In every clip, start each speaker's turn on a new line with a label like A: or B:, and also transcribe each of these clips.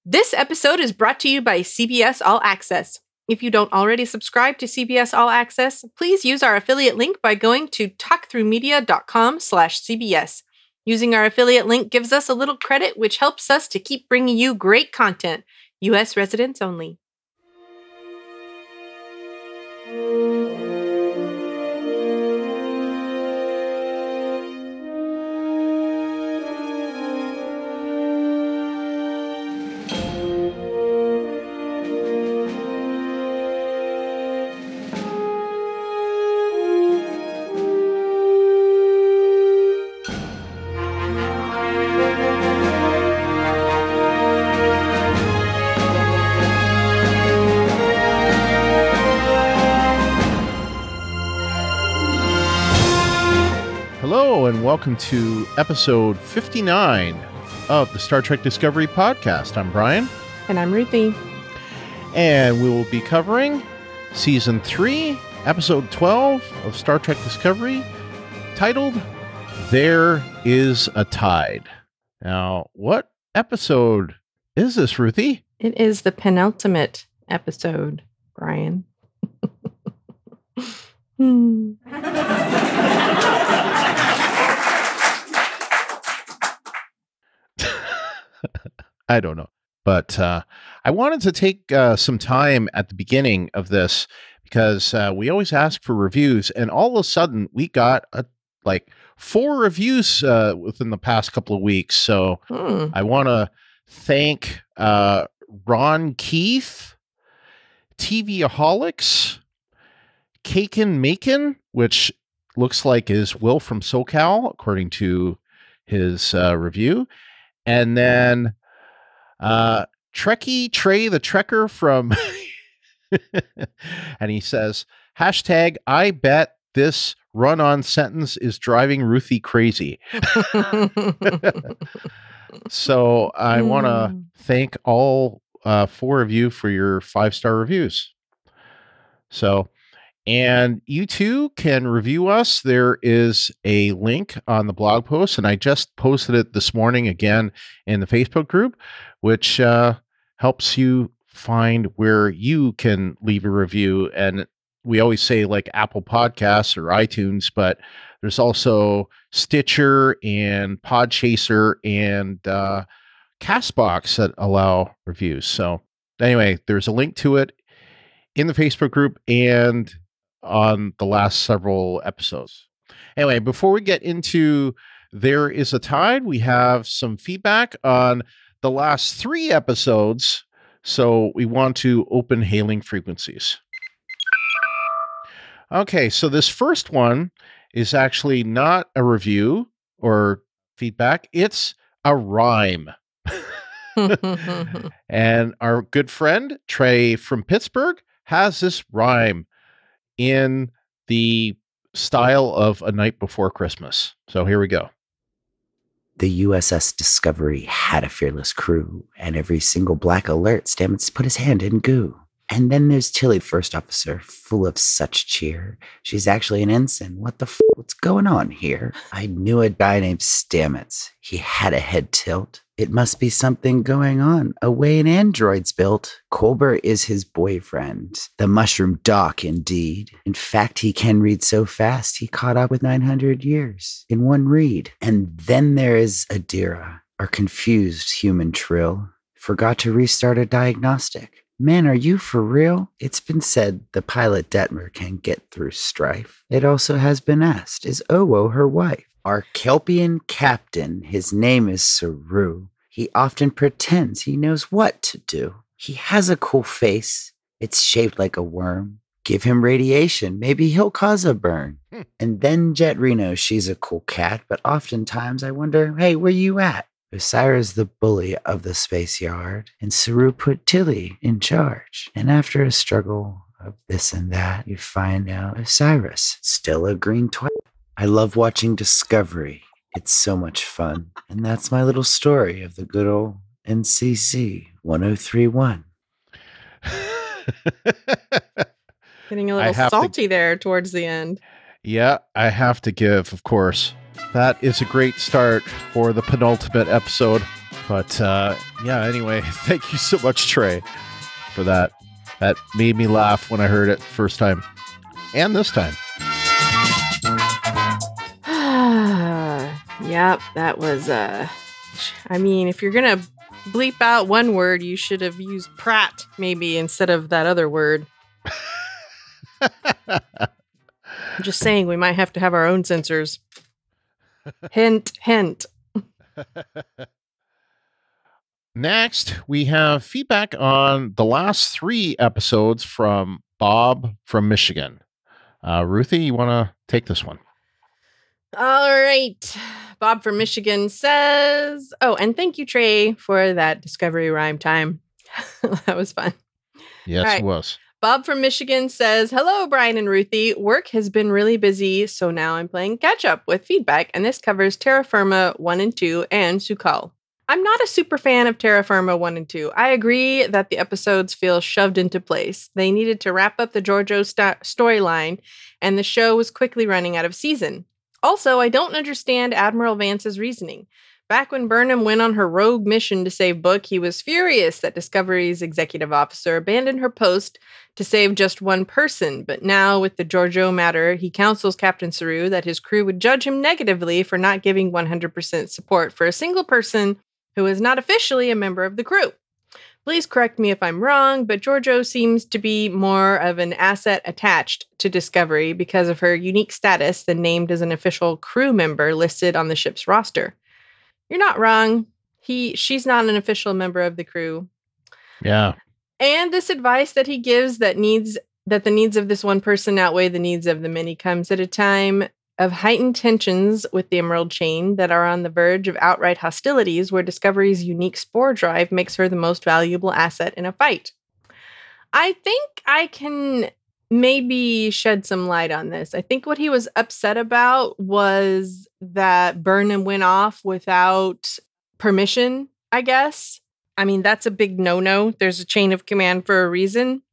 A: This episode is brought to you by CBS All Access. If you don't already subscribe to CBS All Access, please use our affiliate link by going to talkthroughmedia.com/CBS. Using our affiliate link gives us a little credit, which helps us to keep bringing you great content. U.S. residents only.
B: Hello, and welcome to episode 59 of the Star Trek Discovery podcast. I'm Brian.
A: And I'm Ruthie.
B: And we will be covering Season 3, Episode 12 of Star Trek Discovery, titled, There is a Tide. Now, what episode is this, Ruthie?
A: It is the penultimate episode, Brian.
B: I don't know. But I wanted to take some time at the beginning of this because we always ask for reviews, and all of a sudden we got 4 reviews within the past couple of weeks. So I want to thank Ron Keith, TVaholics, Kaken Macon, which looks like is Will from SoCal, according to his review. And then Trekkie Trey the Trekker from and he says, hashtag I bet this run-on sentence is driving Ruthie crazy. So I want to thank all 4 of you for your 5-star reviews. So, and you too can review us. There is a link on the blog post, and I just posted it this morning again in the Facebook group, which helps you find where you can leave a review. And we always say like Apple Podcasts or iTunes, but there's also Stitcher and Podchaser and CastBox that allow reviews. So anyway, there's a link to it in the Facebook group and on the last several episodes. Anyway, before we get into There is a Tide, we have some feedback on the last 3 episodes. So we want to open hailing frequencies. Okay, so this first one is actually not a review or feedback. It's a rhyme. And our good friend, Trey from Pittsburgh, has this rhyme in the style of A Night Before Christmas. So here we go.
C: The USS Discovery had a fearless crew, and every single black alert Stamets put his hand in goo. And then there's Tilly, first officer, full of such cheer. She's actually an ensign. What's going on here? I knew a guy named Stamets. He had a head tilt. It must be something going on. A way an android's built. Culber is his boyfriend. The mushroom doc, indeed. In fact, he can read so fast, he caught up with 900 years in one read. And then there is Adira, our confused human trill. Forgot to restart a diagnostic. Man, are you for real? It's been said the pilot Detmer can get through strife. It also has been asked, is Owo her wife? Our Kelpian captain, his name is Saru. He often pretends he knows what to do. He has a cool face. It's shaped like a worm. Give him radiation. Maybe he'll cause a burn. And then Jet Reno, she's a cool cat, but oftentimes I wonder, hey, where you at? Osiris the bully of the space yard, and Saru put Tilly in charge. And after a struggle of this and that, you find out Osiris, still a green twat. I love watching Discovery. It's so much fun. And that's my little story of the good old NCC 1031.
A: Getting a little salty there towards the end.
B: Yeah, I have to give, of course. That is a great start for the penultimate episode But yeah, anyway, thank you so much, Trey, for that. That made me laugh when I heard it first time and this time.
A: Yep, that was, I mean, if you're going to bleep out one word, you should have used Pratt maybe instead of that other word. I'm just saying we might have to have our own censors. Hint, hint.
B: Next, we have feedback on the last 3 episodes from Bob from Michigan. Ruthie, you want to take this one?
A: All right. Bob from Michigan says, oh, and thank you, Trey, for that Discovery rhyme time. That was fun.
B: Yes,
A: right.
B: It was.
A: Bob from Michigan says, hello, Brian and Ruthie. Work has been really busy, so now I'm playing catch up with feedback, and this covers Terra Firma 1 and 2 and Su'Kal. I'm not a super fan of Terra Firma 1 and 2. I agree that the episodes feel shoved into place. They needed to wrap up the Georgiou storyline, and the show was quickly running out of season. Also, I don't understand Admiral Vance's reasoning. Back when Burnham went on her rogue mission to save Book, he was furious that Discovery's executive officer abandoned her post to save just one person. But now, with the Georgiou matter, he counsels Captain Saru that his crew would judge him negatively for not giving 100% support for a single person who is not officially a member of the crew. Please correct me if I'm wrong, but Georgiou seems to be more of an asset attached to Discovery because of her unique status than named as an official crew member listed on the ship's roster. You're not wrong. She's not an official member of the crew.
B: Yeah.
A: And this advice that he gives that the needs of this one person outweigh the needs of the many comes at a time of heightened tensions with the Emerald Chain that are on the verge of outright hostilities, where Discovery's unique spore drive makes her the most valuable asset in a fight. I think I can maybe shed some light on this. I think what he was upset about was that Burnham went off without permission, I guess. I mean, that's a big no-no. There's a chain of command for a reason.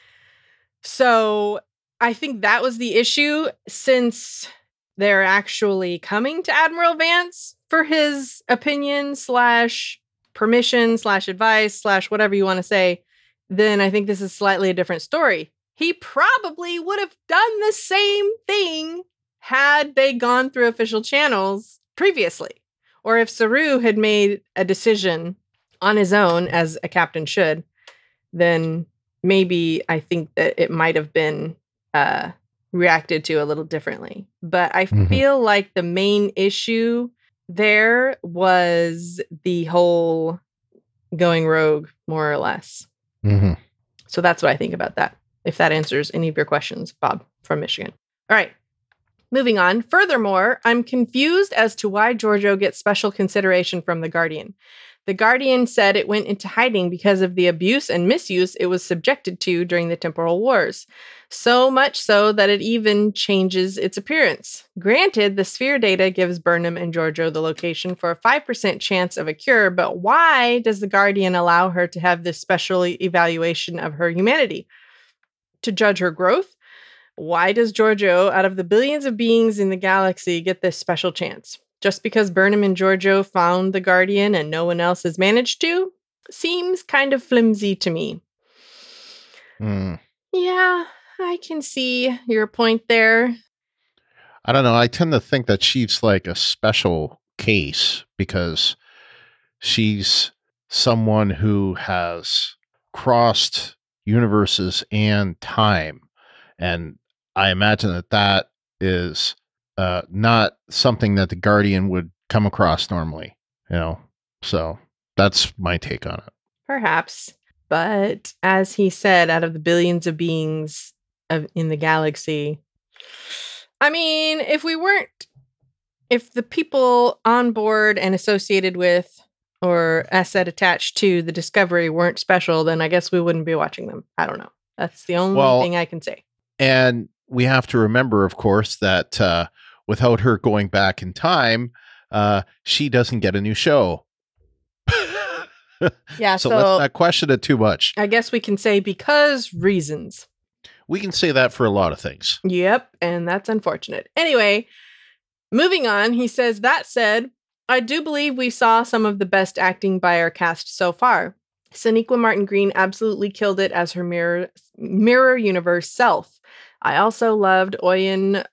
A: So I think that was the issue, since they're actually coming to Admiral Vance for his opinion / permission / advice / whatever you want to say. Then I think this is slightly a different story. He probably would have done the same thing had they gone through official channels previously. Or if Saru had made a decision on his own, as a captain should, then maybe I think that it might have been reacted to a little differently. But I feel like the main issue there was the whole going rogue, more or less.
B: Mm-hmm.
A: So that's what I think about that. If that answers any of your questions, Bob from Michigan. All right. Moving on. Furthermore, I'm confused as to why Georgiou gets special consideration from the Guardian. The Guardian said it went into hiding because of the abuse and misuse it was subjected to during the temporal wars. So much so that it even changes its appearance. Granted, the sphere data gives Burnham and Georgiou the location for a 5% chance of a cure, but why does the Guardian allow her to have this special evaluation of her humanity? To judge her growth? Why does Georgiou, out of the billions of beings in the galaxy, get this special chance? Just because Burnham and Georgiou found the Guardian and no one else has managed to? Seems kind of flimsy to me. Yeah, I can see your point there.
B: I don't know. I tend to think that she's like a special case because she's someone who has crossed universes and time. And I imagine that that is not something that the Guardian would come across normally, you know? So that's my take on it.
A: Perhaps. But as he said, out of the billions of beings in the galaxy, I mean, if the people on board and associated with or asset attached to the Discovery weren't special, then I guess we wouldn't be watching them. I don't know. That's the only thing I can say. And
B: we have to remember, of course, that without her going back in time, she doesn't get a new show.
A: Yeah.
B: So let's not question it too much.
A: I guess we can say because reasons.
B: We can say that for a lot of things.
A: Yep. And that's unfortunate. Anyway, moving on, he says, that said, I do believe we saw some of the best acting by our cast so far. Sonequa Martin Green absolutely killed it as her mirror universe self. I also loved Oyen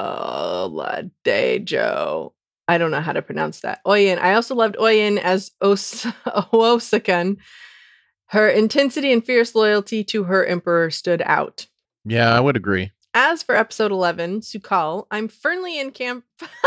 A: Oladejo. I don't know how to pronounce that. Oyen. I also loved Oyen as Osakan. Her intensity and fierce loyalty to her emperor stood out.
B: Yeah, I would agree.
A: As for episode 11, Sukal, I'm firmly in Camp...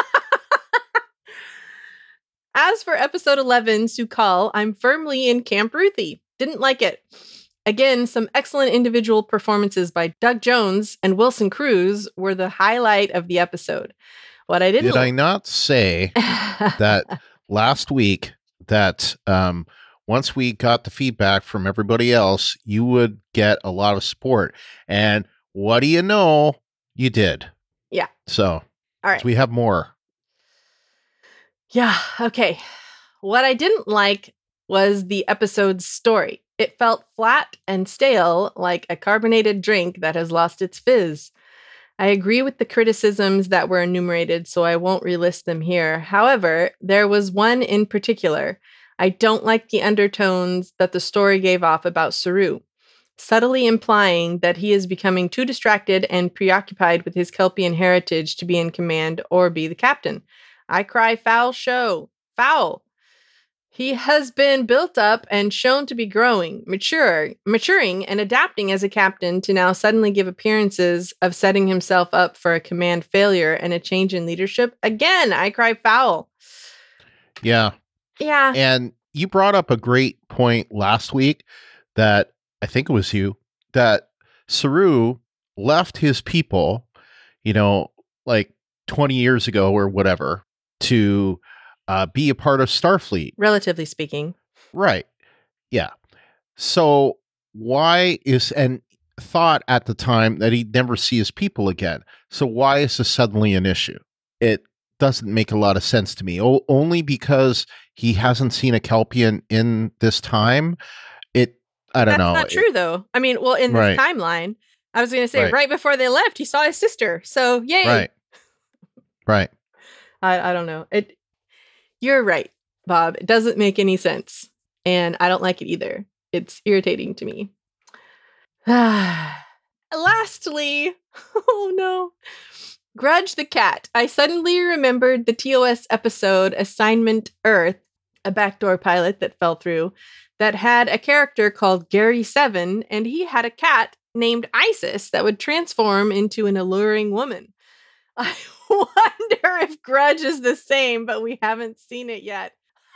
A: As for episode 11, Sukal, I'm firmly in Camp Ruthie. Didn't like it. Again, some excellent individual performances by Doug Jones and Wilson Cruz were the highlight of the episode. What I didn't...
B: Did I not say that last week that once we got the feedback from everybody else, you would get a lot of support? And what do you know? You did.
A: Yeah.
B: So,
A: all right.
B: So we have more.
A: Yeah, okay. What I didn't like was the episode's story. It felt flat and stale, like a carbonated drink that has lost its fizz. I agree with the criticisms that were enumerated, so I won't relist them here. However, there was one in particular. I don't like the undertones that the story gave off about Saru, subtly implying that he is becoming too distracted and preoccupied with his Kelpian heritage to be in command or be the captain. I cry foul show. Foul. He has been built up and shown to be growing, maturing and adapting as a captain to now suddenly give appearances of setting himself up for a command failure and a change in leadership. Again, I cry foul.
B: Yeah.
A: Yeah.
B: And you brought up a great point last week that I think it was you, that Saru left his people, like 20 years ago or whatever, to be a part of Starfleet.
A: Relatively speaking.
B: Right. Yeah. So and thought at the time that he'd never see his people again. So why is this suddenly an issue? It doesn't make a lot of sense to me. Only because he hasn't seen a Kelpian in this time. I don't know.
A: That's not true, though. I mean, well, in this timeline, I was going to say right before they left, he saw his sister. So yay.
B: Right.
A: I don't know. You're right, Bob. It doesn't make any sense. And I don't like it either. It's irritating to me. Lastly, oh no. Grudge the Cat. I suddenly remembered the TOS episode Assignment Earth, a backdoor pilot that fell through, that had a character called Gary Seven, and he had a cat named Isis that would transform into an alluring woman. I wonder if Grudge is the same, but we haven't seen it yet.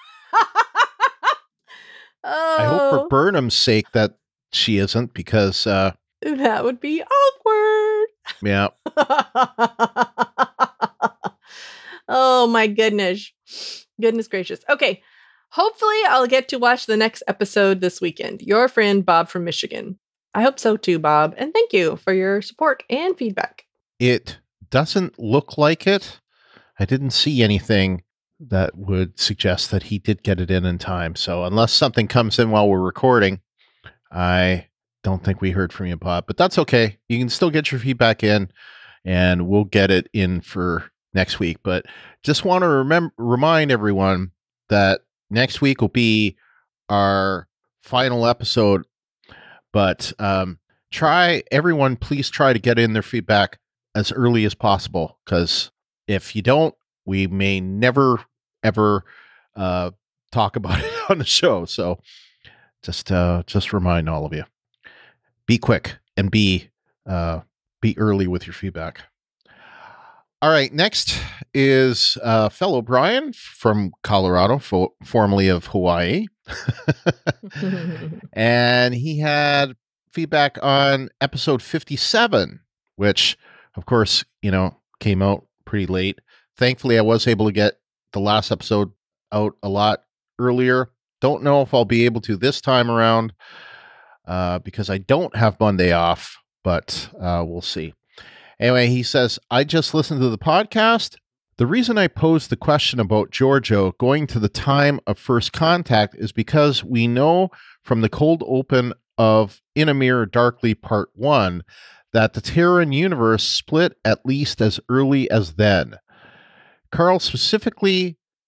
B: I hope for Burnham's sake that she isn't, because
A: that would be awkward.
B: Yeah.
A: Oh my goodness. Goodness gracious. Okay. Hopefully I'll get to watch the next episode this weekend. Your friend Bob from Michigan. I hope so too, Bob. And thank you for your support and feedback.
B: It doesn't look like it. I didn't see anything that would suggest that he did get it in time. So unless something comes in while we're recording, I don't think we heard from you, Bob. But that's okay. You can still get your feedback in, and we'll get it in for next week. But just want to remind everyone that next week will be our final episode. But please try to get in their feedback as early as possible, because if you don't, we may never, ever talk about it on the show. So just remind all of you, be quick and be early with your feedback. All right. Next is fellow Brian from Colorado, formerly of Hawaii. And he had feedback on episode 57, which of course, came out pretty late. Thankfully, I was able to get the last episode out a lot earlier. Don't know if I'll be able to this time around because I don't have Monday off, but we'll see. Anyway, he says, I just listened to the podcast. The reason I posed the question about Giorgio going to the time of first contact is because we know from the cold open of In a Mirror Darkly Part 1 that the Terran universe split at least as early as then. Carl specifically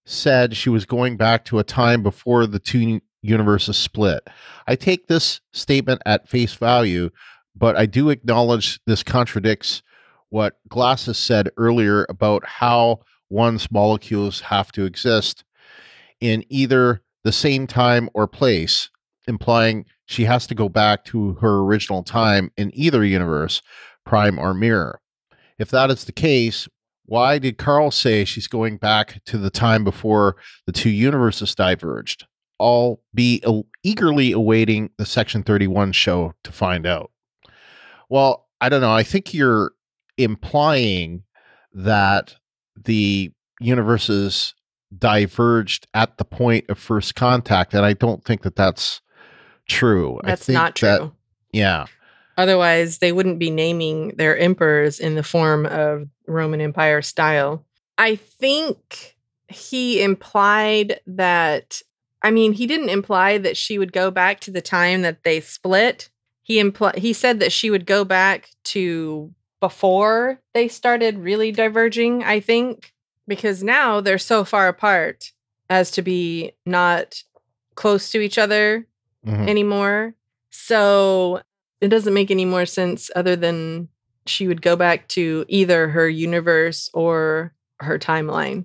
B: said she was going back to a time before the two universes split. I take this statement at face value, but I do acknowledge this contradicts what Glasses said earlier about how one's molecules have to exist in either the same time or place, implying she has to go back to her original time in either universe, prime or mirror. If that is the case, why did Carl say she's going back to the time before the two universes diverged? I'll be eagerly awaiting the Section 31 show to find out. Well, I don't know. I think you're implying that the universes diverged at the point of first contact, and I don't think that that's true.
A: That's
B: I think
A: not true.
B: Yeah.
A: Otherwise, they wouldn't be naming their emperors in the form of Roman Empire style. I think he implied that, he didn't imply that she would go back to the time that they split. He said that she would go back to before they started really diverging, I think, because now they're so far apart as to be not close to each other anymore. So it doesn't make any more sense other than she would go back to either her universe or her timeline.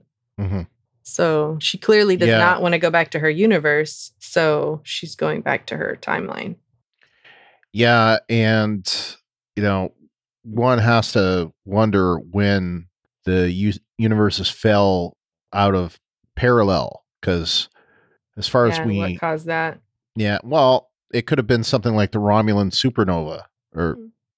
A: So she clearly does not want to go back to her universe. So she's going back to her timeline.
B: Yeah. And, one has to wonder when the universes fell out of parallel, because as far as
A: what caused that?
B: Yeah. Well, it could have been something like the Romulan supernova or,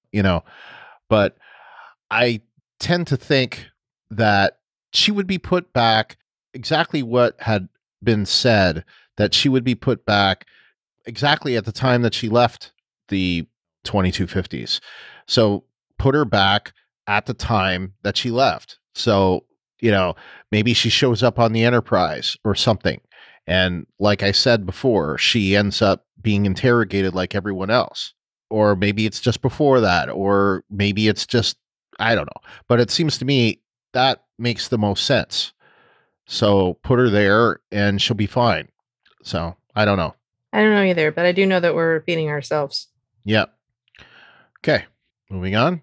B: but I tend to think that she would be put back exactly what had been said, that she would be put back exactly at the time that she left the 2250s. So put her back at the time that she left. So, maybe she shows up on the Enterprise or something. And like I said before, she ends up being interrogated like everyone else. Or maybe it's just before that, or maybe it's just, I don't know. But it seems to me that makes the most sense. So put her there and she'll be fine. So I don't know.
A: I don't know either, but I do know that we're repeating ourselves.
B: Yep. Okay, moving on.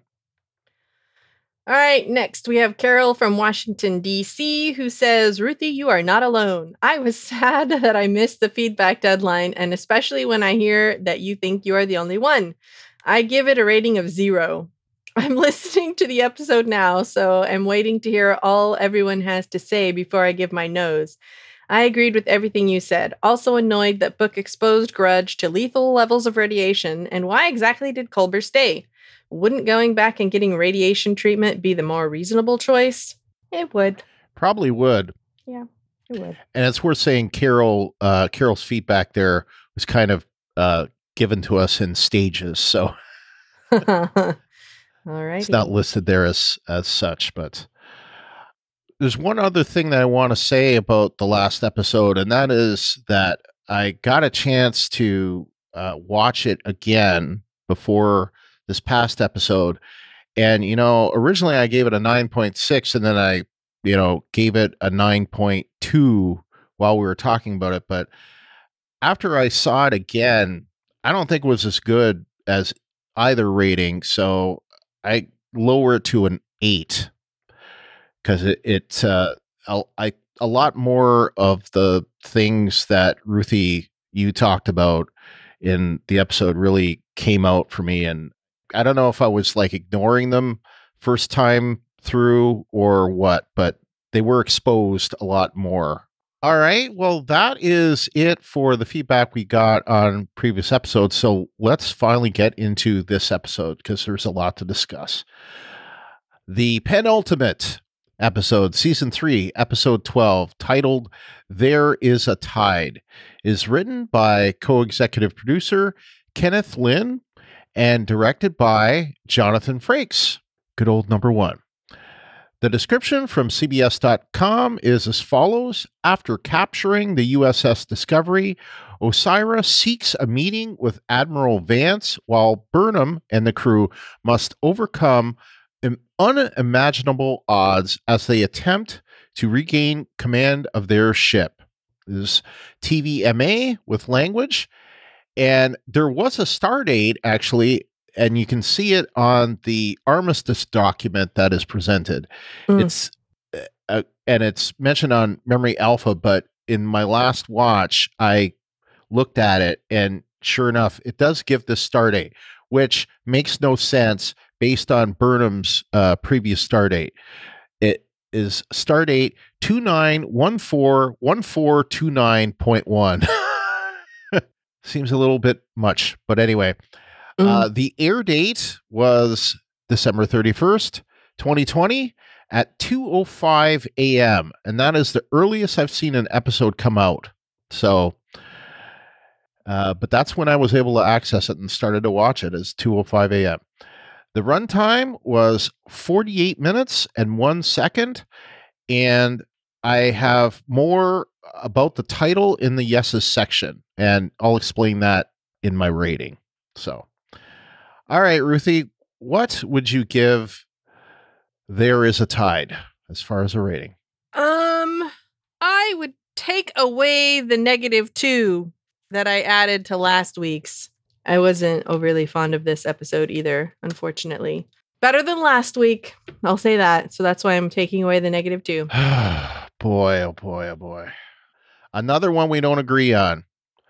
A: All right, next we have Carol from Washington, D.C., who says, Ruthie, you are not alone. I was sad that I missed the feedback deadline, and especially when I hear that you think you are the only one. I give it a rating of 0. I'm listening to the episode now, so I'm waiting to hear all everyone has to say before I give my nose. I agreed with everything you said. Also annoyed that book exposed Grudge to lethal levels of radiation, and why exactly did Culber stay? Wouldn't going back and getting radiation treatment be the more reasonable choice? It would.
B: Probably would.
A: Yeah, it would.
B: And it's worth saying Carol's feedback there was kind of given to us in stages. So
A: all right.
B: It's not listed there as such, but there's one other thing that I want to say about the last episode, and that is that I got a chance to watch it again before this past episode. And, originally I gave it a 9.6 and then I, gave it a 9.2 while we were talking about it. But after I saw it again, I don't think it was as good as either rating. So I lower it to an 8 because it's a lot more of the things that Ruthie, you talked about in the episode really came out for me. And I don't know if I was like ignoring them first time through or what, but they were exposed a lot more. All right. Well, that is it for the feedback we got on previous episodes. So let's finally get into this episode because there's a lot to discuss. The penultimate episode, season 3, episode 12, titled There Is a Tide, is written by co-executive producer Kenneth Lynn and directed by Jonathan Frakes. Good old number 1. The description from CBS.com is as follows. After capturing the USS Discovery, Osyraa seeks a meeting with Admiral Vance while Burnham and the crew must overcome unimaginable odds as they attempt to regain command of their ship. This is TVMA with language. And there was a star date, actually, and you can see it on the armistice document that is presented. It's and it's mentioned on Memory Alpha, but in my last watch, I looked at it, and sure enough, it does give the star date, which makes no sense based on Burnham's previous star date. It is star date 29141429.1. Seems a little bit much, but anyway, the air date was December 31st, 2020 at 2:05 a.m. And that is the earliest I've seen an episode come out. So, but that's when I was able to access it and started to watch it, as 2:05 a.m. The runtime was 48 minutes and 1 second. And I have more about the title in the yeses section, and I'll explain that in my rating. So, all right, Ruthie, what would you give There Is a Tide as far as a rating?
A: I would take away the -2 that I added to last week's. I wasn't overly fond of this episode either, unfortunately. Better than last week, I'll say that. So that's why I'm taking away the -2.
B: Boy, oh boy, oh boy. Another one we don't agree on.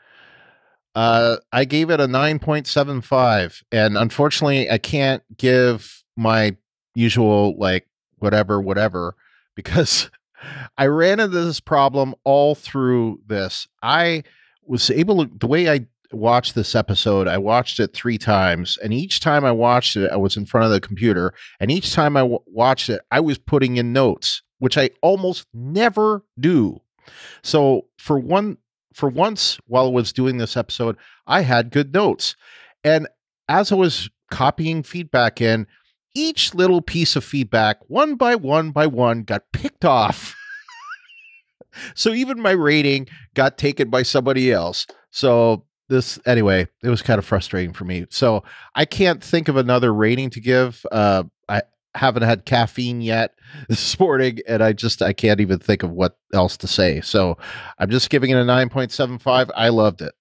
B: I gave it a 9.75, and unfortunately I can't give my usual, like, whatever, because I ran into this problem all through this. I was able to, the way I watched this episode, I watched it 3 times, and each time I watched it, I was in front of the computer, and each time I watched it, I was putting in notes, which I almost never do. So for once, while I was doing this episode, I had good notes. And as I was copying feedback in, each little piece of feedback, one by one, got picked off. So even my rating got taken by somebody else. So anyway, it was kind of frustrating for me. So I can't think of another rating to give. I haven't had caffeine yet this morning, and I can't even think of what else to say. So I'm just giving it a 9.75. I loved it.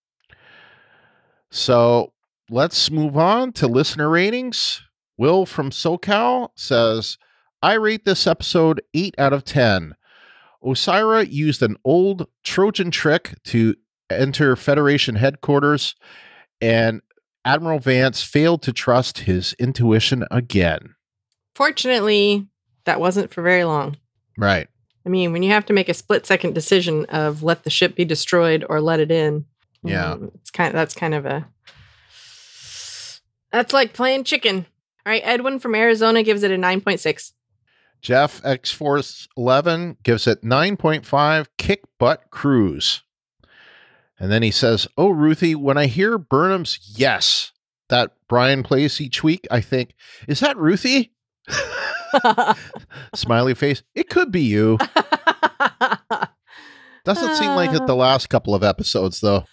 B: So let's move on to listener ratings. Will from SoCal says, I rate this episode 8 out of 10. Osyraa used an old Trojan trick to enter Federation headquarters, and Admiral Vance failed to trust his intuition again.
A: Fortunately, that wasn't for very long.
B: Right.
A: I mean, when you have to make a split-second decision of let the ship be destroyed or let it in,
B: yeah,
A: that's like playing chicken. All right, Edwin from Arizona gives it a 9.6.
B: Jeff X-Force 11 gives it 9.5 kick butt cruise. And then he says, oh, Ruthie, when I hear Burnham's yes that Brian plays each week, I think, is that Ruthie? Smiley face. It could be you. Doesn't seem like it the last couple of episodes, though.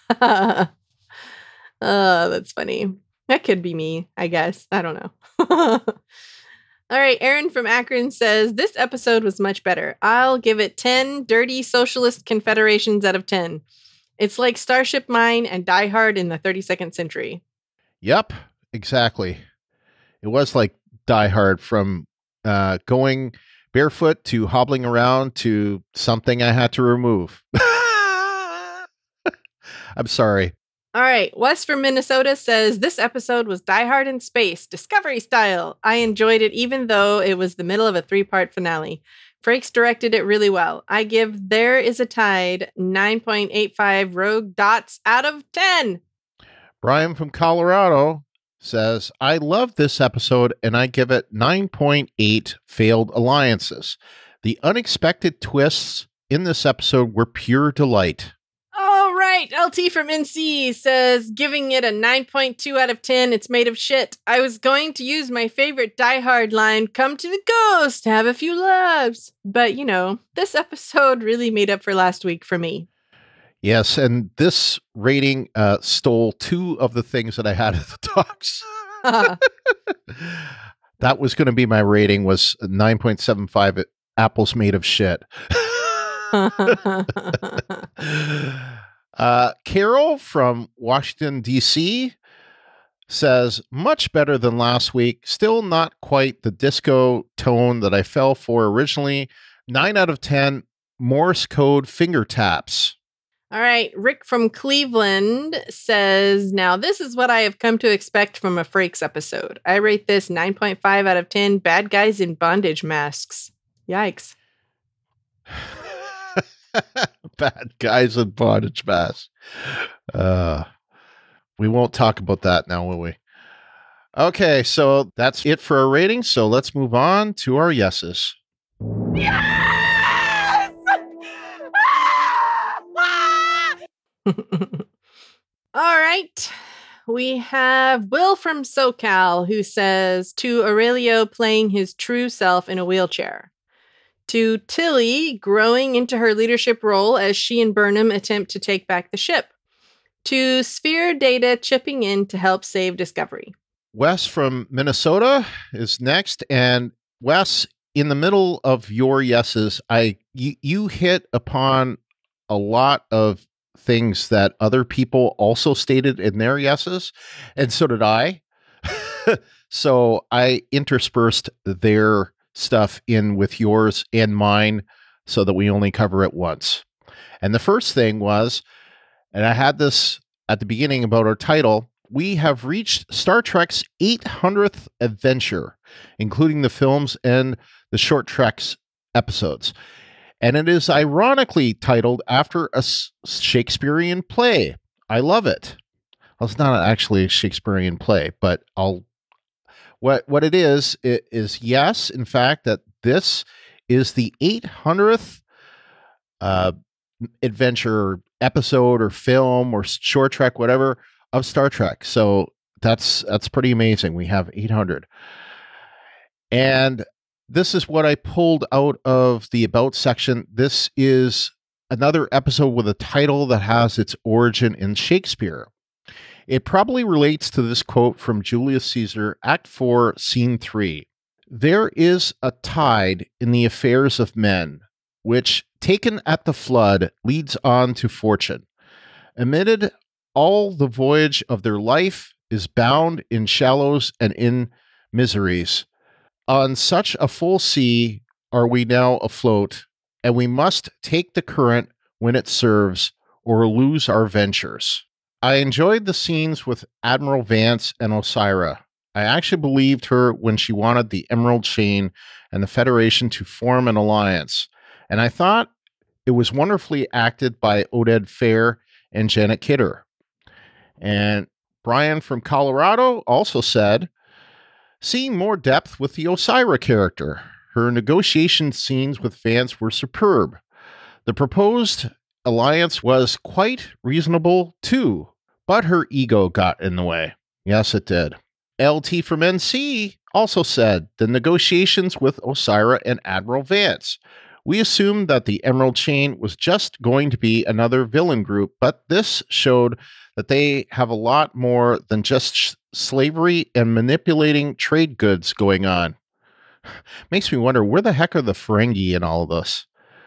A: That's funny. That could be me, I guess. I don't know. All right, Aaron from Akron says, this episode was much better. I'll give it 10 dirty socialist confederations out of 10. It's like Starship Mine and Die Hard in the 32nd century.
B: Yep, exactly. It was like Die Hard, from going barefoot to hobbling around to something I had to remove. I'm sorry.
A: All right. Wes from Minnesota says, this episode was Die Hard in space, Discovery style. I enjoyed it even though it was the middle of a 3-part finale. Frakes directed it really well. I give There Is a Tide 9.85 rogue dots out of 10.
B: Brian from Colorado says, I love this episode and I give it 9.8 failed alliances. The unexpected twists in this episode were pure delight.
A: All right. LT from NC says, giving it a 9.2 out of 10. It's made of shit. I was going to use my favorite Die Hard line, come to the ghost, have a few laughs. But, this episode really made up for last week for me.
B: Yes, and this rating stole 2 of the things that I had at the talks. That was going to be my rating, was 9.75 apples made of shit. Carol from Washington, D.C. says, much better than last week. Still not quite the disco tone that I fell for originally. 9 out of 10 Morse code finger taps.
A: All right. Rick from Cleveland says, now this is what I have come to expect from a Frakes episode. I rate this 9.5 out of 10 bad guys in bondage masks. Yikes.
B: Bad guys in bondage masks. We won't talk about that now, will we? Okay, so that's it for our ratings. So let's move on to our yeses.
A: Yes! All right. We have Will from SoCal who says, to Aurelio playing his true self in a wheelchair. To Tilly growing into her leadership role as she and Burnham attempt to take back the ship. To Sphere Data chipping in to help save Discovery.
B: Wes from Minnesota is next. And Wes, in the middle of your yeses, you hit upon a lot of things that other people also stated in their yeses, and so did I. So I interspersed their stuff in with yours and mine so that we only cover it once. And the first thing was, and I had this at the beginning about our title, we have reached Star Trek's 800th adventure, including the films and the short Treks episodes. And it is ironically titled after a Shakespearean play. I love it. Well, it's not actually a Shakespearean play, but what it is yes, in fact, that this is the 800th adventure episode or film or short trek, whatever, of Star Trek. So that's pretty amazing. We have 800. And this is what I pulled out of the About section. This is another episode with a title that has its origin in Shakespeare. It probably relates to this quote from Julius Caesar, Act 4, Scene 3. There is a tide in the affairs of men, which, taken at the flood, leads on to fortune. Amid all the voyage of their life is bound in shallows and in miseries. On such a full sea are we now afloat, and we must take the current when it serves, or lose our ventures. I enjoyed the scenes with Admiral Vance and Osira. I actually believed her when she wanted the Emerald Chain and the Federation to form an alliance, and I thought it was wonderfully acted by Oded Fehr and Janet Kidder. And Brian from Colorado also said, seeing more depth with the Osira character. Her negotiation scenes with Vance were superb. The proposed alliance was quite reasonable too, but her ego got in the way. Yes, it did. LT from NC also said, the negotiations with Osira and Admiral Vance. We assumed that the Emerald Chain was just going to be another villain group, but this showed that they have a lot more than just slavery and manipulating trade goods going on. Makes me wonder, where the heck are the Ferengi in all of this?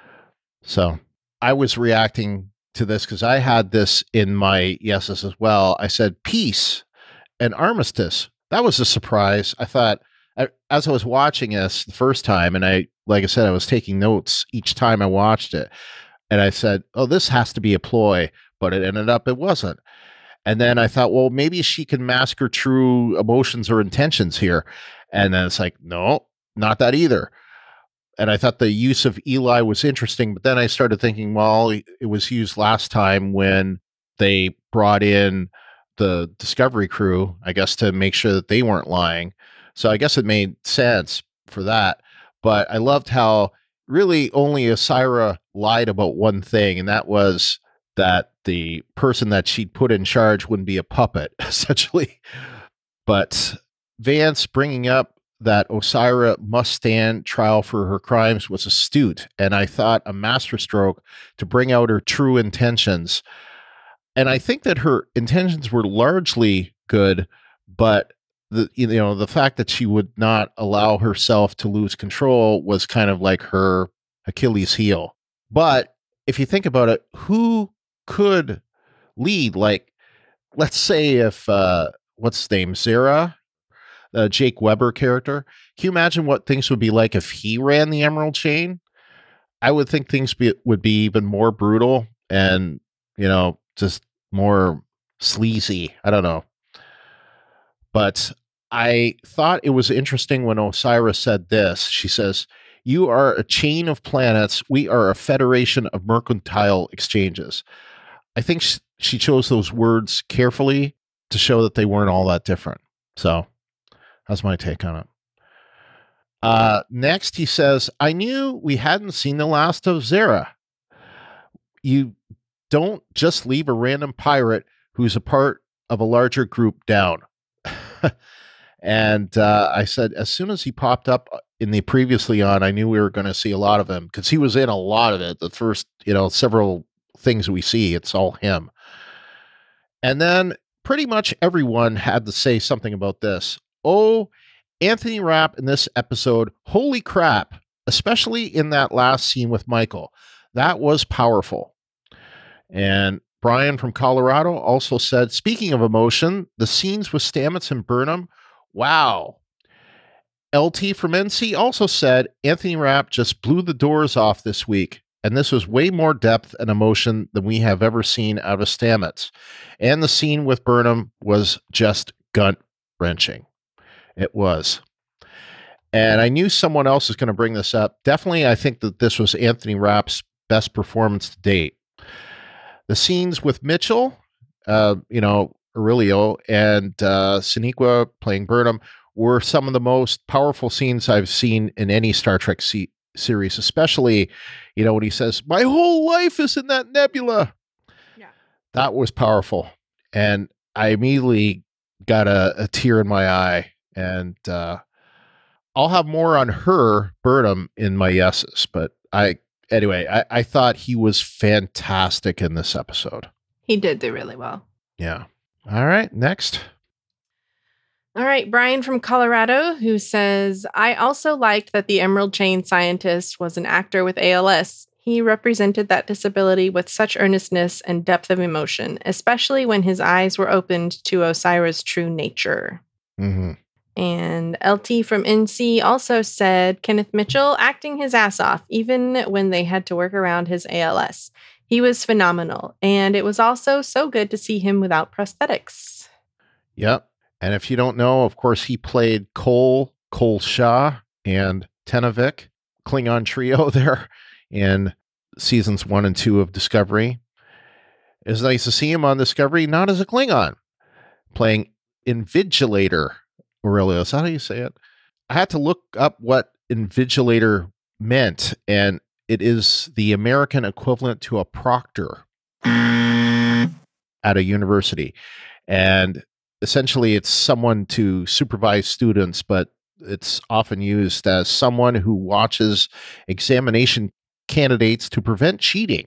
B: So I was reacting to this because I had this in my yeses as well. I said peace and armistice. That was a surprise. I thought, as I was watching this the first time, and like I said, I was taking notes each time I watched it. And I said, oh, this has to be a ploy, but it ended up it wasn't. And then I thought, well, maybe she can mask her true emotions or intentions here. And then it's like, no, not that either. And I thought the use of Eli was interesting, but then I started thinking, well, it was used last time when they brought in the Discovery crew, I guess, to make sure that they weren't lying. So I guess it made sense for that. But I loved how really only Osira lied about one thing, and that was that the person that she'd put in charge wouldn't be a puppet, essentially. But Vance bringing up that Osira must stand trial for her crimes was astute, and I thought a masterstroke to bring out her true intentions. And I think that her intentions were largely good, but the fact that she would not allow herself to lose control was kind of like her Achilles heel. But if you think about it, who could lead? Like, let's say if what's his name, Zara, Jake Weber character. Can you imagine what things would be like if he ran the Emerald Chain? I would think things would be even more brutal and, just more sleazy. I don't know. But I thought it was interesting when Osiris said this. She says, "You are a chain of planets. We are a federation of mercantile exchanges." I think she chose those words carefully to show that they weren't all that different. So that's my take on it. Next, he says, "I knew we hadn't seen the last of Zara. You don't just leave a random pirate who's a part of a larger group down." And I said, as soon as he popped up in the previously on, I knew we were going to see a lot of him because he was in a lot of it. The first, several things we see, it's all him. And then pretty much everyone had to say something about this. Oh, Anthony Rapp in this episode, holy crap, especially in that last scene with Michael. That was powerful. And Brian from Colorado also said, speaking of emotion, the scenes with Stamets and Burnham, wow. LT from NC also said, Anthony Rapp just blew the doors off this week, and this was way more depth and emotion than we have ever seen out of Stamets. And the scene with Burnham was just gut-wrenching. It was. And I knew someone else was going to bring this up. Definitely, I think that this was Anthony Rapp's best performance to date. The scenes with Mitchell, Aurelio, and Sonequa playing Burnham were some of the most powerful scenes I've seen in any Star Trek series, especially, when he says, "My whole life is in that nebula." Yeah. That was powerful. And I immediately got a tear in my eye. And I'll have more on her, Burnham, in my yeses. But I thought he was fantastic in this episode.
A: He did do really well.
B: Yeah. All right, next.
A: All right, Brian from Colorado, who says, I also liked that the Emerald Chain scientist was an actor with ALS. He represented that disability with such earnestness and depth of emotion, especially when his eyes were opened to Osira's true nature.
B: Mm-hmm.
A: And LT from NC also said, Kenneth Mitchell acting his ass off, even when they had to work around his ALS. He was phenomenal, and it was also so good to see him without prosthetics.
B: Yep. And if you don't know, of course, he played Kol Shah, and Tenavik, Klingon trio there in seasons 1 and 2 of Discovery. It's nice to see him on Discovery, not as a Klingon, playing Invigilator. Aurelio, is that how you say it? I had to look up what Invigilator meant, and it is the American equivalent to a proctor at a university. And essentially, it's someone to supervise students, but it's often used as someone who watches examination candidates to prevent cheating,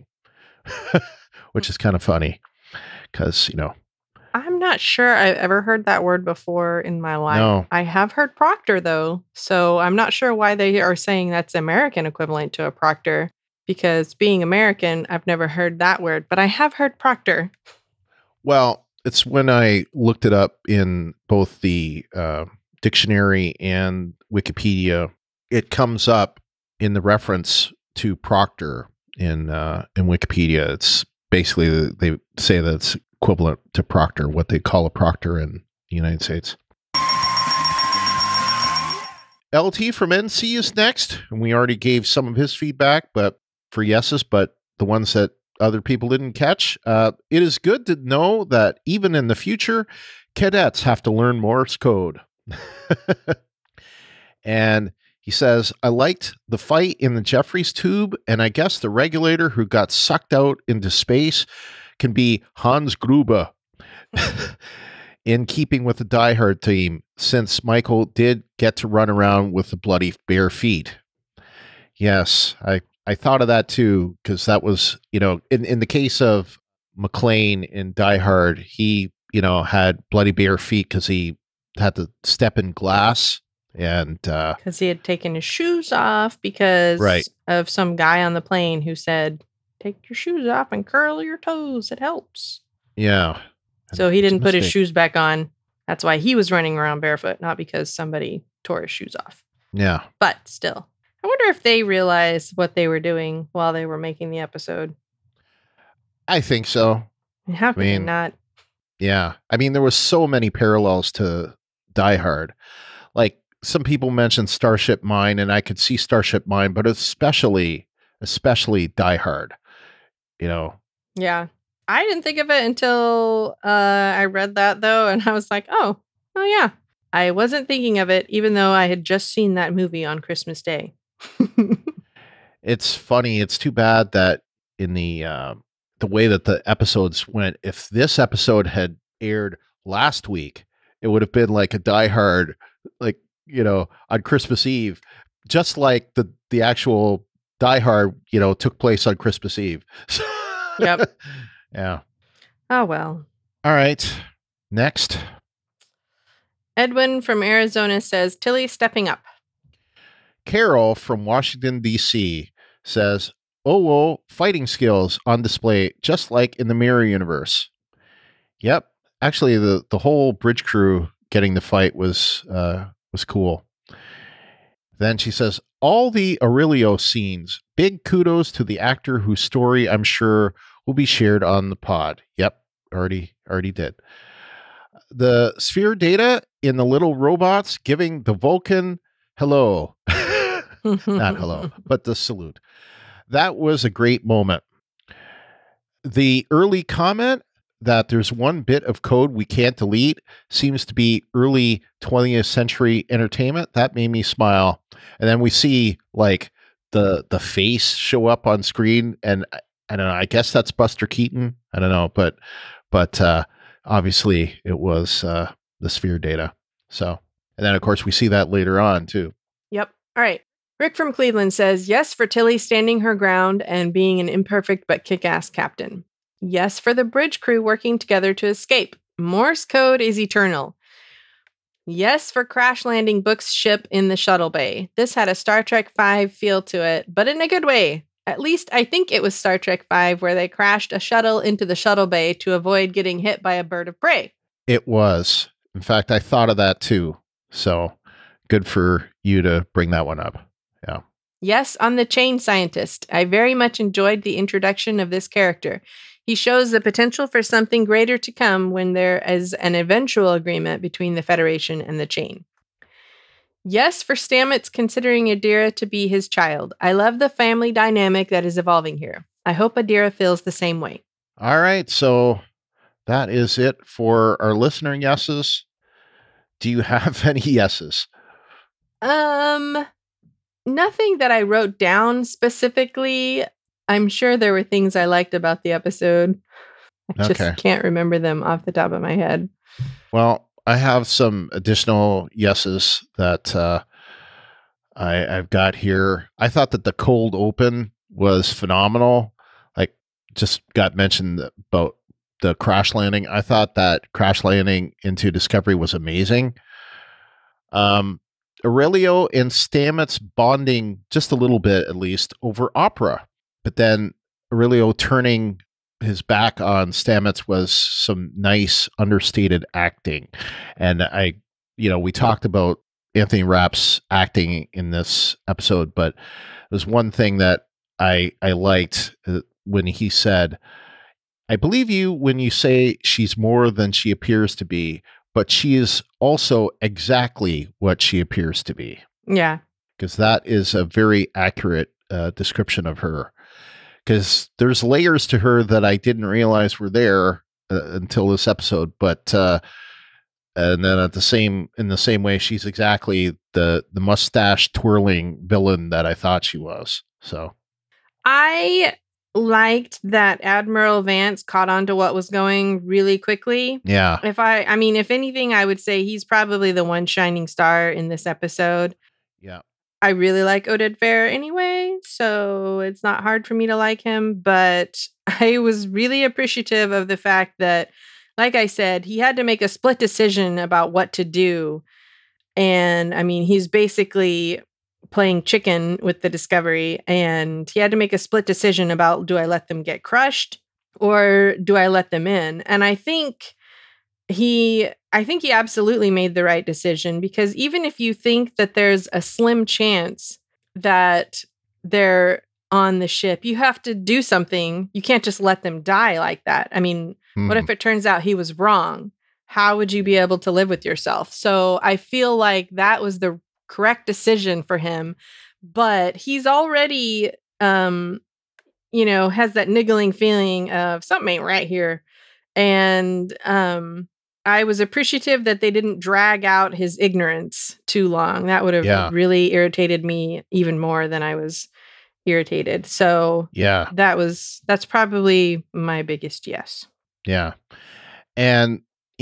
B: which is kind of funny because,
A: I'm not sure I've ever heard that word before in my life.
B: No.
A: I have heard proctor, though, so I'm not sure why they are saying that's American equivalent to a proctor, because being American, I've never heard that word, but I have heard proctor.
B: Well, it's when I looked it up in both the dictionary and Wikipedia, it comes up in the reference to proctor in Wikipedia. It's basically, they say that it's equivalent to proctor, what they call a proctor in the United States. LT from NC is next, and we already gave some of his feedback, but for yeses, but the ones that other people didn't catch. It is good to know that even in the future, cadets have to learn Morse code. And he says, I liked the fight in the Jeffries tube, and I guess the regulator who got sucked out into space can be Hans Gruber, in keeping with the Die Hard theme, since Michael did get to run around with the bloody bare feet. Yes, I thought of that too, because that was, in the case of McClane in Die Hard, he, had bloody bare feet because he, had to step in glass, and
A: because he had taken his shoes off because
B: Right.
A: of some guy on the plane who said, "Take your shoes off and curl your toes. It helps."
B: yeah.
A: So he
B: It's a
A: didn't put his
B: mistake.
A: shoes back on. That's why he was running around barefoot, not because somebody tore his shoes off.
B: Yeah.
A: But still, I wonder if they realized what they were doing while they were making the episode.
B: I think so.
A: How could they
B: mean,
A: not?
B: Yeah. I mean, there was so many parallels to Die Hard. Like, some people mentioned Starship Mine, and I could see Starship Mine, but especially Die Hard. You know,
A: Yeah. I didn't think of it until I read that, though, and I was like, oh, yeah. I wasn't thinking of it, even though I had just seen that movie on Christmas Day.
B: it's funny. It's too bad that in the way that the episodes went, if this episode had aired last week, it would have been like a Die Hard, like, on Christmas Eve, just like the actual Die Hard, took place on Christmas Eve.
A: Yep.
B: Yeah.
A: Oh, well.
B: All right. Next.
A: Edwin from Arizona says, Tilly stepping up.
B: Carol from Washington, D.C. says, "Oh, fighting skills on display, just like in the Mirror Universe." Yep. Actually, the whole bridge crew getting the fight was cool. Then she says, "All the Aurelio scenes. Big kudos to the actor whose story I'm sure will be shared on the pod." Yep. Already did. The sphere data in the little robots giving the Vulcan hello. Not hello, but the salute. That was a great moment. The early comment that there's one bit of code we can't delete seems to be early 20th century entertainment. That made me smile. And then we see like the face show up on screen, and I don't know, I guess that's Buster Keaton. I don't know, but obviously it was the sphere data. So, and then of course we see that later on too.
A: Yep. All right. Rick from Cleveland says, yes for Tilly standing her ground and being an imperfect but kick-ass captain. Yes for the bridge crew working together to escape. Morse code is eternal. Yes for crash landing Book's ship in the shuttle bay. This had a Star Trek V feel to it, but in a good way. At least I think it was Star Trek V where they crashed a shuttle into the shuttle bay to avoid getting hit by a bird of prey.
B: It was. In fact, I thought of that too. So good for you to bring that one up. Yeah.
A: Yes, on the chain scientist. I very much enjoyed the introduction of this character. He shows the potential for something greater to come when there is an eventual agreement between the Federation and the chain. Yes, for Stamets considering Adira to be his child. I love the family dynamic that is evolving here. I hope Adira feels the same way.
B: All right, so that is it for our listener yeses. Do you have any yeses?
A: Nothing that I wrote down specifically. I'm sure there were things I liked about the episode. I just can't remember them off the top of my head.
B: Well, I have some additional yeses that I've got here. I thought that the cold open was phenomenal. Like, just got mentioned about the crash landing. I thought that crash landing into Discovery was amazing. Aurelio and Stamets bonding just a little bit, at least, over opera. But then Aurelio turning his back on Stamets was some nice understated acting. And we talked about Anthony Rapp's acting in this episode, but there's one thing that I liked when he said, "I believe you when you say she's more than she appears to be, but she is also exactly what she appears to be."
A: Yeah.
B: Because that is a very accurate description of her. Because there's layers to her that I didn't realize were there until this episode. But and then in the same way, she's exactly the mustache twirling villain that I thought she was. So
A: I liked that Admiral Vance caught on to what was going really quickly.
B: Yeah.
A: If anything, I would say he's probably the one shining star in this episode.
B: Yeah.
A: I really like Oded Fair anyway, so it's not hard for me to like him, but I was really appreciative of the fact that like I said, he had to make a split decision about what to do. And I mean, he's basically playing chicken with the Discovery, and he had to make a split decision about, do I let them get crushed or do I let them in? And I think he absolutely made the right decision, because even if you think that there's a slim chance that they're on the ship, you have to do something. You can't just let them die like that. I mean, what if it turns out he was wrong? How would you be able to live with yourself? So I feel like that was the correct decision for him. But he's already, has that niggling feeling of something ain't right here. And I was appreciative that they didn't drag out his ignorance too long. That would have really irritated me even more than I was irritated. So that's probably my biggest yes.
B: Yeah. And,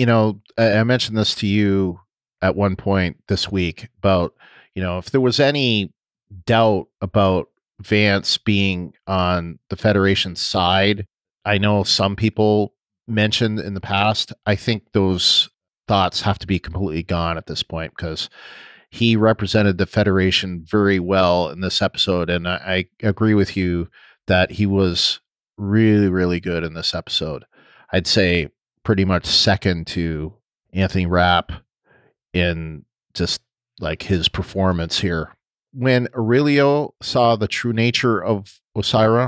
B: I mentioned this to you at one point this week about, if there was any doubt about Vance being on the Federation's side, I know some people mentioned in the past, I think those thoughts have to be completely gone at this point, because he represented the Federation very well in this episode. And I agree with you that he was really, really good in this episode. I'd say pretty much second to Anthony Rapp in just like his performance here. When Aurelio saw the true nature of Osyraa,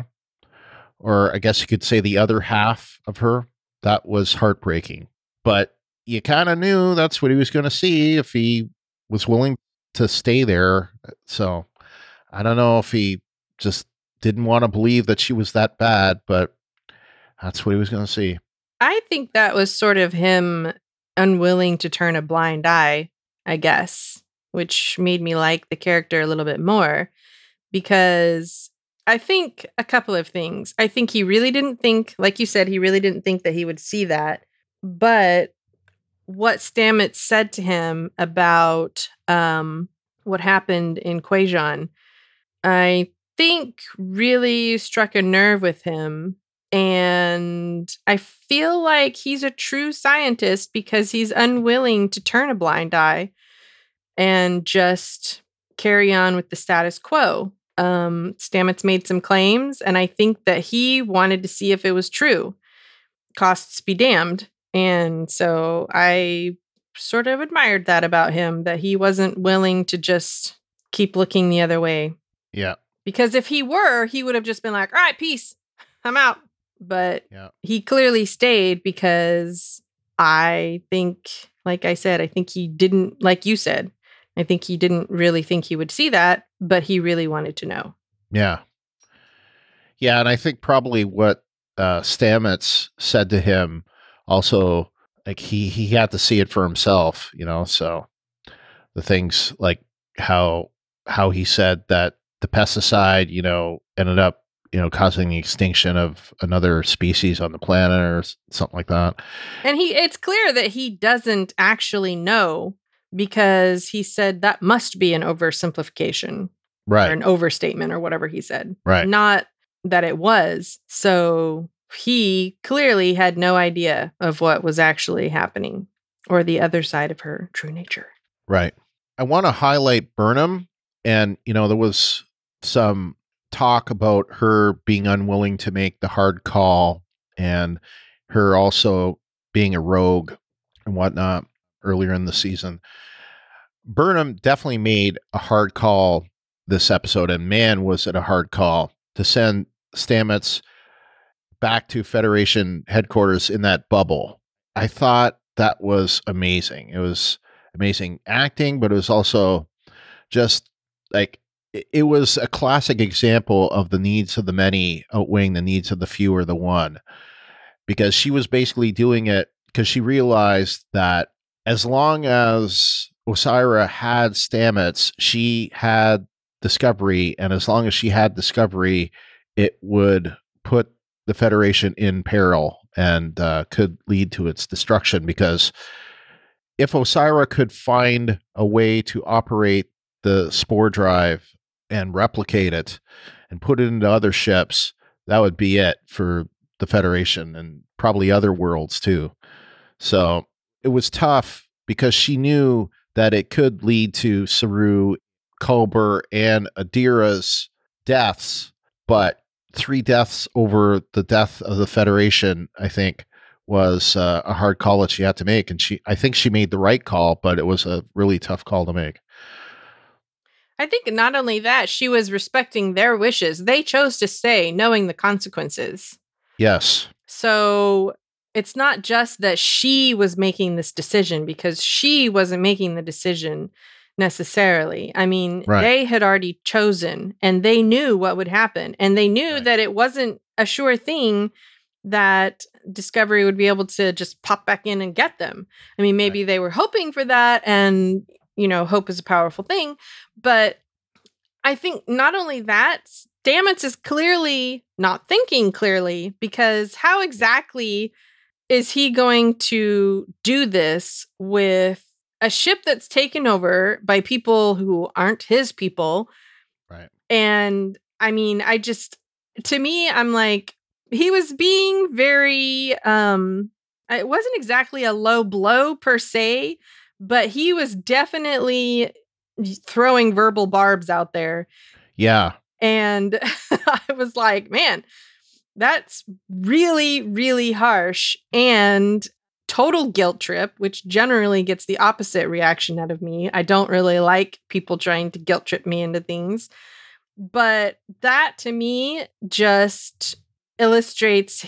B: or I guess you could say the other half of her, that was heartbreaking. But you kind of knew that's what he was going to see if he was willing to stay there. So I don't know if he just didn't want to believe that she was that bad, but that's what he was going to see.
A: I think that was sort of him unwilling to turn a blind eye, I guess, which made me like the character a little bit more, because I think a couple of things. I think he really didn't think, like you said, he really didn't think that he would see that. But what Stamets said to him about what happened in Kwejian, I think really struck a nerve with him. And I feel like he's a true scientist because he's unwilling to turn a blind eye and just carry on with the status quo. Stamets made some claims, and I think that he wanted to see if it was true. Costs be damned. And so I sort of admired that about him, that he wasn't willing to just keep looking the other way.
B: Yeah.
A: Because if he were, he would have just been like, all right, peace, I'm out. But he clearly stayed because I think, like I said, I think he didn't, like you said, I think he didn't really think he would see that, but he really wanted to know.
B: Yeah. Yeah, and I think probably what Stamets said to him also, like he had to see it for himself, so the things like how he said that the pesticide, ended up, causing the extinction of another species on the planet or something like that.
A: And it's clear that he doesn't actually know, because he said that must be an oversimplification,
B: right,
A: or an overstatement, or whatever he said.
B: Right.
A: Not that it was. So he clearly had no idea of what was actually happening, or the other side of her true nature.
B: Right. I want to highlight Burnham. And, there was some talk about her being unwilling to make the hard call, and her also being a rogue and whatnot earlier in the season. Burnham definitely made a hard call this episode, and man, was it a hard call to send Stamets back to Federation headquarters in that bubble. I thought that was amazing. It was amazing acting, but it was also just like, it was a classic example of the needs of the many outweighing the needs of the few or the one, because she was basically doing it because she realized that as long as Osyraa had Stamets, she had Discovery, and as long as she had Discovery, it would put the Federation in peril and could lead to its destruction, because if Osyraa could find a way to operate the spore drive and replicate it and put it into other ships, that would be it for the Federation and probably other worlds too. So it was tough because she knew that it could lead to Saru, Culber, and Adira's deaths, but 3 deaths over the death of the Federation, I think, was a hard call that she had to make. And I think she made the right call, but it was a really tough call to make.
A: I think not only that, she was respecting their wishes. They chose to stay knowing the consequences.
B: Yes.
A: So it's not just that she was making this decision, because she wasn't making the decision necessarily. I mean, They had already chosen, and they knew what would happen. And they knew that it wasn't a sure thing that Discovery would be able to just pop back in and get them. I mean, maybe they were hoping for that, and, hope is a powerful thing. But I think not only that, Stamets is clearly not thinking clearly, because how exactly is he going to do this with a ship that's taken over by people who aren't his people?
B: Right.
A: And I mean, to me, I'm like, he was being very, it wasn't exactly a low blow per se, but he was definitely throwing verbal barbs out there.
B: Yeah.
A: And I was like, man, that's really, really harsh and total guilt trip, which generally gets the opposite reaction out of me. I don't really like people trying to guilt trip me into things. But that to me just illustrates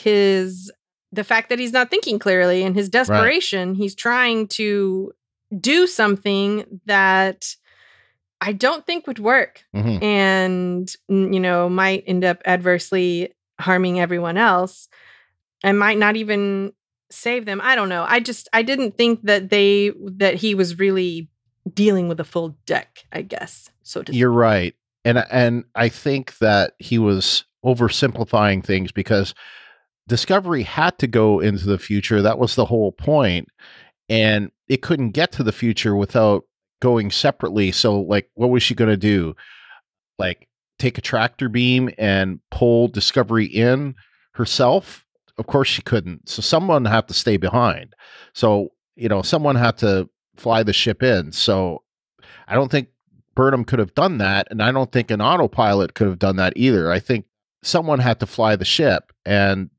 A: the fact that he's not thinking clearly, and his desperation. Right. He's trying to do something that I don't think would work, and, might end up adversely harming everyone else, and might not even save them. I don't know. I didn't think that he was really dealing with a full deck, I guess. So to
B: You're right. And I think that he was oversimplifying things, because Discovery had to go into the future. That was the whole point. And it couldn't get to the future without going separately. So, like, what was she going to do? Like, take a tractor beam and pull Discovery in herself? Of course she couldn't. So someone had to stay behind. So, someone had to fly the ship in. So I don't think Burnham could have done that. And I don't think an autopilot could have done that either. I think someone had to fly the ship. And,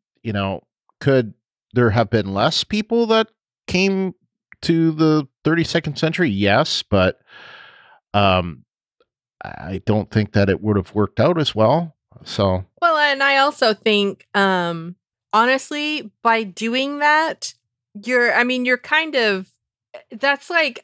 B: could there have been less people that came to the 32nd century? Yes, but I don't think that it would have worked out as well. So,
A: well, and I also think, honestly, by doing that, you're kind of, that's like,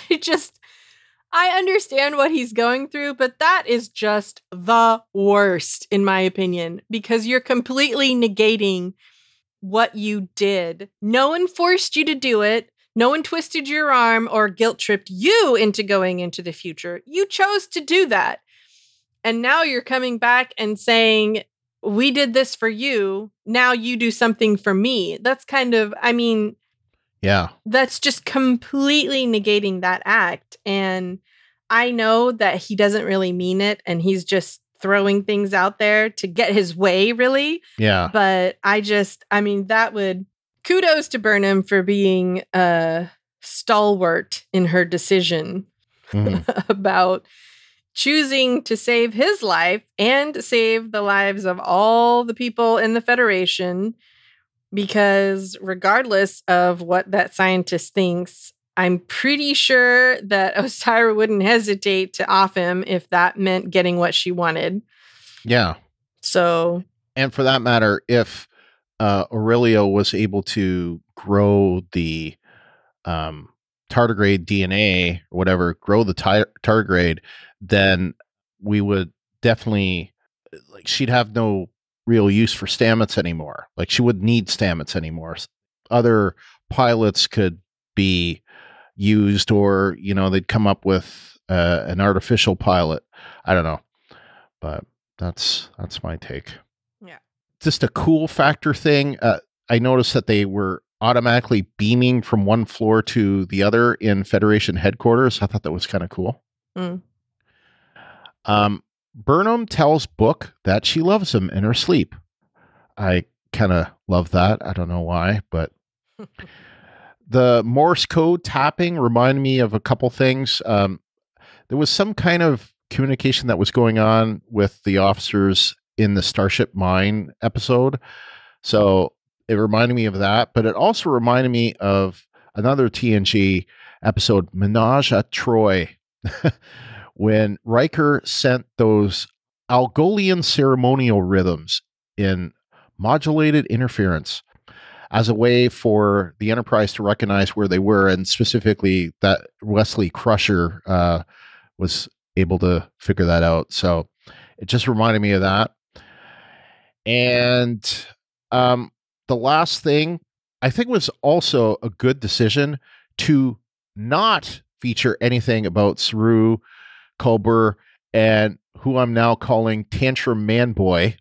A: I understand what he's going through, but that is just the worst, in my opinion, because you're completely negating what you did. No one forced you to do it. No one twisted your arm or guilt tripped you into going into the future. You chose to do that. And now you're coming back and saying, we did this for you. Now you do something for me. That's kind of,
B: yeah,
A: that's just completely negating that act. And I know that he doesn't really mean it, and he's just throwing things out there to get his way, really.
B: Yeah.
A: But kudos to Burnham for being stalwart in her decision about choosing to save his life and save the lives of all the people in the Federation, because regardless of what that scientist thinks, I'm pretty sure that Osyraa wouldn't hesitate to off him if that meant getting what she wanted.
B: Yeah.
A: So,
B: and for that matter, if Aurelio was able to grow the tardigrade DNA or whatever, grow the tardigrade, then we would definitely, like, she'd have no real use for Stamets anymore. Like, she wouldn't need Stamets anymore. Other pilots could be used, or they'd come up with an artificial pilot. I don't know, but that's my take.
A: Yeah,
B: just a cool factor thing. I noticed that they were automatically beaming from one floor to the other in Federation headquarters. I thought that was kind of cool. Burnham tells Book that she loves him in her sleep. I kind of love that. I don't know why, but The Morse code tapping reminded me of a couple things. There was some kind of communication that was going on with the officers in the Starship Mine episode. So it reminded me of that, but it also reminded me of another TNG episode, Menage a Troy, when Riker sent those Algolian ceremonial rhythms in modulated interference as a way for the Enterprise to recognize where they were, and specifically that Wesley Crusher was able to figure that out. So it just reminded me of that. And the last thing, I think, was also a good decision to not feature anything about Saru, Culber, and who I'm now calling Tantrum Man Boy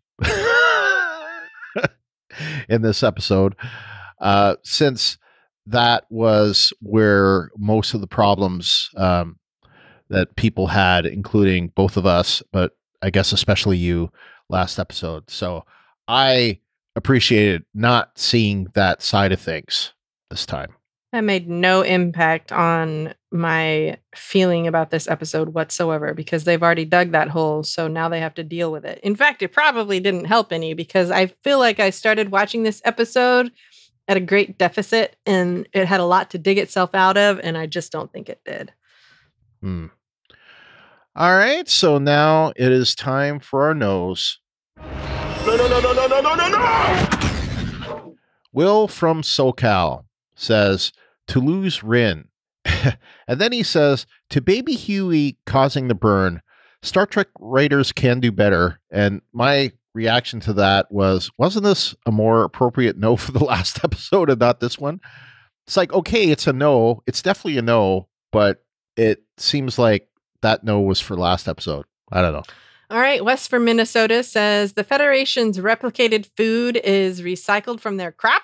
B: in this episode, since that was where most of the problems that people had, including both of us, but I guess especially you, last episode. So I appreciated not seeing that side of things this time.
A: That made no impact on my feeling about this episode whatsoever, because they've already dug that hole, so now they have to deal with it. In fact, it probably didn't help any, because I feel like I started watching this episode at a great deficit, and it had a lot to dig itself out of, and I just don't think it did.
B: All right, so now it is time for our nose. No. Will from SoCal says, Toulouse Rin. And then he says, to baby Huey causing the burn, Star Trek writers can do better. And my reaction to that was, wasn't this a more appropriate no for the last episode and not this one? It's like, okay, it's a no. It's definitely a no, but it seems like that no was for last episode. I don't know.
A: All right, Wes from Minnesota says, the Federation's replicated food is recycled from their crap.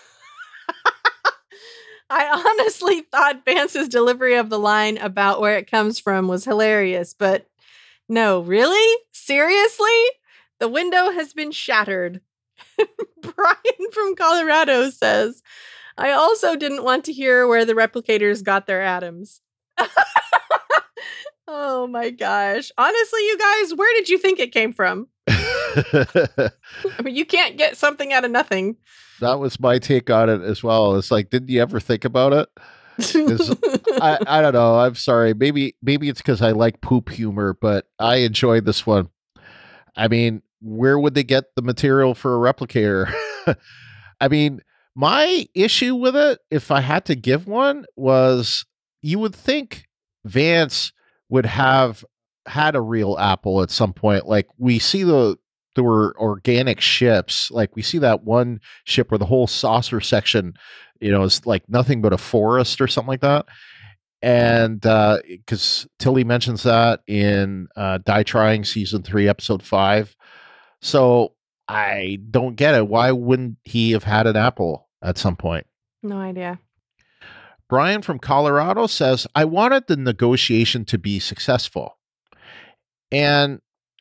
A: I honestly thought Vance's delivery of the line about where it comes from was hilarious, but no, really? Seriously? The window has been shattered. Brian from Colorado says, I also didn't want to hear where the replicators got their atoms. Oh my gosh. Honestly, you guys, where did you think it came from? I mean, you can't get something out of nothing.
B: That was my take on it as well. It's like, didn't you ever think about it? I don't know. I'm sorry. Maybe it's because I like poop humor, but I enjoyed this one. I mean, where would they get the material for a replicator? I mean, my issue with it, if I had to give one, was you would think Vance would have had a real apple at some point. Like, we see there were organic ships. Like, we see that one ship where the whole saucer section, is like nothing but a forest or something like that. And because Tilly mentions that in Die Trying Season 3, Episode 5. So I don't get it. Why wouldn't he have had an apple at some point?
A: No idea.
B: Brian from Colorado says, I wanted the negotiation to be successful. And,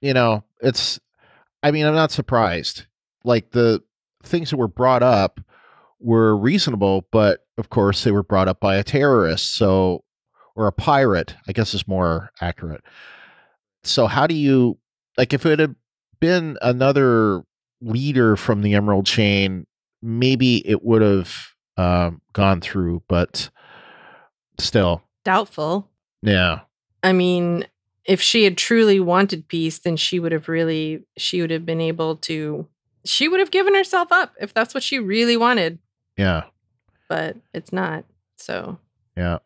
B: I'm not surprised. Like, the things that were brought up were reasonable, but of course they were brought up by a terrorist, or a pirate, I guess is more accurate. So how do you, like, if it had been another leader from the Emerald Chain, maybe it would have gone through, but still.
A: Doubtful.
B: Yeah.
A: I mean, if she had truly wanted peace, then she would have given herself up if that's what she really wanted.
B: Yeah.
A: But it's not. So.
B: Yeah.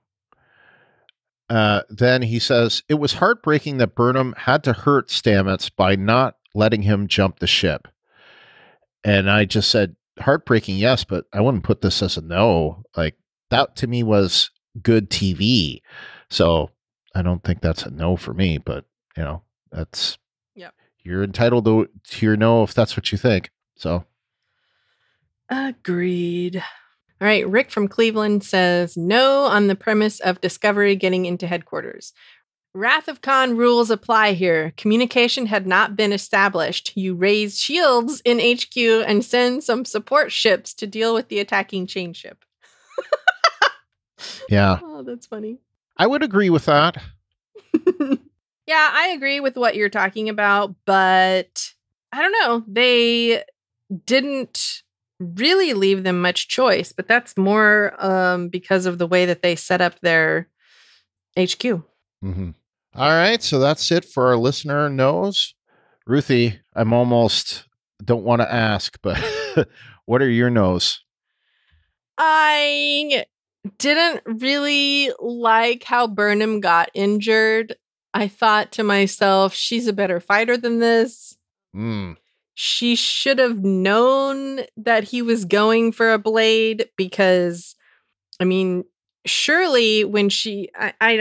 B: Then he says, it was heartbreaking that Burnham had to hurt Stamets by not letting him jump the ship. And I just said, heartbreaking, yes, but I wouldn't put this as a no. Like, that to me was good TV. So I don't think that's a no for me, but that's,
A: yep.
B: You're entitled to your no if that's what you think. So.
A: Agreed. All right. Rick from Cleveland says no on the premise of Discovery getting into headquarters. Wrath of Khan rules apply here. Communication had not been established. You raise shields in HQ and send some support ships to deal with the attacking chain ship.
B: Yeah.
A: Oh, that's funny.
B: I would agree with that.
A: Yeah, I agree with what you're talking about, but I don't know. They didn't really leave them much choice, but that's more because of the way that they set up their HQ.
B: Mm-hmm. All right. So that's it for our listener knows. Ruthie, I'm almost don't want to ask, but what are your no's?
A: I didn't really like how Burnham got injured. I thought to myself, she's a better fighter than this. She should have known that he was going for a blade because, I mean, surely when she's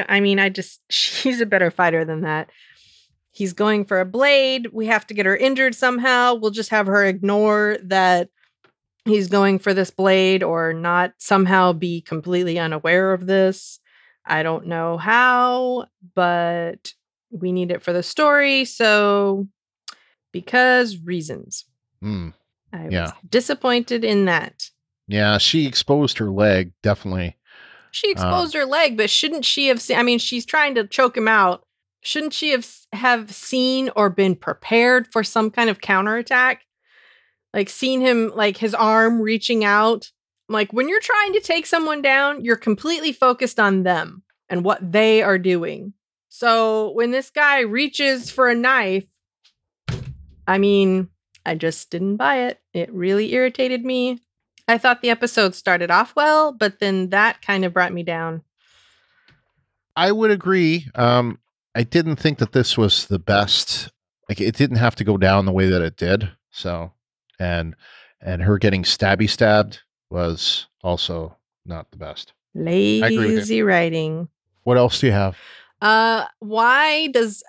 A: a better fighter than that. He's going for a blade. We have to get her injured somehow. We'll just have her ignore that he's going for this blade or not somehow be completely unaware of this. I don't know how, but we need it for the story. So, because reasons. I was disappointed in that.
B: Yeah, she exposed her leg, definitely.
A: She exposed her leg, but shouldn't she have seen? I mean, she's trying to choke him out. Shouldn't she have seen or been prepared for some kind of counterattack? Like seen him, like his arm reaching out. Like when you're trying to take someone down, you're completely focused on them and what they are doing. So when this guy reaches for a knife, I mean, I just didn't buy it. It really irritated me. I thought the episode started off well, but then that kind of brought me down.
B: I would agree. I didn't think that this was the best. Like it didn't have to go down the way that it did. So, and her getting stabbed was also not the best.
A: Lazy writing.
B: What else do you have?
A: Why does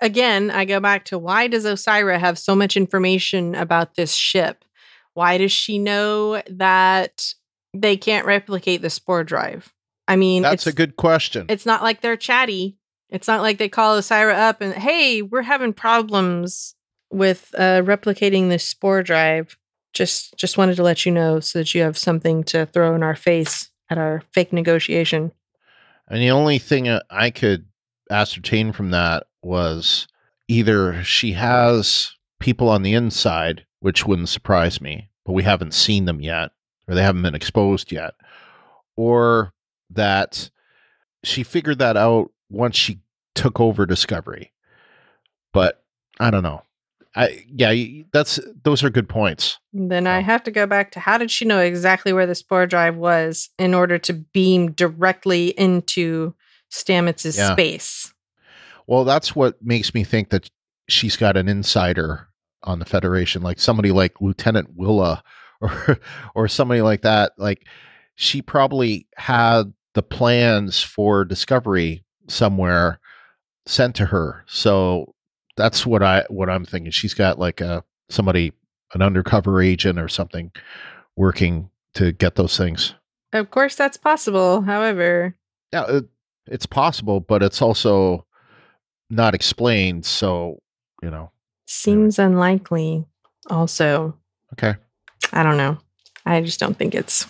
A: Osyraa have so much information about this ship? Why does she know that they can't replicate the spore drive? I mean,
B: that's a good question.
A: It's not like they're chatty. It's not like they call Osyraa up and, hey, we're having problems with replicating this spore drive. Just wanted to let you know so that you have something to throw in our face at our fake negotiation.
B: And the only thing I could ascertain from that was either she has people on the inside, which wouldn't surprise me, but we haven't seen them yet, or they haven't been exposed yet, or that she figured that out once she took over Discovery. But I don't know. Those are good points.
A: Then I have to go back to how did she know exactly where the spore drive was in order to beam directly into Stamets's space?
B: Well, that's what makes me think that she's got an insider on the Federation, like somebody like Lieutenant Willa or somebody like that. Like she probably had the plans for Discovery somewhere sent to her. So that's what I'm thinking. She's got like an undercover agent or something working to get those things.
A: Of course, that's possible. However,
B: yeah, it's possible, but it's also not explained. So,
A: seems unlikely. Also,
B: okay.
A: I don't know. I just don't think it's.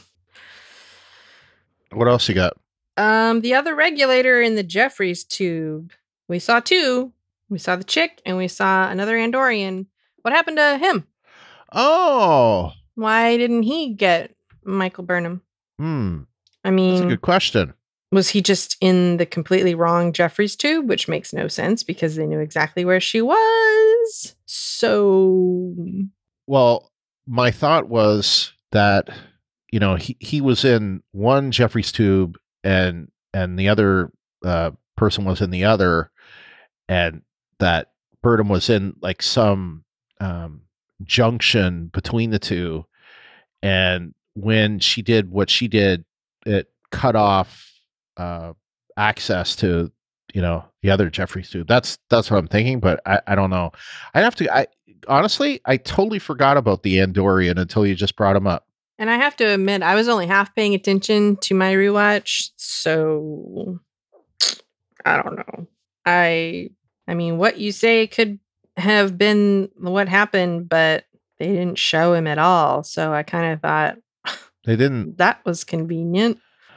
B: What else you got?
A: The other regulator in the Jeffries tube. We saw two. We saw the chick and we saw another Andorian. What happened to him?
B: Oh.
A: Why didn't he get Michael Burnham? I mean,
B: that's a good question.
A: Was he just in the completely wrong Jeffries tube, which makes no sense because they knew exactly where she was? So.
B: Well, my thought was that, he was in one Jeffries tube and the other person was in the other, and that Burnham was in like some junction between the two. And when she did what she did, it cut off access to, the other Jeffries tube. That's what I'm thinking, but I don't know. Honestly, I totally forgot about the Andorian until you just brought him up.
A: And I have to admit, I was only half paying attention to my rewatch, so I don't know. I mean, what you say could have been what happened, but they didn't show him at all. So I kind of thought
B: they didn't.
A: That was convenient.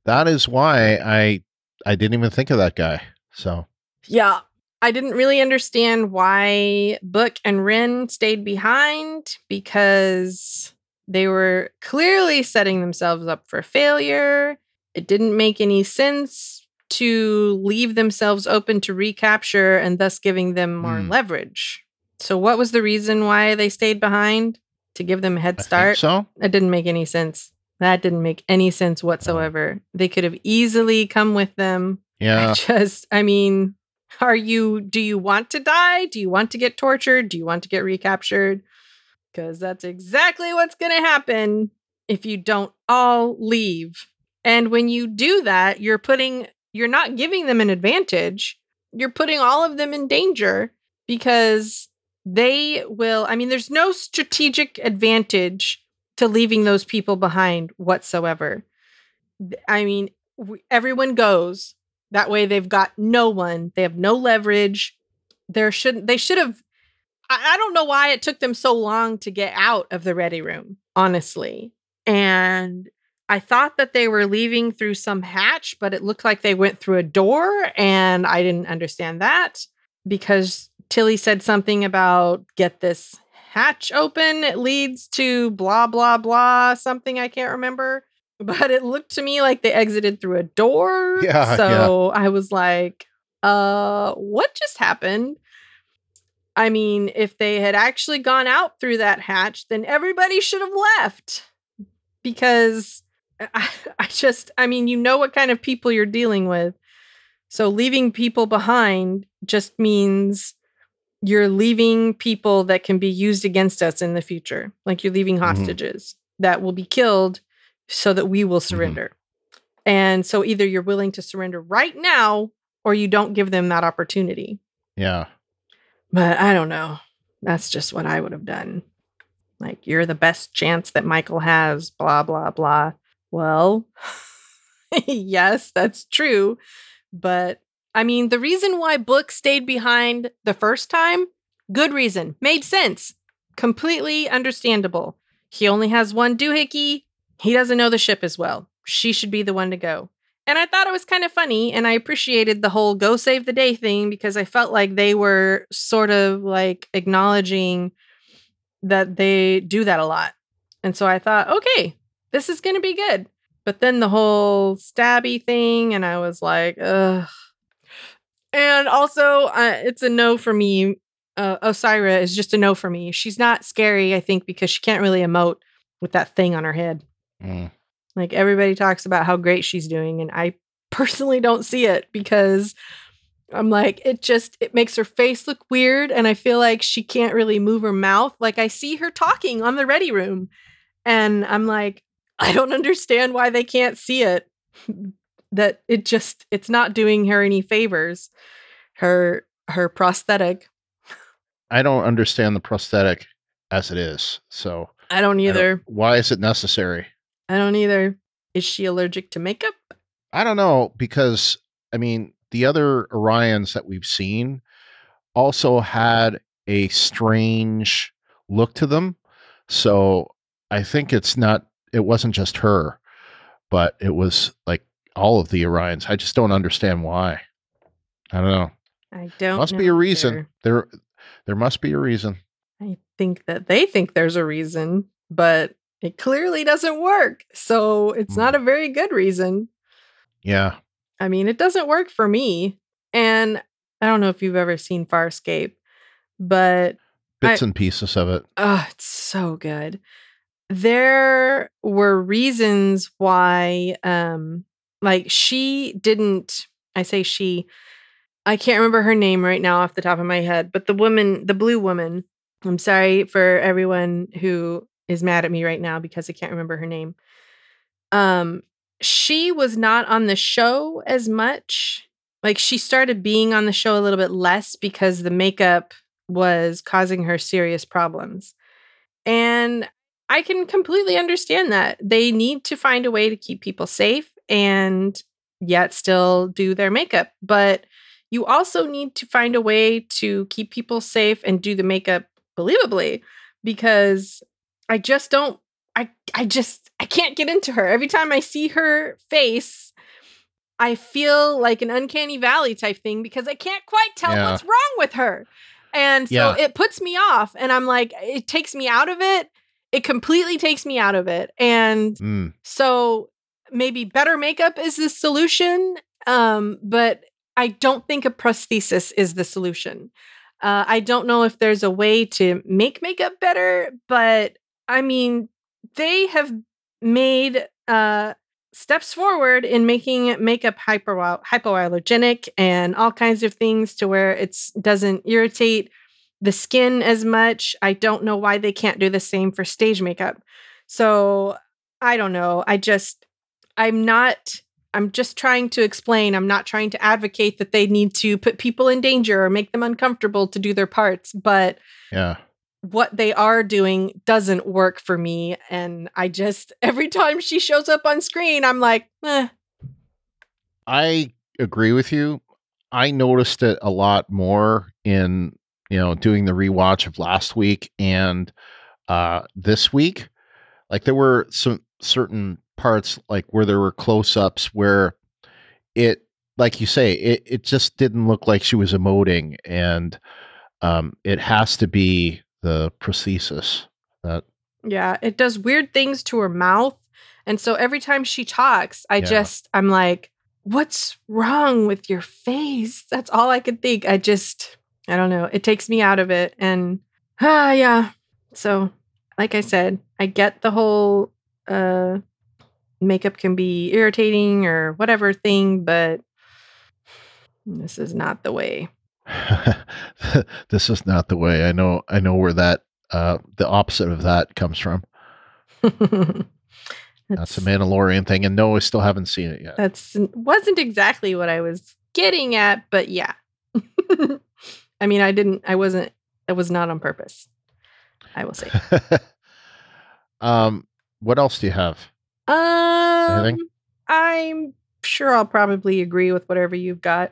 B: that is why I didn't even think of that guy. So
A: Yeah. I didn't really understand why Book and Rin stayed behind, because they were clearly setting themselves up for failure. It didn't make any sense to leave themselves open to recapture and thus giving them more leverage. So what was the reason why they stayed behind? To give them a head
B: I think
A: start?
B: so.
A: That didn't make any sense. That didn't make any sense whatsoever. They could have easily come with them.
B: Yeah.
A: I mean, do you want to die? Do you want to get tortured? Do you want to get recaptured? Because that's exactly what's going to happen if you don't all leave. And when you do that, you're not giving them an advantage. You're putting all of them in danger, because there's no strategic advantage to leaving those people behind whatsoever. I mean, everyone goes. That way they've got no one. They have no leverage. They should have. I don't know why it took them so long to get out of the ready room, honestly. And I thought that they were leaving through some hatch, but it looked like they went through a door, and I didn't understand that, because Tilly said something about get this hatch open. It leads to blah, blah, blah, something I can't remember. But it looked to me like they exited through a door.
B: Yeah.
A: So I was like, what just happened? I mean, if they had actually gone out through that hatch, then everybody should have left. Because you know what kind of people you're dealing with. So leaving people behind just means you're leaving people that can be used against us in the future. Like you're leaving hostages that will be killed so that we will surrender. And so either you're willing to surrender right now, or you don't give them that opportunity.
B: Yeah.
A: But I don't know. That's just what I would have done. Like, you're the best chance that Michael has, blah, blah, blah. Well, yes, that's true. But I mean, the reason why Book stayed behind the first time, good reason, made sense. Completely understandable. He only has one doohickey. He doesn't know the ship as well. She should be the one to go. And I thought it was kind of funny, and I appreciated the whole go save the day thing, because I felt like they were sort of like acknowledging that they do that a lot. And so I thought, okay, this is going to be good. But then the whole stabby thing, and I was like, ugh. And also, it's a no for me. Osyraa is just a no for me. She's not scary, I think, because she can't really emote with that thing on her head. Like, everybody talks about how great she's doing, and I personally don't see it, because I'm like, it makes her face look weird, and I feel like she can't really move her mouth. Like, I see her talking on the ready room, and I'm like, I don't understand why they can't see it. That it's not doing her any favors. Her prosthetic.
B: I don't understand the prosthetic as it is. So
A: I don't either.
B: Why is it necessary?
A: I don't either. Is she allergic to makeup?
B: I don't know, because I mean, the other Orions that we've seen also had a strange look to them. So I think it wasn't just her, but it was like all of the Orions. I just don't understand why. I don't know.
A: I don't
B: must
A: know
B: be a reason.
A: either.
B: There must be a reason.
A: I think that they think there's a reason, but it clearly doesn't work. So it's not a very good reason.
B: Yeah.
A: I mean, it doesn't work for me. And I don't know if you've ever seen Farscape, but
B: bits and pieces of it.
A: Oh, it's so good. There were reasons why, like, she didn't, I say she, I can't remember her name right now off the top of my head, but the blue woman, I'm sorry for everyone who is mad at me right now because I can't remember her name. She was not on the show as much. Like, she started being on the show a little bit less because the makeup was causing her serious problems. And I can completely understand that. They need to find a way to keep people safe and yet still do their makeup. But you also need to find a way to keep people safe and do the makeup believably, because I just don't, I can't get into her. Every time I see her face, I feel like an uncanny valley type thing because I can't quite tell
B: Yeah.
A: what's wrong with her. And so
B: Yeah.
A: it puts me off, and I'm like, it takes me out of it. It completely takes me out of it. And so maybe better makeup is the solution. But I don't think a prosthesis is the solution. I don't know if there's a way to make makeup better, but I mean, they have made steps forward in making makeup hypoallergenic and all kinds of things to where it doesn't irritate the skin as much. I don't know why they can't do the same for stage makeup. So I don't know. I'm just trying to explain. I'm not trying to advocate that they need to put people in danger or make them uncomfortable to do their parts. But
B: Yeah.
A: what they are doing doesn't work for me. And every time she shows up on screen, I'm like, eh.
B: I agree with you. I noticed it a lot more in, doing the rewatch of last week and this week. Like there were some certain parts like where there were close-ups where it, like you say, it just didn't look like she was emoting, and it has to be the prosthesis.
A: Yeah, it does weird things to her mouth. And so every time she talks, I'm like, what's wrong with your face? That's all I could think. I don't know. It takes me out of it. And yeah. So like I said, I get the whole makeup can be irritating or whatever thing, but this is not the way.
B: This is not the way. I know where that the opposite of that comes from. That's a Mandalorian thing, and no, I still haven't seen it yet.
A: Wasn't exactly what I was getting at, but yeah. I mean, it was not on purpose. I will say.
B: What else do you have?
A: Anything? I'm sure I'll probably agree with whatever you've got.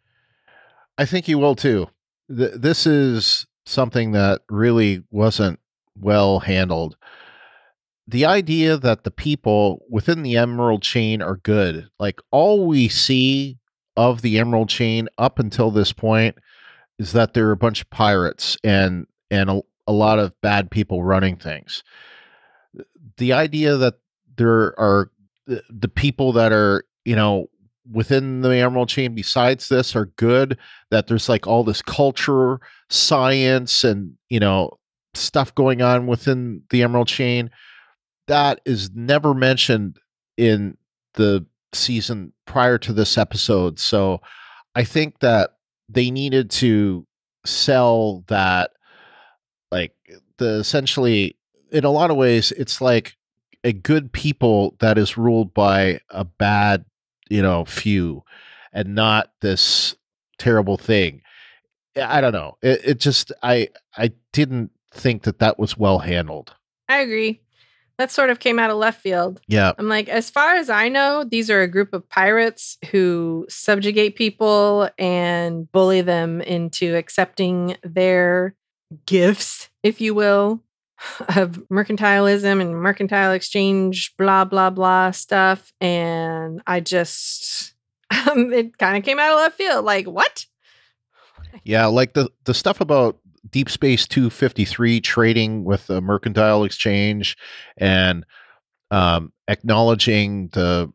B: I think you will too. This is something that really wasn't well handled. The idea that the people within the Emerald Chain are good, like all we see of the Emerald Chain up until this point is that there are a bunch of pirates and a lot of bad people running things. The idea that there are the people that are, within the Emerald Chain besides this are good, that there's like all this culture, science, and, stuff going on within the Emerald Chain, that is never mentioned in the season prior to this episode. So I think that they needed to sell that, like, essentially, in a lot of ways, it's like a good people that is ruled by a bad, few, and not this terrible thing. I don't know. It just, I didn't think that was well handled.
A: I agree. That sort of came out of left field.
B: Yeah.
A: I'm like, as far as I know, these are a group of pirates who subjugate people and bully them into accepting their gifts, if you will, of mercantilism and mercantile exchange, blah, blah, blah stuff. And I just, it kind of came out of left field. Like, what?
B: Yeah, like the stuff about Deep Space 253 trading with the mercantile exchange and acknowledging the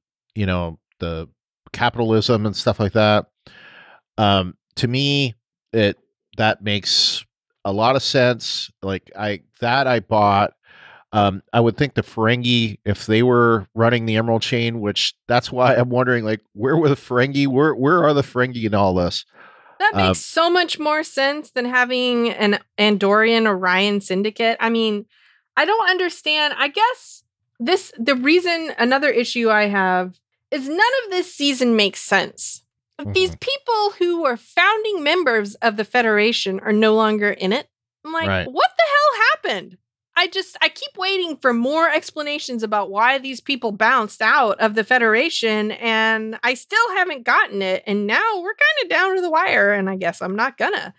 B: capitalism and stuff like that. To me, that makes a lot of sense. Like I bought. I would think the Ferengi, if they were running the Emerald Chain, which that's why I'm wondering, like, where were the Ferengi? Where are the Ferengi in all this?
A: That makes so much more sense than having an Andorian Orion syndicate. I mean, I don't understand. I guess another issue I have is none of this season makes sense. Mm-hmm. These people who were founding members of the Federation are no longer in it. I'm like, right. What the hell happened? I keep waiting for more explanations about why these people bounced out of the Federation, and I still haven't gotten it. And now we're kind of down to the wire, and I guess I'm not gonna.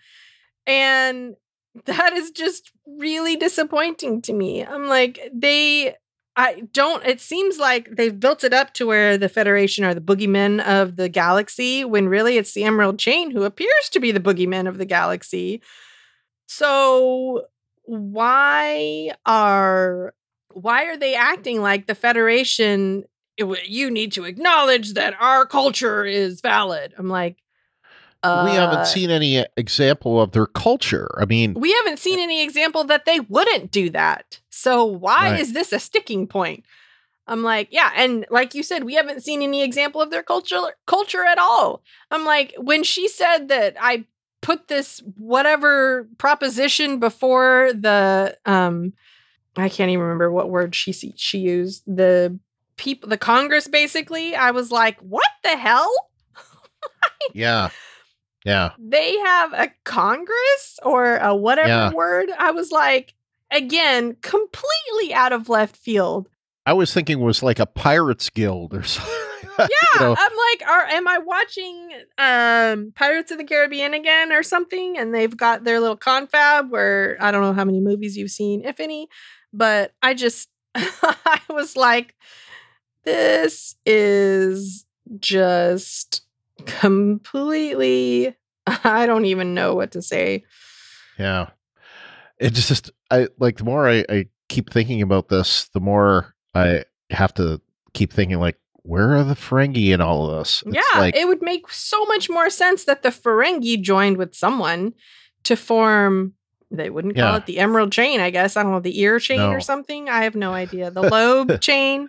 A: And that is just really disappointing to me. I'm like, they it seems like they've built it up to where the Federation are the boogeymen of the galaxy, when really it's the Emerald Chain who appears to be the boogeymen of the galaxy. So why are they acting like the Federation? You need to acknowledge that our culture is valid. I'm like,
B: we haven't seen any example of their culture. I mean,
A: we haven't seen any example that they wouldn't do that. So why is this a sticking point? I'm like, yeah. And like you said, we haven't seen any example of their culture at all. I'm like, when she said that I put this whatever proposition before the, I can't even remember what word she used, the Congress, basically, I was like, what the hell?
B: Yeah.
A: They have a Congress or a whatever word. I was like, again, completely out of left field.
B: I was thinking it was like a Pirates Guild or something.
A: Yeah, I'm like, am I watching Pirates of the Caribbean again or something? And they've got their little confab where I don't know how many movies you've seen, if any, but I was like, this is just completely, I don't even know what to say.
B: Yeah. It just, the more I keep thinking about this, the more I have to keep thinking, like, where are the Ferengi in all of this?
A: It's it would make so much more sense that the Ferengi joined with someone to form, they wouldn't call it the Emerald Chain, I guess. I don't know, the ear chain or something. I have no idea. The lobe chain.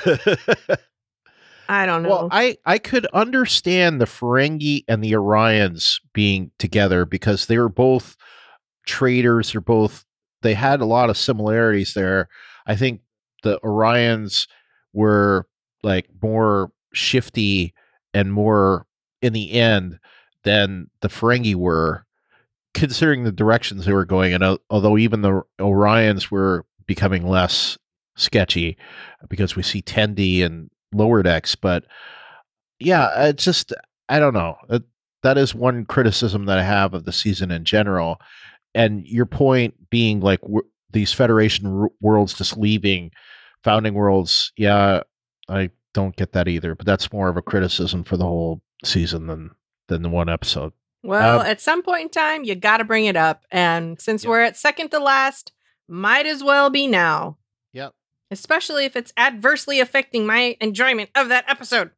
A: I don't know.
B: Well, I could understand the Ferengi and the Orions being together because they were both traders. They had a lot of similarities there. I think the Orions were like more shifty and more in the end than the Ferengi were, considering the directions they were going. And although even the Orions were becoming less sketchy because we see Tendi and Lower Decks, but yeah, it's just, I don't know. That is one criticism that I have of the season in general. And your point being like these Federation worlds just leaving founding worlds. Yeah, I don't get that either, but that's more of a criticism for the whole season than the one episode.
A: Well, at some point in time, you got to bring it up. And since we're at second to last, might as well be now.
B: Yep.
A: Especially if it's adversely affecting my enjoyment of that episode.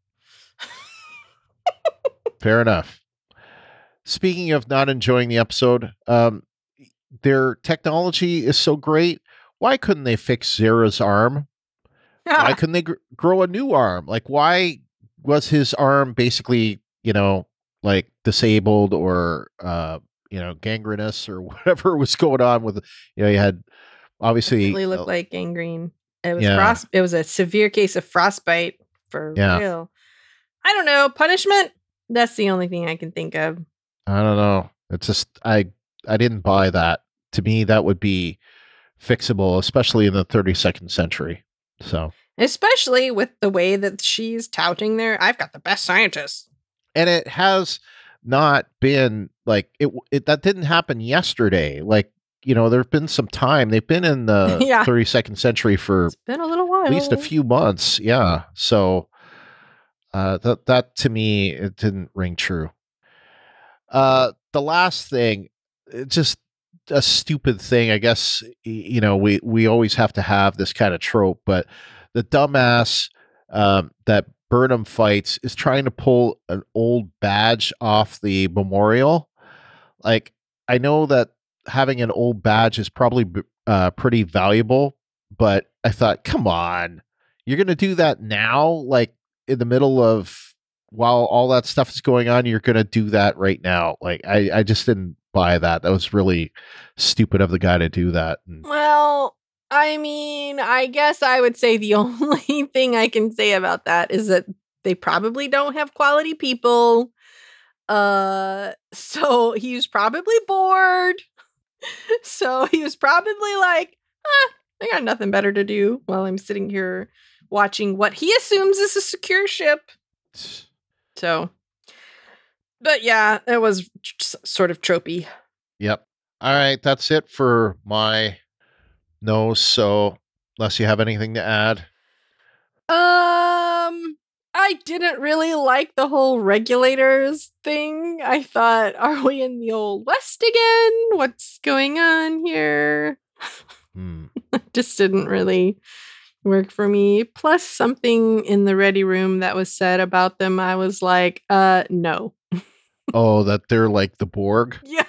B: Fair enough. Speaking of not enjoying the episode, their technology is so great. Why couldn't they fix Zara's arm? Why couldn't they grow a new arm? Like, why was his arm basically, like disabled or, gangrenous or whatever was going on with, he had obviously
A: it looked like gangrene. It was it was a severe case of frostbite for real. I don't know. Punishment? That's the only thing I can think of.
B: I don't know. It's just, I didn't buy that. To me, that would be fixable, especially in the 32nd century. So,
A: especially with the way that she's touting there, I've got the best scientists.
B: And it has not been like it that didn't happen yesterday. Like, there've been some time. They've been in the 32nd century for
A: it's been a little while.
B: At least a few months. Yeah. So that to me, it didn't ring true. The last thing, just a stupid thing, I guess, we always have to have this kind of trope, but the dumbass that Burnham fights is trying to pull an old badge off the memorial. Like, I know that having an old badge is probably pretty valuable, but I thought, come on, you're going to do that now? Like, in the middle of, while all that stuff is going on, you're going to do that right now? Like, I just didn't buy that. That was really stupid of the guy to do that.
A: Well, I mean, I guess I would say the only thing I can say about that is that they probably don't have quality people. So he was probably bored. So he was probably like, I got nothing better to do while I'm sitting here watching what he assumes is a secure ship. So, but yeah, it was sort of tropey.
B: Yep. All right. That's it for my nose. So unless you have anything to add.
A: I didn't really like the whole regulators thing. I thought, are we in the old West again? What's going on here? Just didn't really work for me. Plus, something in the ready room that was said about them, I was like, no.
B: Oh, that they're like the Borg?
A: Yes.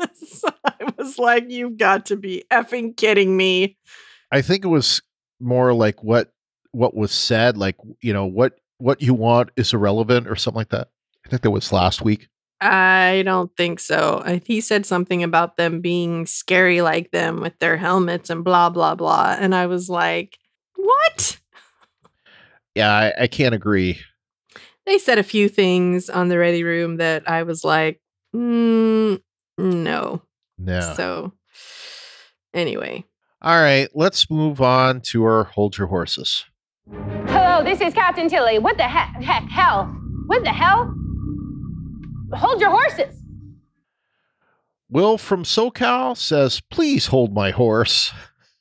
A: I was like, you've got to be effing kidding me.
B: I think it was more like what was said, like, what you want is irrelevant or something like that. I think that was last week.
A: I don't think so. He said something about them being scary like them with their helmets and blah, blah, blah. And I was like, what?
B: Yeah, I can't agree.
A: They said a few things on the ready room that I was like, no.
B: No.
A: So, anyway.
B: All right, let's move on to our Hold Your Horses.
D: Hello, this is Captain Tilly. What the hell? What the hell? Hold your horses.
B: Will from SoCal says, please hold my horse.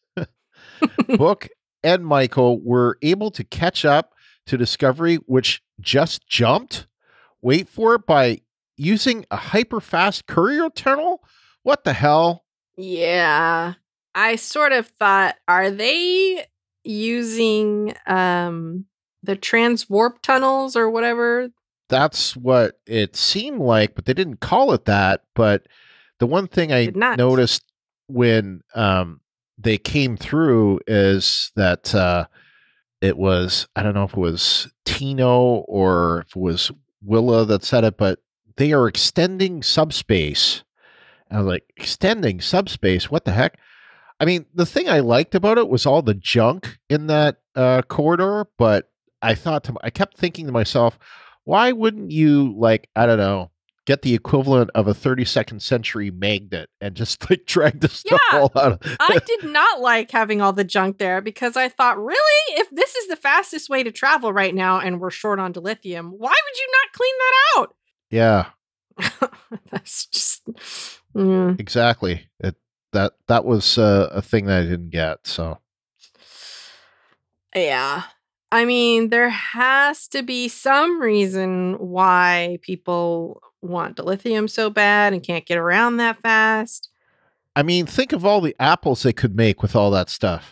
B: Book and Michael were able to catch up to Discovery, which just jumped. Wait for it, by using a hyper-fast courier tunnel? What the hell?
A: Yeah. I sort of thought, are they using the transwarp tunnels or whatever?
B: That's what it seemed like, but they didn't call it that. But the one thing I noticed when they came through is that it was, I don't know if it was Tino or if it was Willa that said it, but they are extending subspace. I was like, extending subspace? What the heck? I mean, the thing I liked about it was all the junk in that corridor, but I kept thinking to myself, why wouldn't you, like, I don't know, get the equivalent of a 32nd century magnet and just like drag the stuff all out?
A: I did not like having all the junk there because I thought, really? If this is the fastest way to travel right now and we're short on dilithium, why would you not clean that out?
B: Yeah.
A: That's just...
B: Exactly. That was a thing that I didn't get, so.
A: Yeah. I mean, there has to be some reason why people want dilithium so bad and can't get around that fast.
B: I mean, think of all the apples they could make with all that stuff.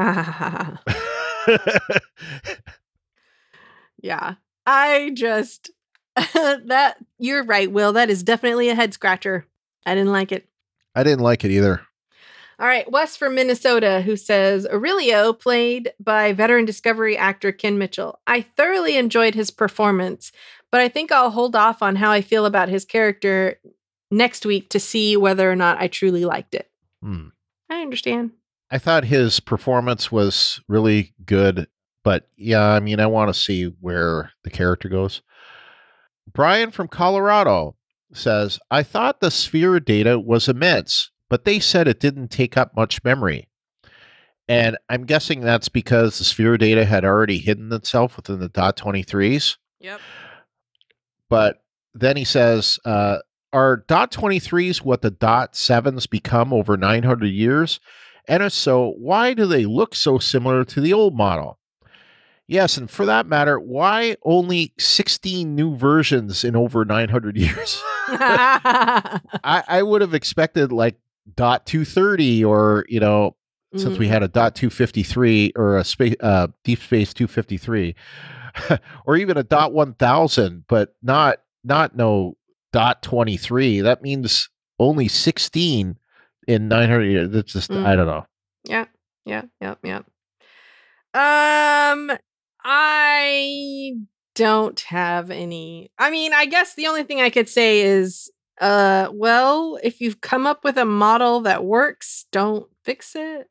A: Yeah. I just... that you're right, Will. That is definitely a head scratcher. I didn't like it.
B: I didn't like it either.
A: All right, Wes from Minnesota, who says, Aurelio, played by veteran Discovery actor Ken Mitchell. I thoroughly enjoyed his performance, but I think I'll hold off on how I feel about his character next week to see whether or not I truly liked it. I understand.
B: I thought his performance was really good, but yeah, I mean, I want to see where the character goes. Brian from Colorado says, I thought the sphere data was immense, but they said it didn't take up much memory. And I'm guessing that's because the sphere data had already hidden itself within the .23s.
A: Yep.
B: But then he says, are .23s what the .7s become over 900 years? And if so, why do they look so similar to the old model? Yes, and for that matter, why only 16 new versions in over 900 years? I would have expected like .230 or, since we had a .253 or a Deep Space 253 or even a .1000, but not no .23. That means only 16 in 900 years. That's just, I don't know.
A: Yeah. I don't have any. I mean, I guess the only thing I could say is, well, if you've come up with a model that works, don't fix it.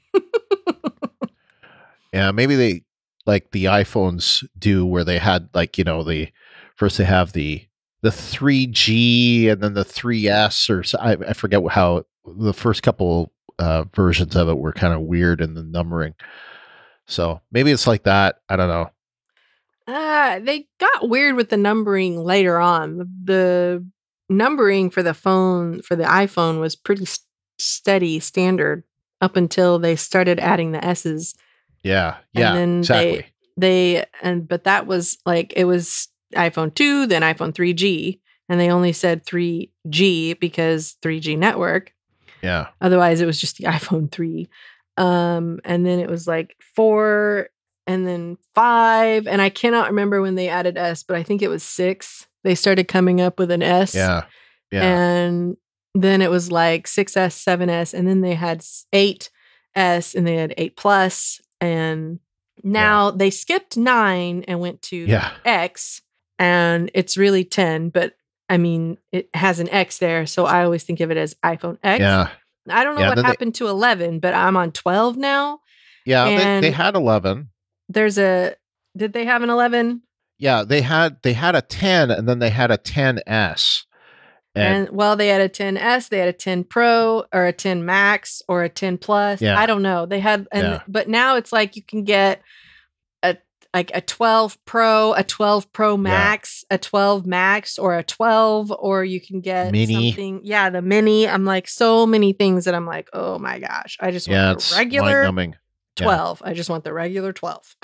B: Yeah, maybe they, like the iPhones do, where they had like, first they have the 3G and then the 3S, or I forget how the first couple versions of it were kind of weird in the numbering. So maybe it's like that. I don't know.
A: They got weird with the numbering later on. The numbering for the iPhone was pretty steady, standard up until they started adding the S's.
B: Yeah.
A: And
B: Yeah.
A: then
B: Exactly.
A: but that was like, it was iPhone 2, then iPhone 3G, and they only said 3G because 3G network.
B: Yeah.
A: Otherwise, it was just the iPhone 3. And then it was like 4 and then 5. And I cannot remember when they added S, but I think it was 6. They started coming up with an S.
B: Yeah. Yeah.
A: And then it was like 6S, 7S. And then they had 8S and they had 8 Plus. And now they skipped 9 and went to
B: Yeah.
A: X. And it's really 10. But I mean, it has an X there. So I always think of it as iPhone X.
B: Yeah.
A: I don't know
B: Yeah,
A: what
B: then
A: happened to 11, but I'm on 12 now.
B: Yeah. They
A: And
B: had 11.
A: Did they have an 11?
B: Yeah. They had a 10 and then they had a 10S.
A: And well, they had a 10S, they had a 10 Pro or a 10 Max or a 10 Plus.
B: Yeah.
A: I don't know. They had, but now it's like you can get a 12 Pro, a 12 Pro Max, a 12 Max, or a 12, or you can get
B: Mini.
A: something. Yeah, the mini. I'm like, so many things that I'm like, oh my gosh, I just want
B: it's
A: the regular
B: mind-numbing.
A: 12. I just want the regular 12.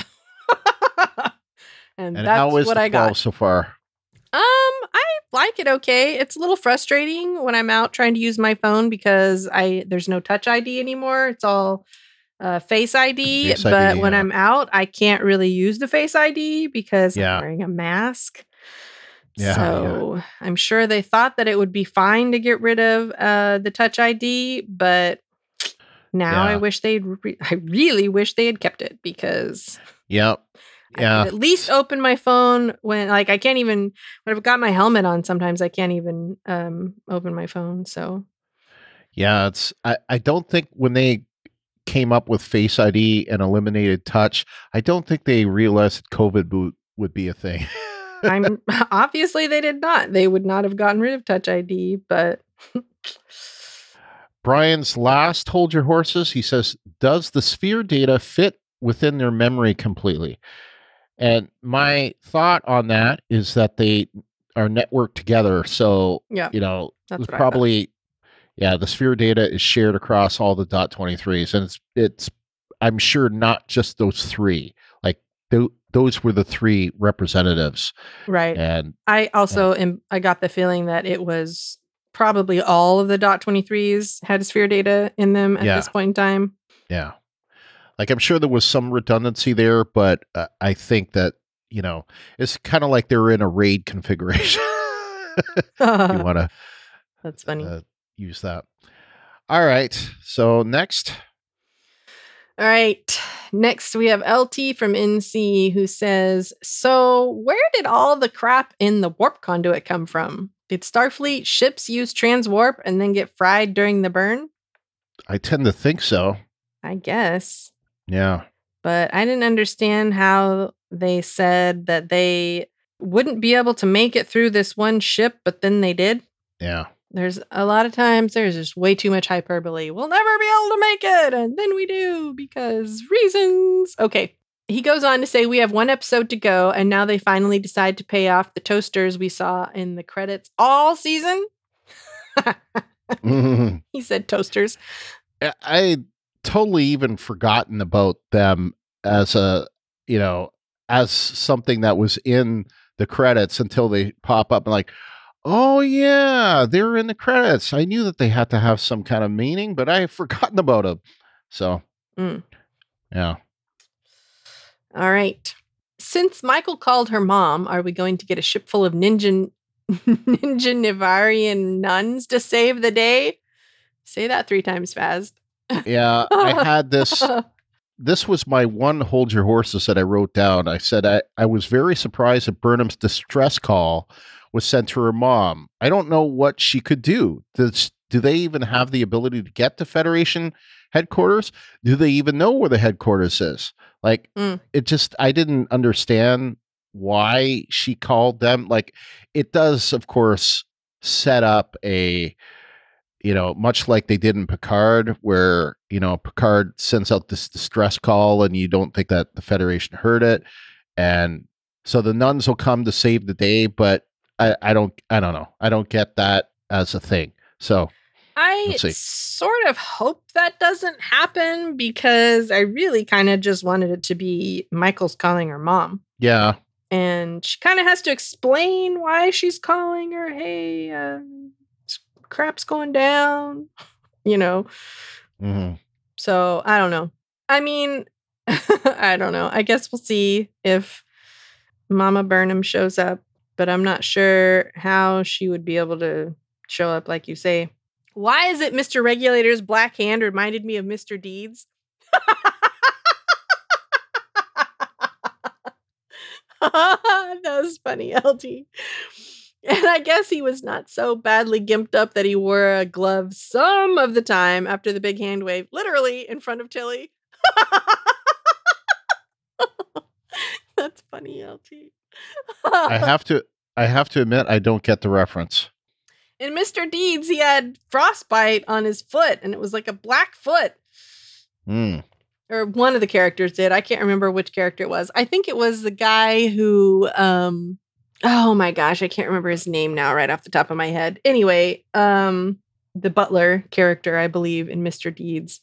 A: and that's
B: how is
A: what
B: the
A: I
B: 12
A: got.
B: so far?
A: I like it okay. It's a little frustrating when I'm out trying to use my phone because there's no Touch ID anymore. It's all Face ID.
B: Face
A: But
B: ID,
A: when
B: yeah.
A: I'm out, I can't really use the Face ID because
B: Yeah.
A: I'm wearing a mask.
B: Yeah,
A: So I'm sure they thought that it would be fine to get rid of the Touch ID, but now
B: Yeah.
A: I really wish they had kept it because
B: Yep.
A: I
B: Yeah.
A: could at least open my phone when I can't even, when I've got my helmet on, sometimes I can't even open my phone. So
B: Yeah. I don't think when they came up with Face ID and eliminated touch, I don't think they realized that COVID would be a thing.
A: I'm obviously they did not. They would not have gotten rid of Touch ID, but
B: Brian's last Hold Your Horses, he says, does the Sphere data fit within their memory completely? And my thought on that is that they are networked together. So,
A: yeah, that's what
B: probably, the Sphere data is shared across all the .23s. And it's I'm sure not just those 3. Like those were the 3 representatives.
A: right.
B: And
A: I also I got the feeling that it was probably all of the .23s had Sphere data in them at this point in time.
B: yeah. Like, I'm sure there was some redundancy there, but I think that, it's kind of like they're in a RAID configuration. You want to
A: That's funny.
B: use that. All right. So next.
A: All right. Next, we have LT from NC who says, so where did all the crap in the warp conduit come from? Did Starfleet ships use transwarp and then get fried during the burn?
B: I tend to think so.
A: I guess.
B: Yeah.
A: But I didn't understand how they said that they wouldn't be able to make it through this one ship, but then they did.
B: Yeah.
A: There's a lot of times there's just way too much hyperbole. We'll never be able to make it. And then we do because reasons. Okay. He goes on to say we have 1 episode to go. And now they finally decide to pay off the toasters we saw in the credits all season. He said toasters.
B: I totally even forgotten about them as as something that was in the credits until they pop up and like, oh yeah, they're in the credits. I knew that they had to have some kind of meaning, but I had forgotten about them. So, yeah.
A: All right. Since Michael called her mom, are we going to get a ship full of ninja Nivarian nuns to save the day? Say that 3 times fast.
B: Yeah, I had this. This was my one Hold Your Horses that I wrote down. I said I was very surprised that Burnham's distress call was sent to her mom. I don't know what she could do. Do they even have the ability to get to Federation headquarters? Do they even know where the headquarters is? Like, it just, I didn't understand why she called them. Like, it does, of course, set up a, much like they did in Picard, where, Picard sends out this distress call and you don't think that the Federation heard it. And so the nuns will come to save the day, but I don't know. I don't get that as a thing. So
A: I
B: Let's see.
A: sort of hope that doesn't happen because I really kind of just wanted it to be Michael's calling her mom.
B: Yeah.
A: And she kind of has to explain why she's calling her. Hey, crap's going down, you know?
B: Hmm.
A: So I don't know. I mean, I don't know. I guess we'll see if Mama Burnham shows up, but I'm not sure how she would be able to show up, like you say. Why is it Mr. Regulator's black hand reminded me of Mr. Deeds? That was funny, LT. And I guess he was not so badly gimped up that he wore a glove some of the time after the big hand wave, literally in front of Tilly. That's funny, LT.
B: I have to admit, I don't get the reference.
A: In Mr. Deeds, he had frostbite on his foot, and it was like a black foot.
B: Hmm.
A: Or one of the characters did. I can't remember which character it was. I think it was the guy who, oh my gosh, I can't remember his name now right off the top of my head. Anyway, the butler character, I believe, in Mr. Deeds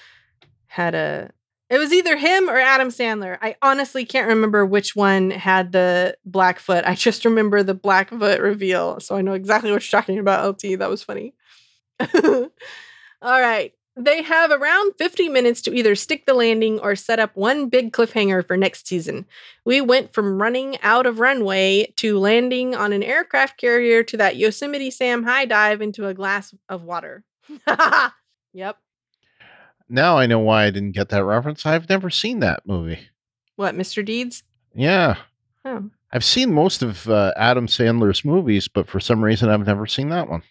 A: it was either him or Adam Sandler. I honestly can't remember which one had the black foot. I just remember the black foot reveal. So I know exactly what you're talking about, LT. That was funny. All right. They have around 50 minutes to either stick the landing or set up one big cliffhanger for next season. We went from running out of runway to landing on an aircraft carrier to that Yosemite Sam high dive into a glass of water. Yep.
B: Now I know why I didn't get that reference. I've never seen that movie.
A: What, Mr. Deeds?
B: Yeah.
A: Oh.
B: I've seen most of Adam Sandler's movies, but for some reason I've never seen that one.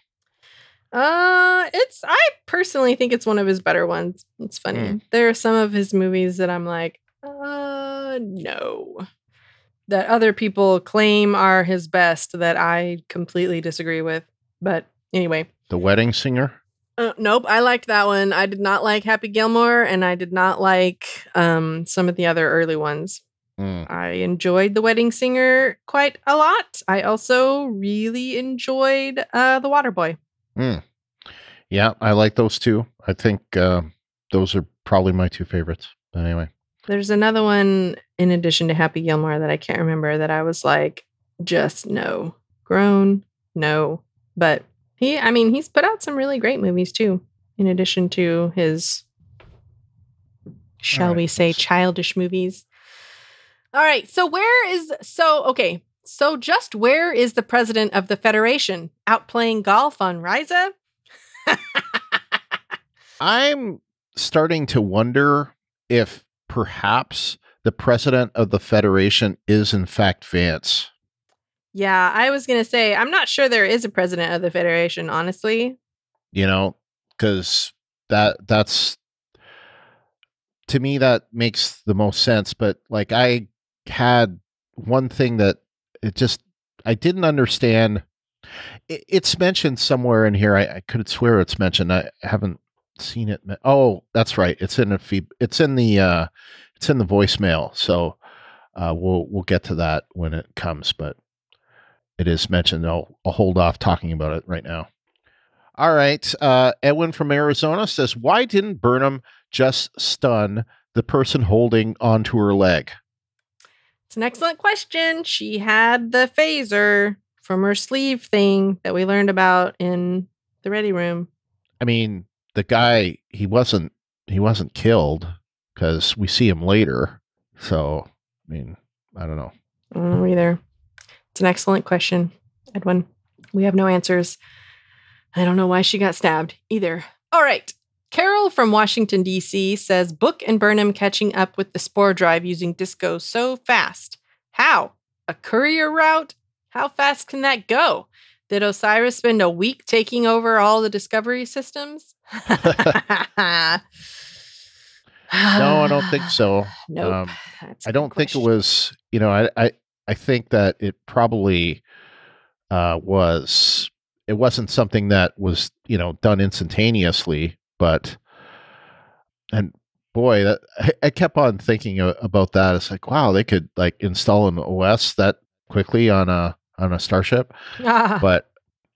A: I personally think it's one of his better ones. It's funny. There are some of his movies that I'm like, no. That other people claim are his best that I completely disagree with. But anyway.
B: The Wedding Singer?
A: Nope, I liked that one. I did not like Happy Gilmore, and I did not like some of the other early ones. I enjoyed The Wedding Singer quite a lot. I also really enjoyed The Waterboy.
B: Yeah, I like those two. I think those are probably my two favorites. But anyway. There's
A: another one in addition to Happy Gilmore that I can't remember that I was like, just no. Grown, no. But he's put out some really great movies too, in addition to his, shall we say, childish movies. All right, so where is the president of the Federation? Out playing golf on Ryza?
B: I'm starting to wonder if perhaps the president of the Federation is in fact Vance.
A: Yeah, I was going to say, I'm not sure there is a president of the Federation, honestly.
B: Because that's, to me, that makes the most sense. But like, I had one thing that I didn't understand. It's mentioned somewhere in here. I could swear it's mentioned. I haven't seen it. Oh, that's right. It's in it's in the voicemail. So we'll get to that when it comes, but it is mentioned. I'll hold off talking about it right now. All right. Edwin from Arizona says, why didn't Burnham just stun the person holding onto her leg?
A: It's an excellent question. She had the phaser from her sleeve thing that we learned about in the ready room.
B: I mean, the guy, he wasn't killed because we see him later. So, I mean, I don't know.
A: I don't know either. It's an excellent question, Edwin. We have no answers. I don't know why she got stabbed either. All right. Carol from Washington, D.C. says, Book and Burnham catching up with the spore drive using Disco so fast. How? A courier route? How fast can that go? Did Osiris spend a week taking over all the Discovery systems?
B: No, I don't think so.
A: Nope.
B: I don't think it was, I think that it probably was, it wasn't something that was, done instantaneously, but, and boy, that I kept on thinking about that. It's like, wow, they could like install an OS that quickly on a starship. But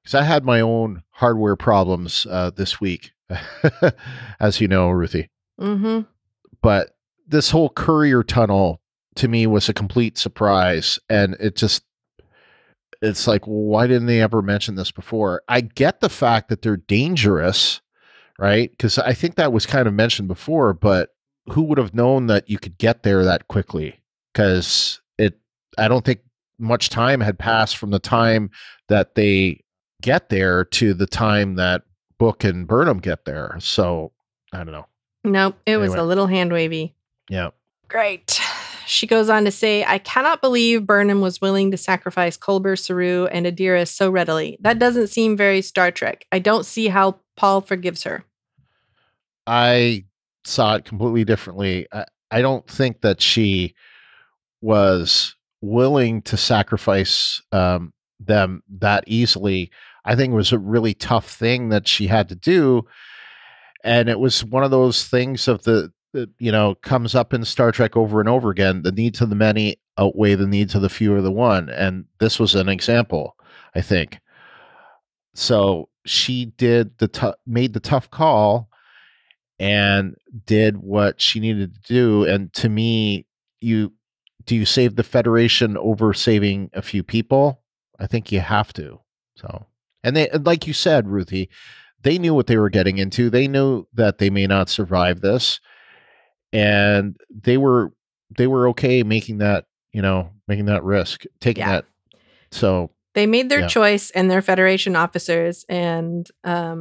B: because I had my own hardware problems this week, as you know, Ruthie.
A: Mm-hmm.
B: But this whole courier tunnel to me was a complete surprise, and it's like, why didn't they ever mention this before? I get the fact that they're dangerous, right? Because I think that was kind of mentioned before, but who would have known that you could get there that quickly? Because I don't think much time had passed from the time that they get there to the time that Book and Burnham get there. So I don't know.
A: Nope, it was
B: Anyway.
A: a little hand wavy.
B: Yeah.
A: Great. She goes on to say, I cannot believe Burnham was willing to sacrifice Culber, Saru, and Adira so readily. That doesn't seem very Star Trek. I don't see how Paul forgives her.
B: I saw it completely differently. I don't think that she was willing to sacrifice them that easily. I think it was a really tough thing that she had to do. And it was one of those things of the comes up in Star Trek over and over again. The needs of the many outweigh the needs of the few or the one. And this was an example, I think. So she did made the tough call and did what she needed to do. And to me, do you save the Federation over saving a few people? I think you have to. So, and they, like you said, Ruthie, they knew what they were getting into. They knew that they may not survive this, and they were okay making that risk, taking that. So
A: they made their choice, and they're Federation officers. And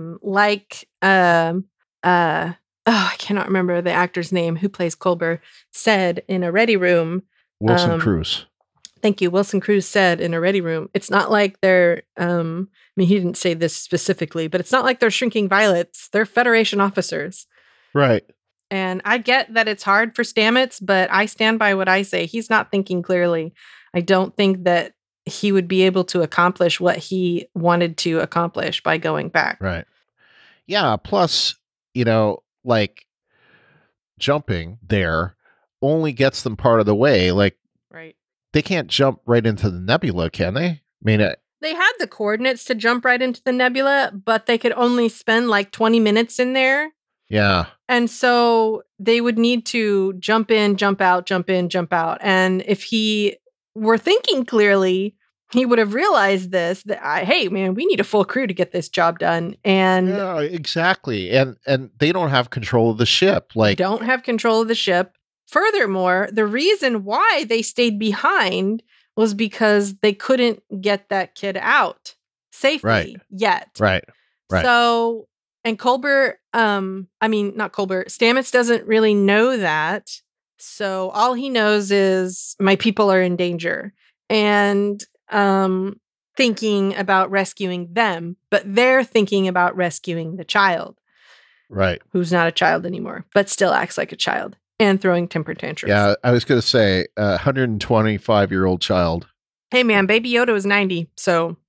A: I cannot remember the actor's name who plays Culber, said in a ready room.
B: Wilson Cruz.
A: Thank you. Wilson Cruz said in a ready room, it's not like they're, he didn't say this specifically, but it's not like they're shrinking violets. They're Federation officers.
B: Right.
A: And I get that it's hard for Stamets, but I stand by what I say. He's not thinking clearly. I don't think that he would be able to accomplish what he wanted to accomplish by going back.
B: Right. Yeah. Plus, like jumping there only gets them part of the way. Like,
A: right.
B: They can't jump right into the nebula, can they? I mean,
A: they had the coordinates to jump right into the nebula, but they could only spend like 20 minutes in there.
B: Yeah.
A: And so they would need to jump in, jump out, jump in, jump out. And if he were thinking clearly, he would have realized this, that, hey, man, we need a full crew to get this job done. And
B: yeah, exactly. And they don't have control of the ship.
A: Don't have control of the ship. Furthermore, the reason why they stayed behind was because they couldn't get that kid out safely yet.
B: Right.
A: So, and Culber, not Culber, Stamets doesn't really know that. So all he knows is my people are in danger and thinking about rescuing them, but they're thinking about rescuing the child.
B: Right.
A: Who's not a child anymore, but still acts like a child. And throwing temper tantrums.
B: Yeah, I was going to say 125-year-old child.
A: Hey, man, Baby Yoda was 90, so.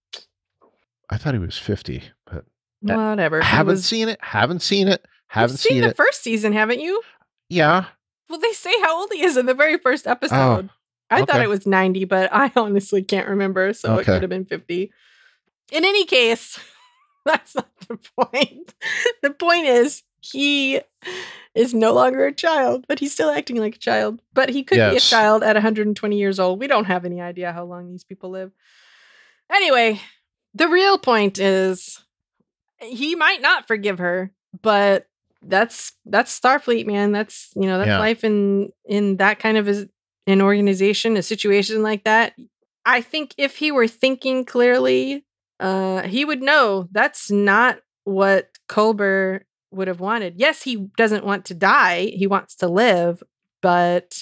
B: I thought he was 50, but.
A: Whatever.
B: Haven't seen it. Haven't seen it. Haven't seen
A: the first season, haven't you?
B: Yeah.
A: Well, they say how old he is in the very first episode. I thought it was 90, but I honestly can't remember, so it could have been 50. In any case, that's not the point. The point is, he is no longer a child, but he's still acting like a child. But he could be a child at 120 years old. We don't have any idea how long these people live. Anyway, the real point is he might not forgive her, but that's Starfleet, man. That's life in that kind of an organization, a situation like that. I think if he were thinking clearly, he would know that's not what Culber would have wanted. Yes, he doesn't want to die. He wants to live, but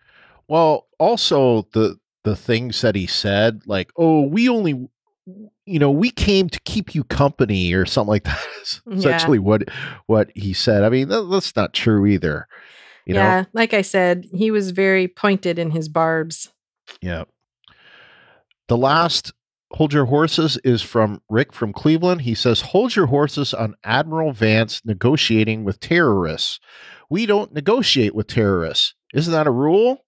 B: also the things that he said, like, oh, we only we came to keep you company or something like that. Essentially what he said. I mean, that's not true either. You know?
A: Like I said, he was very pointed in his barbs.
B: Yeah. The last Hold Your Horses is from Rick from Cleveland. He says, hold your horses on Admiral Vance negotiating with terrorists. We don't negotiate with terrorists. Isn't that a rule?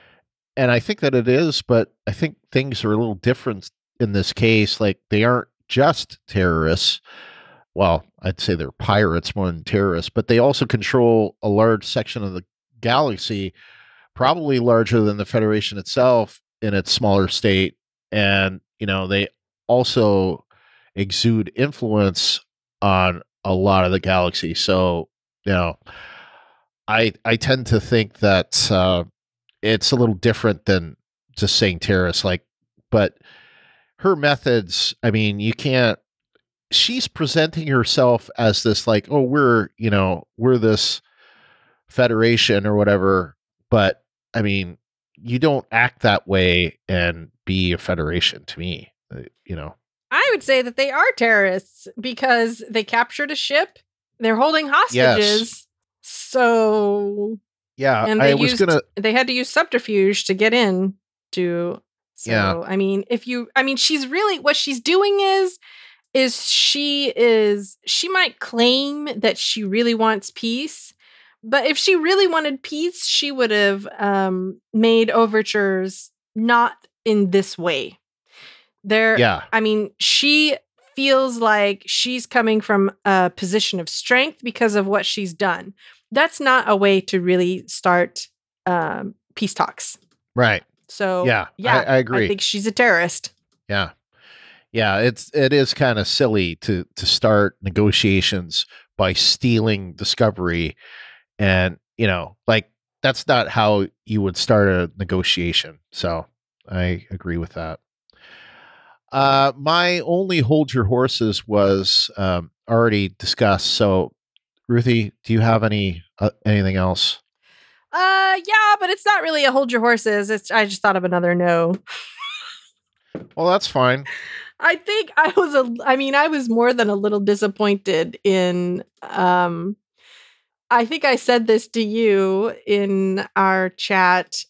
B: And I think that it is, but I think things are a little different in this case. Like, they aren't just terrorists. Well, I'd say they're pirates more than terrorists, but they also control a large section of the galaxy, probably larger than the Federation itself in its smaller state. And, they also exude influence on a lot of the galaxy. So, I tend to think that it's a little different than just saying terrorists, but her methods, I mean, you can't, she's presenting herself as this we're this federation or whatever, but I mean, you don't act that way and be a federation to me,
A: I would say that they are terrorists because they captured a ship. They're holding hostages.
B: Yes.
A: So
B: yeah,
A: and they had to use subterfuge to get in to. So,
B: yeah.
A: I mean, she's really, what she's doing is she might claim that she really wants peace, but if she really wanted peace, she would have made overtures not in this way. I mean, she feels like she's coming from a position of strength because of what she's done. That's not a way to really start peace talks.
B: Right.
A: So
B: yeah, I agree.
A: I think she's a terrorist.
B: Yeah. Yeah, it is kind of silly to start negotiations by stealing Discovery, and that's not how you would start a negotiation. So I agree with that. My only hold your horses was already discussed. So Ruthie, do you have anything else?
A: Yeah, but it's not really a hold your horses. I just thought of another no.
B: Well, that's fine.
A: I think I was more than a little disappointed in, I think I said this to you in our chat.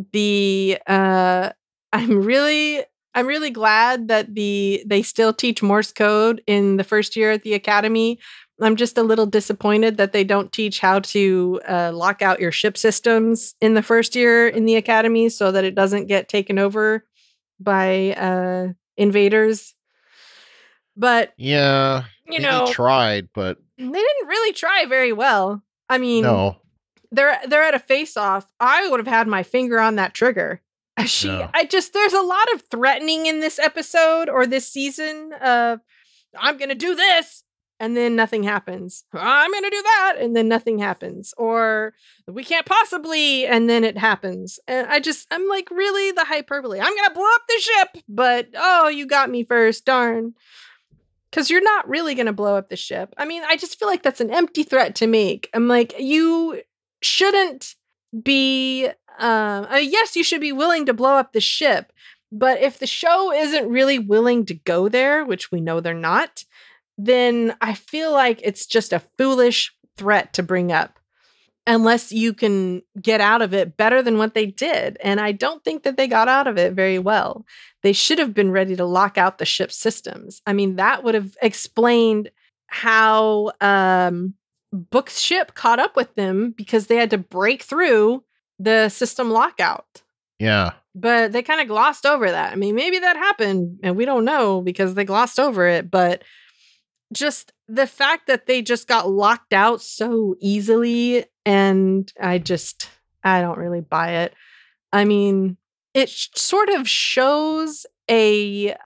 A: I'm really glad that they still teach Morse code in the first year at the Academy. I'm just a little disappointed that they don't teach how to lock out your ship systems in the first year in the Academy so that it doesn't get taken over by invaders. But
B: yeah, they tried, but
A: they didn't really try very well. I mean,
B: no.
A: They're at a face-off. I would have had my finger on that trigger. There's a lot of threatening in this episode or this season of, I'm going to do this, and then nothing happens. I'm going to do that, and then nothing happens. Or we can't possibly, and then it happens. And I'm like, really? The hyperbole. I'm going to blow up the ship, but, oh, you got me first. Darn. Because you're not really going to blow up the ship. I mean, I just feel like that's an empty threat to make. I'm like, you shouldn't be... yes, you should be willing to blow up the ship, but if the show isn't really willing to go there, which we know they're not, then I feel like it's just a foolish threat to bring up unless you can get out of it better than what they did. And I don't think that they got out of it very well. They should have been ready to lock out the ship's systems. I mean, that would have explained how Book's ship caught up with them because they had to break through the system lockout.
B: Yeah.
A: But they kind of glossed over that. I mean, maybe that happened and we don't know because they glossed over it, but just the fact that they just got locked out so easily, and I don't really buy it. I mean, it sort of shows an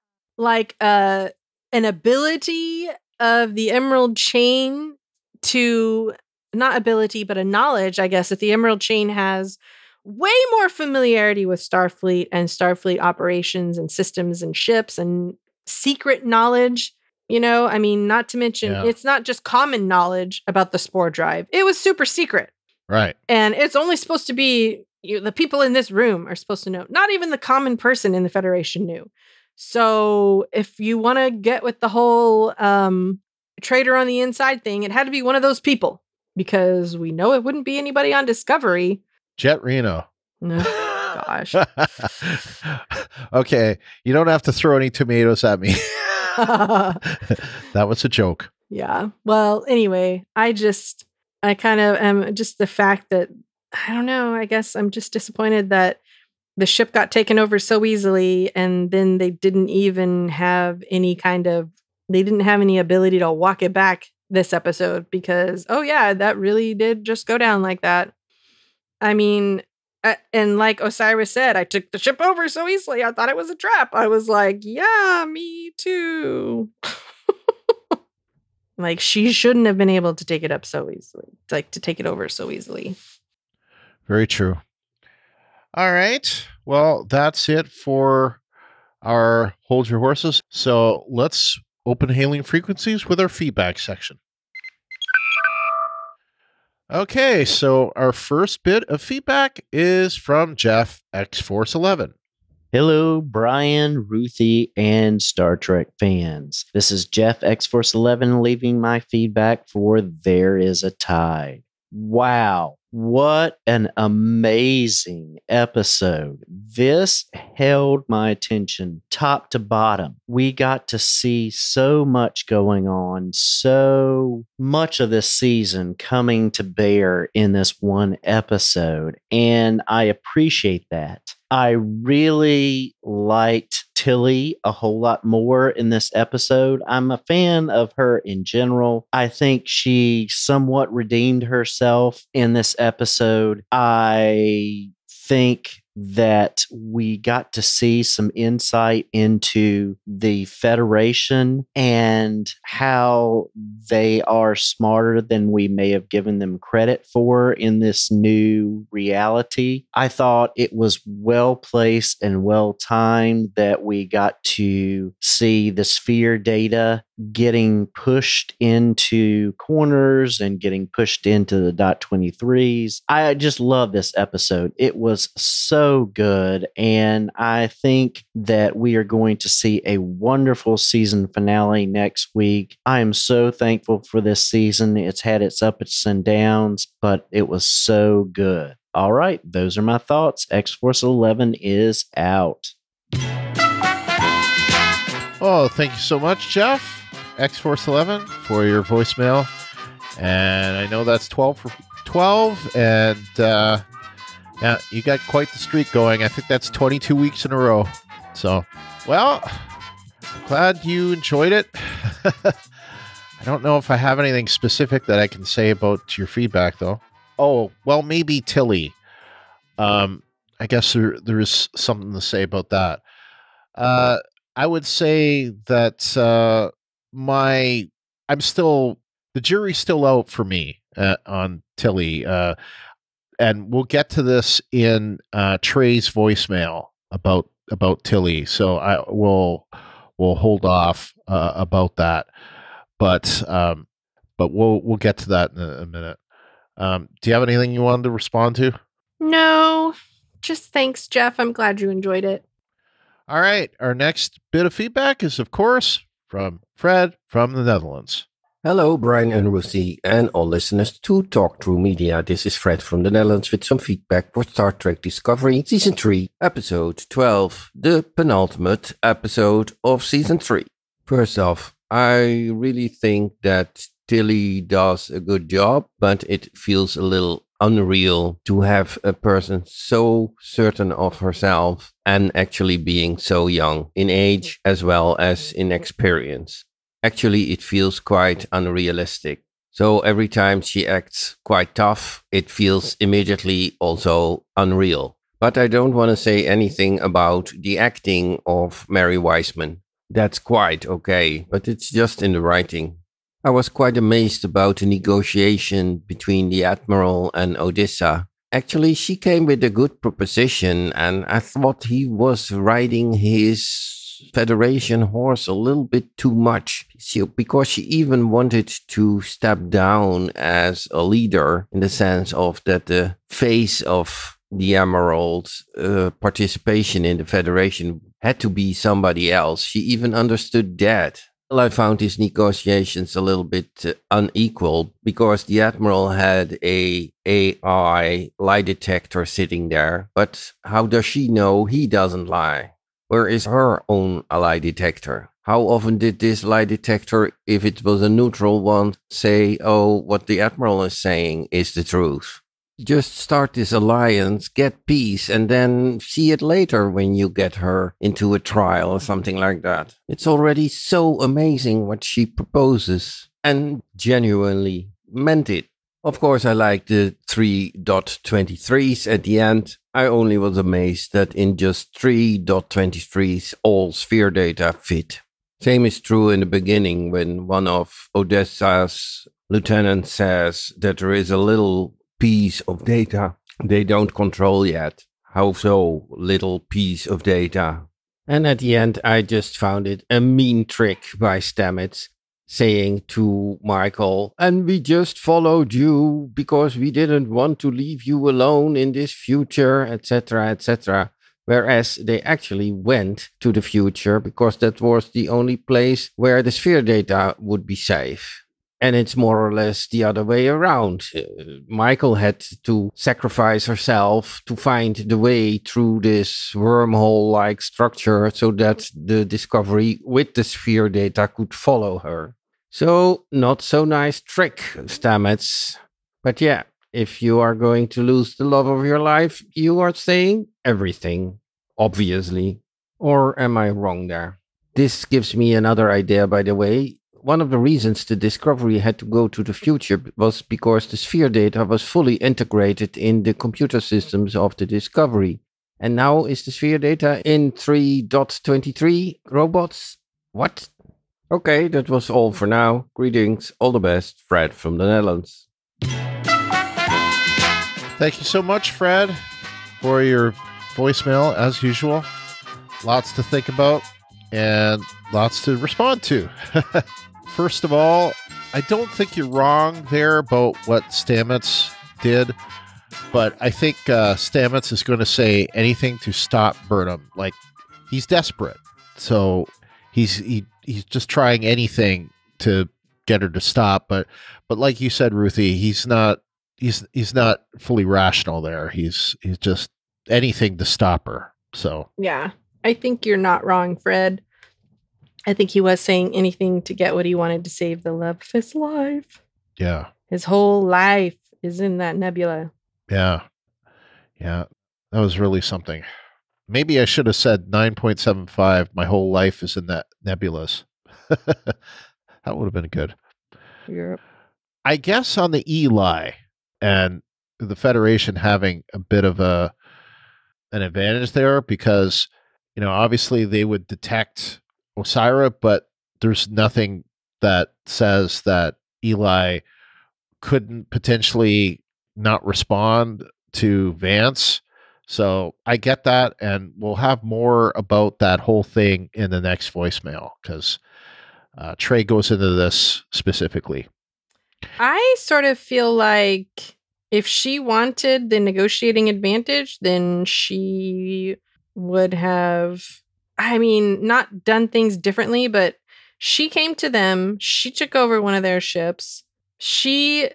A: ability of the Emerald Chain to, not ability, but a knowledge, I guess, that the Emerald Chain has way more familiarity with Starfleet and Starfleet operations and systems and ships and secret knowledge. I mean, not to mention, It's not just common knowledge about the Spore Drive. It was super secret.
B: Right.
A: And it's only supposed to be, the people in this room are supposed to know. Not even the common person in the Federation knew. So if you want to get with the whole traitor on the inside thing, it had to be one of those people. Because we know it wouldn't be anybody on Discovery.
B: Jet Reno.
A: Oh, gosh.
B: Okay. You don't have to throw any tomatoes at me. That was a joke.
A: Yeah. Well, anyway, I kind of am just the fact that, I don't know, I guess I'm just disappointed that the ship got taken over so easily and then they didn't even have any kind of they didn't have any ability to walk it back this episode because, oh yeah, that really did just go down like that. I mean, and like Osiris said, I took the ship over so easily. I thought it was a trap. I was like, yeah, me too. Like, she shouldn't have been able to take it up so easily, like to take it over so easily.
B: Very true. All right. Well, that's it for our Hold Your Horses. So let's open hailing frequencies with our feedback section. Okay, so our first bit of feedback is from Jeff X-Force 11.
E: Hello, Brian, Ruthie, and Star Trek fans. This is Jeff X-Force 11 leaving my feedback for There Is a Tide. Wow, what an amazing episode. This held my attention top to bottom. We got to see so much going on, so much of this season coming to bear in this one episode, and I appreciate that. I really liked Tilly a whole lot more in this episode. I'm a fan of her in general. I think she somewhat redeemed herself in this episode. I think that we got to see some insight into the Federation and how they are smarter than we may have given them credit for in this new reality. I thought it was well placed and well timed that we got to see the sphere data getting pushed into corners and getting pushed into the dot 23s. I just love this episode. It was so good, and I think that we are going to see a wonderful season finale next week. I am so thankful for this season. It's had its ups and downs, but it was so good. All right, those are my thoughts. X-Force 11 is out.
B: Oh, thank you so much, Jeff. X-Force 11 for your voicemail. And I know that's 12 for 12. And yeah, you got quite the streak going. I think that's 22 weeks in a row. So, well, glad you enjoyed it. I don't know if I have anything specific that I can say about your feedback, though. Oh, well, maybe Tilly. I guess there is something to say about that. I would say that the jury's still out for me on Tilly. And we'll get to this in Trey's voicemail about Tilly. So we'll hold off about that. But we'll get to that in a minute. Do you have anything you wanted to respond to?
A: No, just thanks, Jeff. I'm glad you enjoyed it.
B: All right. Our next bit of feedback is, of course, from Fred from the Netherlands.
F: Hello, Brian and Ruthie, and all listeners to Talk Through Media. This is Fred from the Netherlands with some feedback for Star Trek Discovery, Season 3, Episode 12, the penultimate episode of Season 3. First off, I really think that Tilly does a good job, but it feels a little unreal to have a person so certain of herself and actually being so young in age as well as in experience. Actually, it feels quite unrealistic. So every time she acts quite tough, it feels immediately also unreal. But I don't want to say anything about the acting of Mary Wiseman. That's quite okay, but it's just in the writing. I was quite amazed about the negotiation between the Admiral and Odessa. Actually, she came with a good proposition, and I thought he was riding his Federation horse a little bit too much. Because she even wanted to step down as a leader, in the sense of that the face of the Emerald's participation in the Federation had to be somebody else. She even understood that. Well, I found these negotiations a little bit unequal because the Admiral had a AI lie detector sitting there. But how does she know he doesn't lie? Where is her own lie detector? How often did this lie detector, if it was a neutral one, say, oh, what the Admiral is saying is the truth? just start this alliance, get peace, and then see it later when you get her into a trial or something like that. It's already so amazing what she proposes, and genuinely meant it. Of course, I like the 3.23s at the end. I only was amazed that in just 3.23s all sphere data fit. Same is true in the beginning when one of Odessa's lieutenants says that there is a little piece of data they don't control yet. How so, little piece of data? And at the end, I just found it a mean trick by Stamets, saying to Michael, and we just followed you because we didn't want to leave you alone in this future, etc., etc. Whereas they actually went to the future because that was the only place where the sphere data would be safe. And it's more or less the other way around. Michael had to sacrifice herself to find the way through this wormhole-like structure so that the Discovery with the sphere data could follow her. So, not so nice trick, Stamets. But yeah, if you are going to lose the love of your life, you are saying everything, obviously. Or am I wrong there? This gives me another idea, by the way. One of the reasons the Discovery had to go to the future was because the sphere data was fully integrated in the computer systems of the Discovery. And now is the sphere data in 3.23 robots? What? Okay, that was all for now. Greetings, all the best, Fred from the Netherlands.
B: Thank you so much, Fred, for your voicemail, as usual. Lots to think about and lots to respond to. First of all, I don't think you're wrong there about what Stamets did, but I think Stamets is going to say anything to stop Burnham. Like, he's desperate, so he's just trying anything to get her to stop. But like you said, Ruthie, he's not fully rational there. He's just anything to stop her. So
A: yeah, I think you're not wrong, Fred. I think he was saying anything to get what he wanted to save the love of his life.
B: Yeah.
A: His whole life is in that nebula.
B: Yeah. Yeah. That was really something. Maybe I should have said 9.75. My whole life is in that nebulas. That would have been good.
A: Yep.
B: I guess on the Eli and the Federation having a bit of an advantage there because, obviously they would detect Osira, but there's nothing that says that Eli couldn't potentially not respond to Vance. So I get that, and we'll have more about that whole thing in the next voicemail because Trey goes into this specifically.
A: I sort of feel like if she wanted the negotiating advantage, then she would have, not done things differently, but she came to them. She took over one of their ships. She's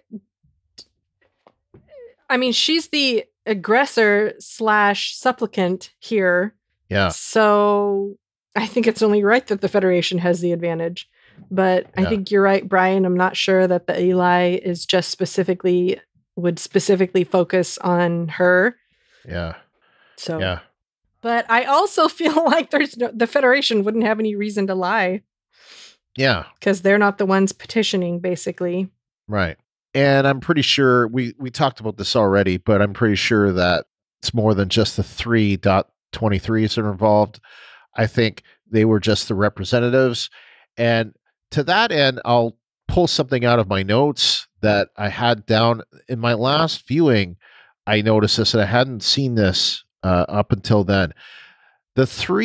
A: the aggressor / supplicant here.
B: Yeah.
A: So I think it's only right that the Federation has the advantage. But I think you're right, Brian. I'm not sure that the Eli is just would specifically focus on her.
B: Yeah.
A: So.
B: Yeah.
A: But I also feel like the Federation wouldn't have any reason to lie.
B: Yeah.
A: Because they're not the ones petitioning, basically.
B: Right. And I'm pretty sure we talked about this already, but I'm pretty sure that it's more than just the 3.23s that are involved. I think they were just the representatives. And to that end, I'll pull something out of my notes that I had down in my last viewing. I noticed this, and I hadn't seen this up until then. The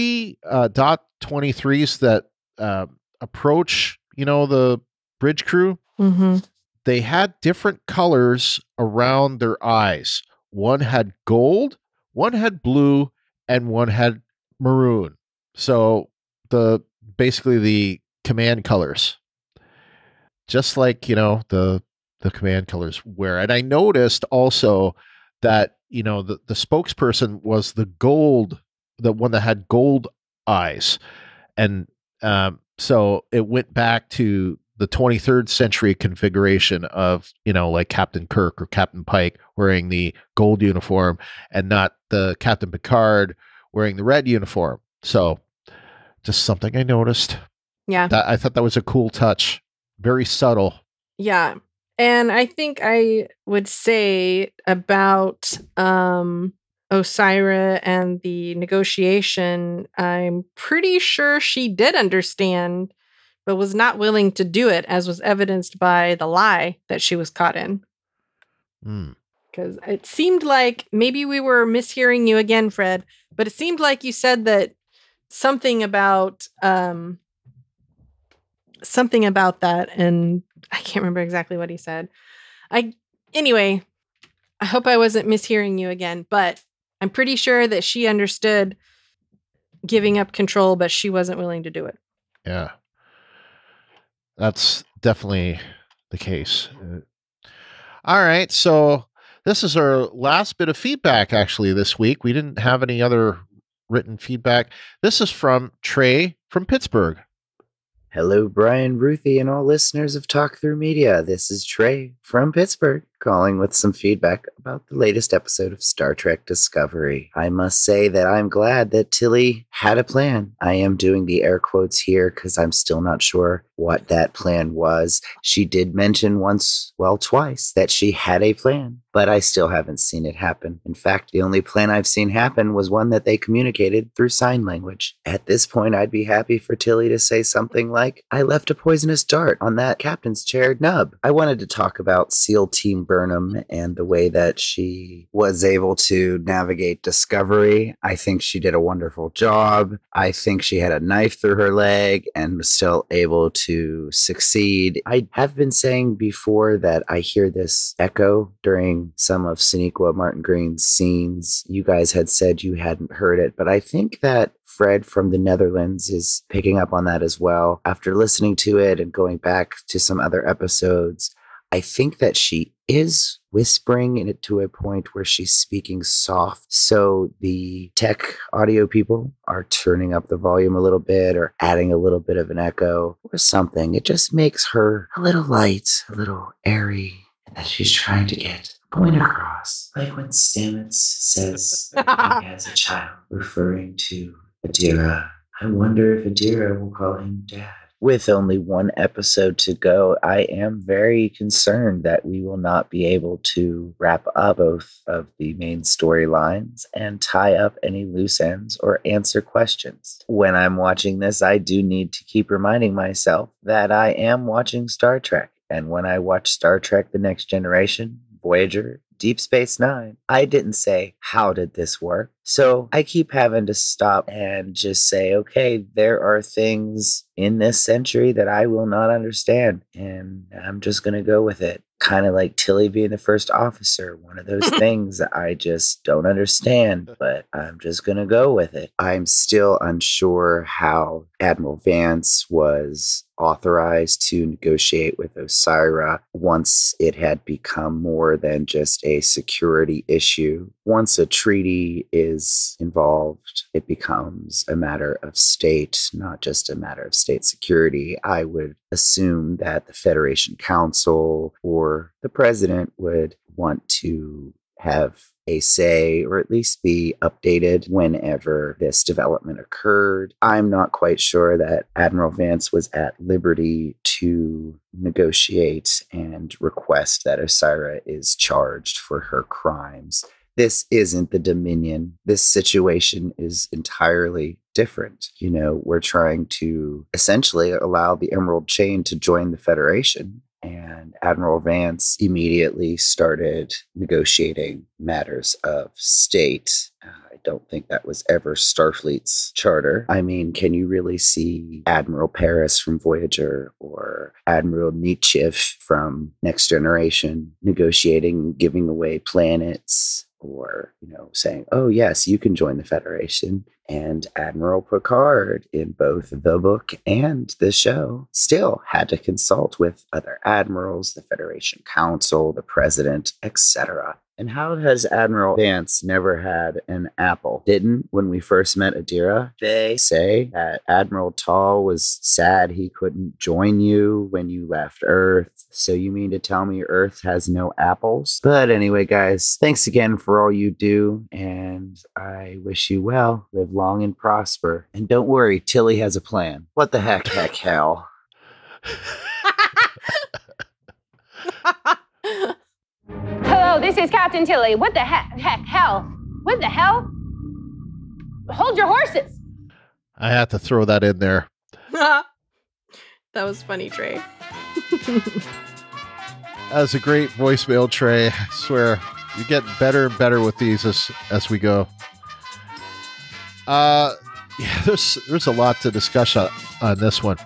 B: 3.23s that approach, the bridge crew, they had different colors around their eyes. One had gold, one had blue, and one had maroon. So basically the command colors, just like the command colors wear. And I noticed also that the spokesperson was the one that had gold eyes, and so it went back to the 23rd century configuration of, like Captain Kirk or Captain Pike wearing the gold uniform and not the Captain Picard wearing the red uniform. So just something I noticed.
A: Yeah.
B: I thought that was a cool touch. Very subtle.
A: Yeah. And I think I would say about Osyraa and the negotiation, I'm pretty sure she did understand, but was not willing to do it, as was evidenced by the lie that she was caught in. Because it seemed like, maybe we were mishearing you again, Fred, but it seemed like you said that something about that, and I can't remember exactly what he said. Anyway, I hope I wasn't mishearing you again, but I'm pretty sure that she understood giving up control, but she wasn't willing to do it.
B: Yeah. That's definitely the case. All right. So this is our last bit of feedback, actually, this week. We didn't have any other written feedback. This is from Trey from Pittsburgh.
C: Hello, Brian, Ruthie, and all listeners of Talk Through Media. This is Trey from Pittsburgh, calling with some feedback about the latest episode of Star Trek Discovery. I must say that I'm glad that Tilly had a plan. I am doing the air quotes here because I'm still not sure what that plan was. She did mention twice, that she had a plan, but I still haven't seen it happen. In fact, the only plan I've seen happen was one that they communicated through sign language. At this point, I'd be happy for Tilly to say something like, I left a poisonous dart on that captain's chair nub. I wanted to talk about SEAL Team Burnham and the way that she was able to navigate Discovery. I think she did a wonderful job. I think she had a knife through her leg and was still able to succeed. I have been saying before that I hear this echo during some of Sonequa Martin Green's scenes. You guys had said you hadn't heard it, but I think that Fred from the Netherlands is picking up on that as well. After listening to it and going back to some other episodes, I think that she is whispering it to a point where she's speaking soft. So the tech audio people are turning up the volume a little bit or adding a little bit of an echo or something. It just makes her a little light, a little airy, and that she's trying to get a point across. Like when Stamets says as a child, referring to Adira, I wonder if Adira will call him Dad. With only one episode to go, I am very concerned that we will not be able to wrap up both of the main storylines and tie up any loose ends or answer questions. When I'm watching this, I do need to keep reminding myself that I am watching Star Trek. And when I watch Star Trek The Next Generation, Voyager, Deep Space Nine, I didn't say, how did this work? So I keep having to stop and just say, okay, there are things in this century that I will not understand, and I'm just going to go with it. Kind of like Tilly being the first officer, one of those things that I just don't understand, but I'm just going to go with it. I'm still unsure how Admiral Vance was authorized to negotiate with Osyraa once it had become more than just a security issue. Once a treaty is involved, it becomes a matter of state, not just a matter of state security. I would assume that the Federation Council or the president would want to have a say or at least be updated whenever this development occurred. I'm not quite sure that Admiral Vance was at liberty to negotiate and request that Osyraa is charged for her crimes. This isn't the Dominion. This situation is entirely different. You know, we're trying to essentially allow the Emerald Chain to join the Federation. And Admiral Vance immediately started negotiating matters of state. I don't think that was ever Starfleet's charter. I mean, can you really see Admiral Paris from Voyager or Admiral Nietzsche from Next Generation negotiating, giving away planets? Or, you know, saying, oh, yes, you can join the Federation. And Admiral Picard, in both the book and the show, still had to consult with other admirals, the Federation Council, the President, etc. And how has Admiral Vance never had an apple? Didn't, when we first met Adira, they say that Admiral Tall was sad he couldn't join you when you left Earth? So you mean to tell me Earth has no apples? But anyway, guys, thanks again for all you do, and I wish you well. Live long and prosper. And don't worry, Tilly has a plan. What the heck, hell?
D: Hello, this is Captain Tilly. What the hell? What the hell? Hold your horses.
B: I had to throw that in there.
A: That was funny, Trey.
B: That was a great voicemail, Trey. I swear, you're getting better and better with these as we go. Yeah, there's a lot to discuss on this one.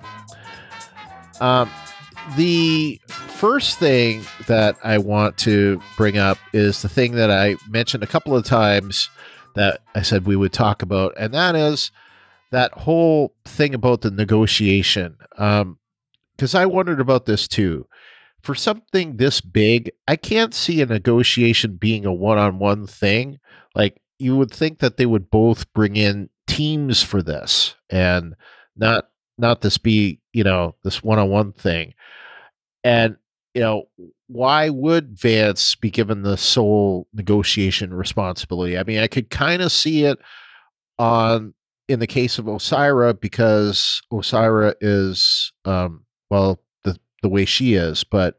B: The first thing that I want to bring up is the thing that I mentioned a couple of times that I said we would talk about, and that is that whole thing about the negotiation. Because I wondered about this too. For something this big, I can't see a negotiation being a one-on-one thing. Like, you would think that they would both bring in teams for this and not this be, this one-on-one thing. And, why would Vance be given the sole negotiation responsibility? I mean, I could kind of see it in the case of Osira, because Osira is, the way she is, but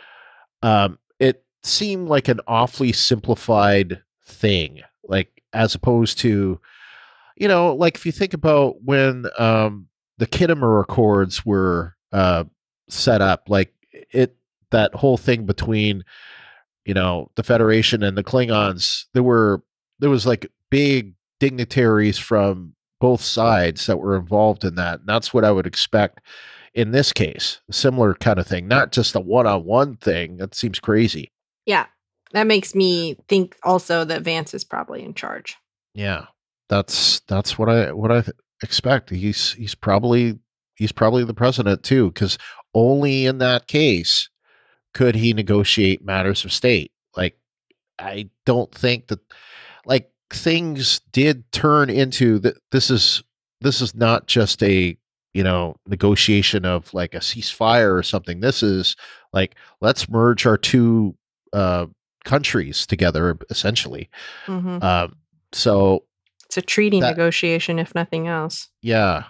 B: it seemed like an awfully simplified thing, like, as opposed to, like, if you think about when the Khitomer Accords were set up, like, that whole thing between, the Federation and the Klingons, there was like big dignitaries from both sides that were involved in that. And that's what I would expect in this case, a similar kind of thing, not just a one-on-one thing. That seems crazy.
A: Yeah, that makes me think also that Vance is probably in charge.
B: Yeah, that's what I expect. He's probably the president too, because only in that case could he negotiate matters of state. Like, I don't think that, like, things did turn into that. This is not just a negotiation of like a ceasefire or something. This is like, let's merge our two countries together, essentially.
A: Mm-hmm.
B: So
A: it's a treaty negotiation, if nothing else.
B: Yeah.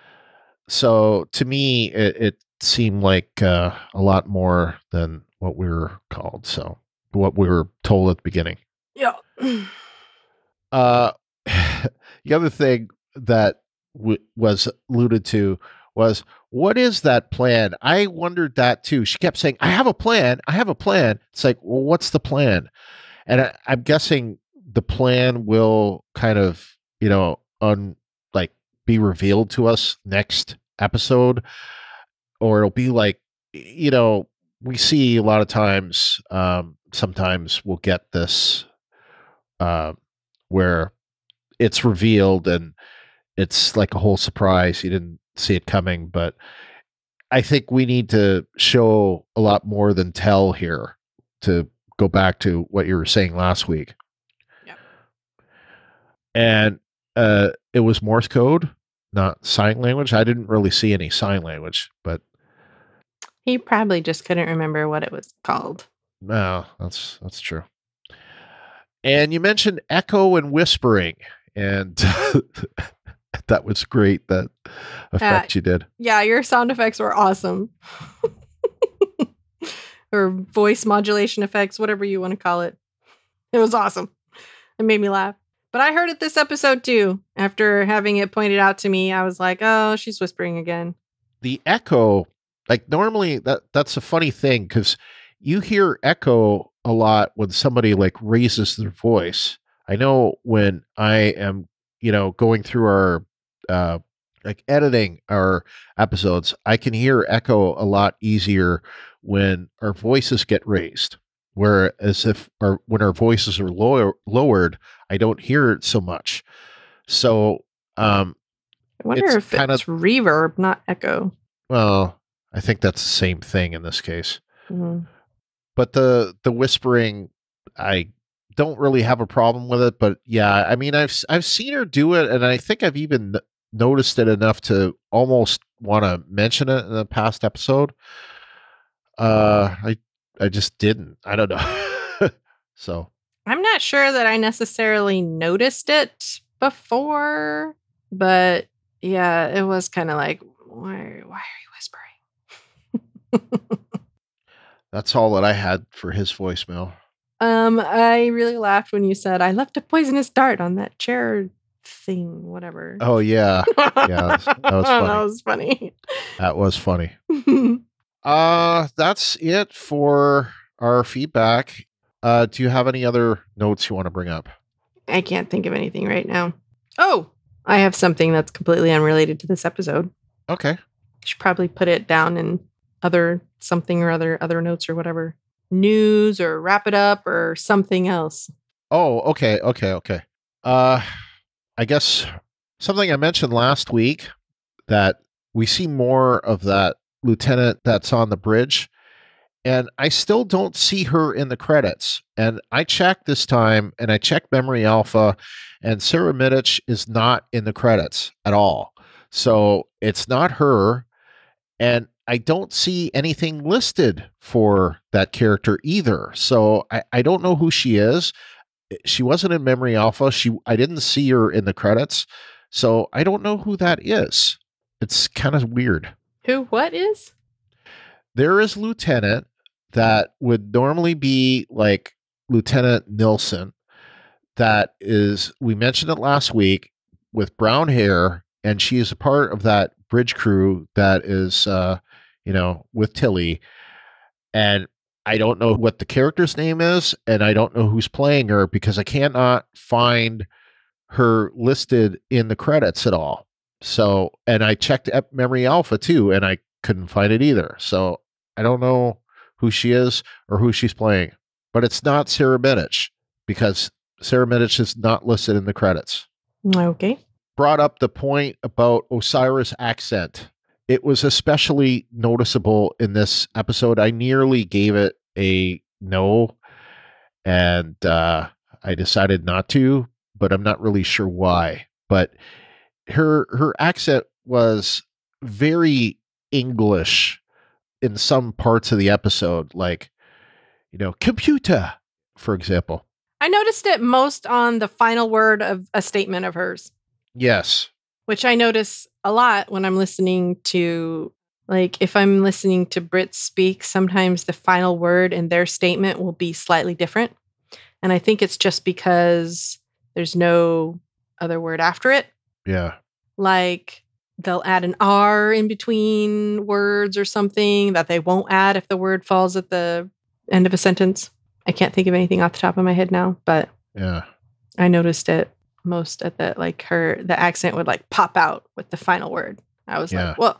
B: So to me, it seemed like a lot more than what we were called. So what we were told at the beginning.
A: Yeah.
B: The other thing that was alluded to was, what is that plan? I wondered that too. She kept saying, I have a plan. It's like, well, what's the plan? And I'm guessing the plan will kind of, be revealed to us next episode, or it'll be like, we see a lot of times, sometimes we'll get this, where it's revealed and it's like a whole surprise. You didn't see it coming, but I think we need to show a lot more than tell here, to go back to what you were saying last week.
A: Yep.
B: And it was Morse code, not sign language. I didn't really see any sign language, but
A: he probably just couldn't remember what it was called.
B: No, that's true. And you mentioned echo and whispering, and that was great, that effect you did.
A: Yeah, your sound effects were awesome. Or voice modulation effects, whatever you want to call it. It was awesome. It made me laugh. But I heard it this episode too. After having it pointed out to me, I was like, oh, she's whispering again.
B: The echo, like, normally that's a funny thing, because you hear echo a lot when somebody like raises their voice. I know when I am, going through our like editing our episodes, I can hear echo a lot easier when our voices get raised. Whereas when our voices are lowered, I don't hear it so much. So
A: I wonder
B: It's
A: if
B: kind
A: it's reverb, not echo.
B: Well, I think that's the same thing in this case.
A: Mhm.
B: But the whispering, I don't really have a problem with it. But yeah, I mean, I've seen her do it, and I think I've even noticed it enough to almost want to mention it in a past episode. I just didn't. I don't know. So
A: I'm not sure that I necessarily noticed it before, but yeah, it was kind of like, why are you whispering?
B: that's all that I had for his voicemail.
A: I really laughed when you said I left a poisonous dart on that chair thing, whatever.
B: Oh yeah, yeah, that was funny.
A: That was funny.
B: That was funny. That's it for our feedback. Do you have any other notes you want to bring up?
A: I can't think of anything right now. Oh, I have something that's completely unrelated to this episode.
B: Okay.
A: Should probably put it down in other something or other notes or whatever. News or wrap it up or something else.
B: Oh, okay. I guess something I mentioned last week, that we see more of that lieutenant that's on the bridge, and I still don't see her in the credits. And I checked this time, and I checked Memory Alpha, and Sarah Middich is not in the credits at all. So it's not her, and I don't see anything listed for that character either. So I don't know who she is. She wasn't in Memory Alpha. I didn't see her in the credits. So I don't know who that is. It's kind of weird.
A: Who? What is?
B: There is Lieutenant that would normally be like Lieutenant Nilsson. That is, we mentioned it last week, with brown hair, and she is a part of that bridge crew that is, with Tilly. And I don't know what the character's name is, and I don't know who's playing her because I cannot find her listed in the credits at all. So, and I checked Memory Alpha too, and I couldn't find it either. So I don't know who she is or who she's playing, but it's not Sarah Middich, because Sarah Middich is not listed in the credits.
A: Okay.
B: Brought up the point about Osiris' accent. It was especially noticeable in this episode. I nearly gave it a no, and I decided not to, but I'm not really sure why. But her accent was very English in some parts of the episode, like, computer, for example.
A: I noticed it most on the final word of a statement of hers.
B: Yes.
A: Which I notice a lot when I'm listening to, like, if I'm listening to Brits speak, sometimes the final word in their statement will be slightly different. And I think it's just because there's no other word after it.
B: Yeah.
A: Like, they'll add an R in between words or something that they won't add if the word falls at the end of a sentence. I can't think of anything off the top of my head now, but
B: yeah,
A: I noticed it most at that, like the accent would like pop out with the final word. I was like, whoa.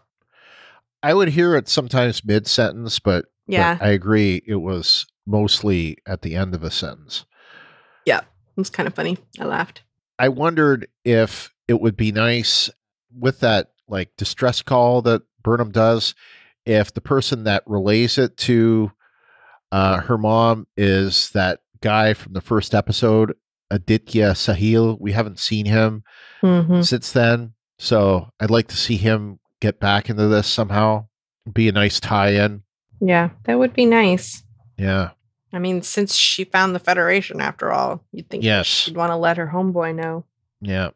B: I would hear it sometimes mid-sentence, but
A: yeah,
B: I agree. It was mostly at the end of a sentence.
A: Yeah, it was kind of funny. I laughed.
B: I wondered if it would be nice with that like distress call that Burnham does, if the person that relays it to her mom is that guy from the first episode, Aditya Sahil. We haven't seen him since then, so I'd like to see him get back into this somehow. Be a nice tie-in.
A: Yeah, that would be nice.
B: Yeah.
A: I mean, since she found the Federation, after all, you'd think she'd want to let her homeboy know.
B: Yeah.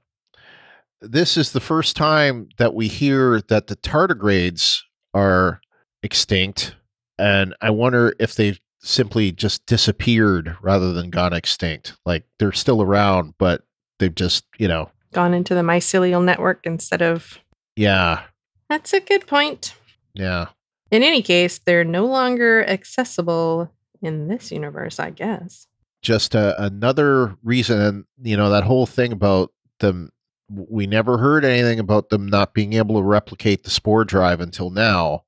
B: This is the first time that we hear that the tardigrades are extinct, and I wonder if they've simply just disappeared rather than gone extinct. Like, they're still around, but they've just,
A: gone into the mycelial network instead of...
B: Yeah.
A: That's a good point.
B: Yeah.
A: In any case, they're no longer accessible in this universe, I guess.
B: Just another reason, that whole thing about them, we never heard anything about them not being able to replicate the spore drive until now.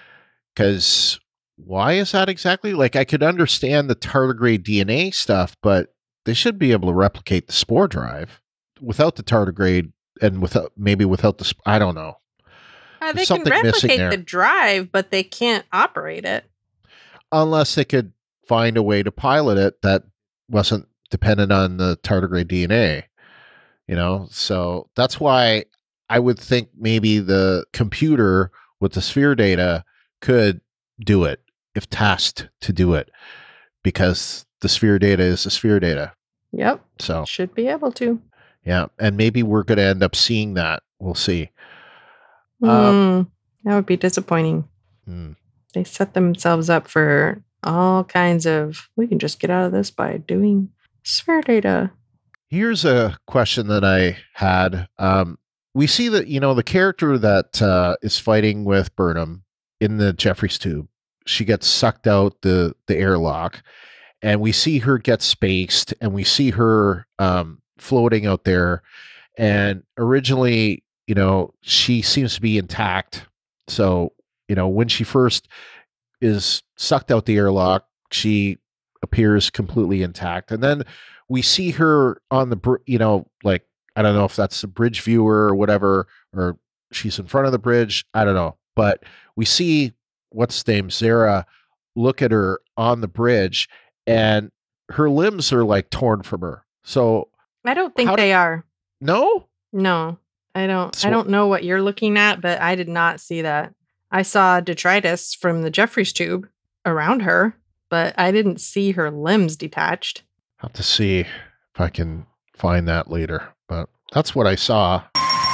B: Because why is that exactly? Like, I could understand the tardigrade DNA stuff, but they should be able to replicate the spore drive. Without the tardigrade and without the I don't know.
A: They
B: There's
A: can
B: something missing
A: replicate
B: there.
A: the drive, but they can't operate it.
B: Unless they could find a way to pilot it that wasn't dependent on the tardigrade DNA, so that's why I would think maybe the computer with the sphere data could do it if tasked to do it, because the sphere data is the sphere data.
A: Yep.
B: So
A: Should be able to.
B: yeah, and maybe we're going to end up seeing that. We'll see.
A: That would be disappointing.
B: Hmm.
A: They set themselves up for all kinds of, we can just get out of this by doing sphere data.
B: Here's a question that I had. We see that, the character that is fighting with Burnham in the Jeffries tube, she gets sucked out the airlock, and we see her get spaced, and we see her floating out there. And originally, she seems to be intact. So, when she first is sucked out the airlock, she appears completely intact. And then we see her on the, like, I don't know if that's the bridge viewer or whatever, or she's in front of the bridge. I don't know. But we see, what's his name, Zara, look at her on the bridge, and her limbs are like torn from her. So
A: I don't think they are.
B: No?
A: No, I don't. I don't know what you're looking at, but I did not see that. I saw detritus from the Jeffries tube around her, but I didn't see her limbs detached.
B: I'll have to see if I can find that later. But that's what I saw.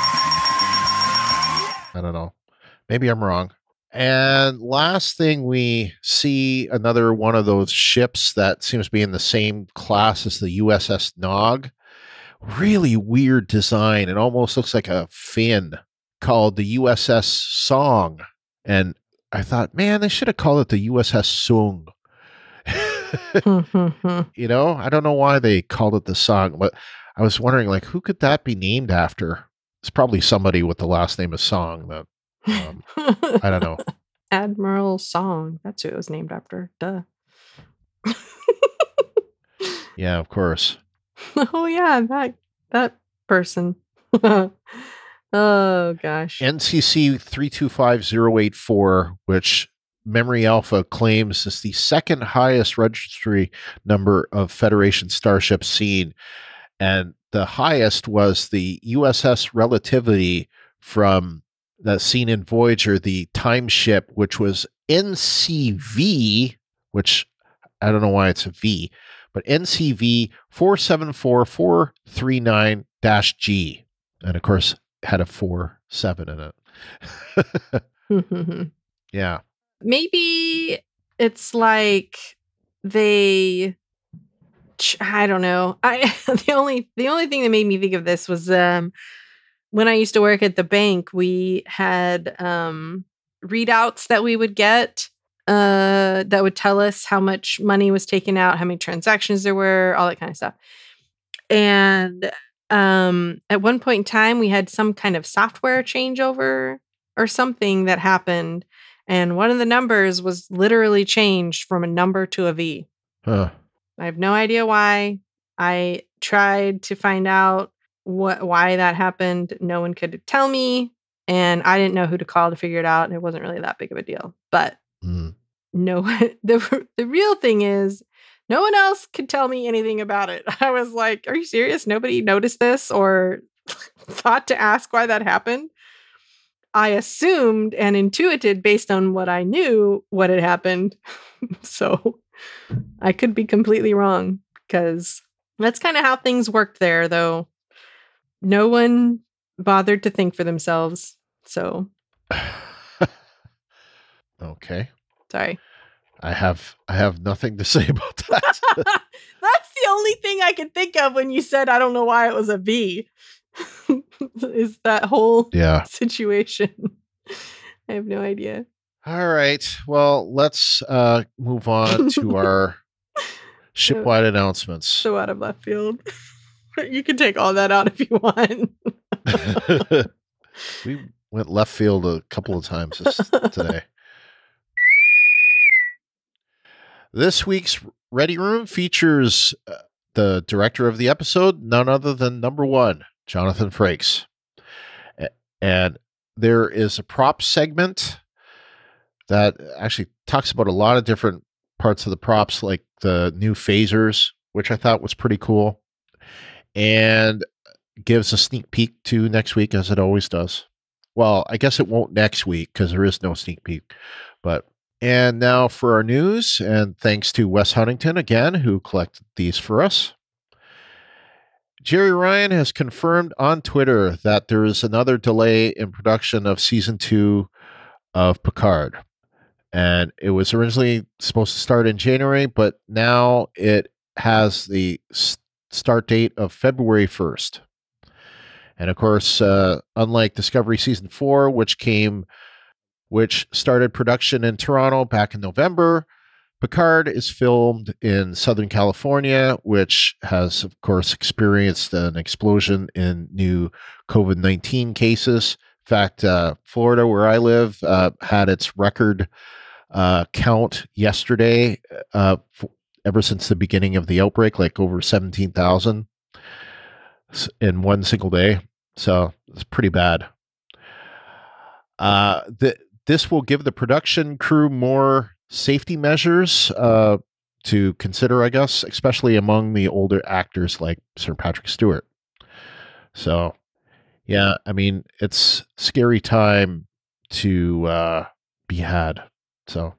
B: I don't know. Maybe I'm wrong. And last thing, we see another one of those ships that seems to be in the same class as the USS Nog. Really weird design. It almost looks like a fin, called the USS Song. And I thought, man, they should have called it the USS Sung. I don't know why they called it the Song, but I was wondering, like, who could that be named after? It's probably somebody with the last name of Song. That I don't know.
A: Admiral Song. That's who it was named after. Duh.
B: Yeah, of course.
A: Oh yeah, that person. Oh gosh.
B: NCC 325084, which Memory Alpha claims is the second highest registry number of Federation starships seen, and the highest was the USS Relativity from that seen in Voyager, the time ship, which was NCV, which I don't know why it's a V, but NCV 474439-G, and of course had a 47 in it. Yeah.
A: Maybe it's like I don't know. The only thing that made me think of this was when I used to work at the bank, we had readouts that we would get that would tell us how much money was taken out, how many transactions there were, all that kind of stuff. And at one point in time, we had some kind of software changeover or something that happened. And one of the numbers was literally changed from a number to a V.
B: Huh.
A: I have no idea why. I tried to find out why that happened. No one could tell me. And I didn't know who to call to figure it out. And it wasn't really that big of a deal. But no, the real thing is, no one else could tell me anything about it. I was like, are you serious? Nobody noticed this or thought to ask why that happened? I assumed and intuited based on what I knew what had happened. So I could be completely wrong, because that's kind of how things worked there, though. No one bothered to think for themselves. So.
B: Okay.
A: Sorry.
B: I have nothing to say about that.
A: That's the only thing I could think of when you said I don't know why it was a V. Is that whole situation. I have no idea.
B: All right. Well, let's move on to our shipwide announcements.
A: So out of left field. You can take all that out if you want.
B: We went left field a couple of times today. This week's Ready Room features the director of the episode, none other than number one, Jonathan Frakes. And there is a prop segment that actually talks about a lot of different parts of the props, like the new phasers, which I thought was pretty cool, and gives a sneak peek to next week, as it always does. Well, I guess it won't next week because there is no sneak peek. And now for our news, and thanks to Wes Huntington again, who collected these for us. Jerry Ryan has confirmed on Twitter that there is another delay in production of season 2 of Picard. And it was originally supposed to start in January, but now it has the start date of February 1st. And of course, unlike Discovery Season 4, which started production in Toronto back in November, Picard is filmed in Southern California, which has, of course, experienced an explosion in new COVID-19 cases. In fact, Florida, where I live, had its record count yesterday ever since the beginning of the outbreak, like over 17,000 in one single day. So it's pretty bad. This will give the production crew more safety measures to consider, I guess, especially among the older actors like Sir Patrick Stewart. So, yeah, I mean, it's a scary time to be had. So,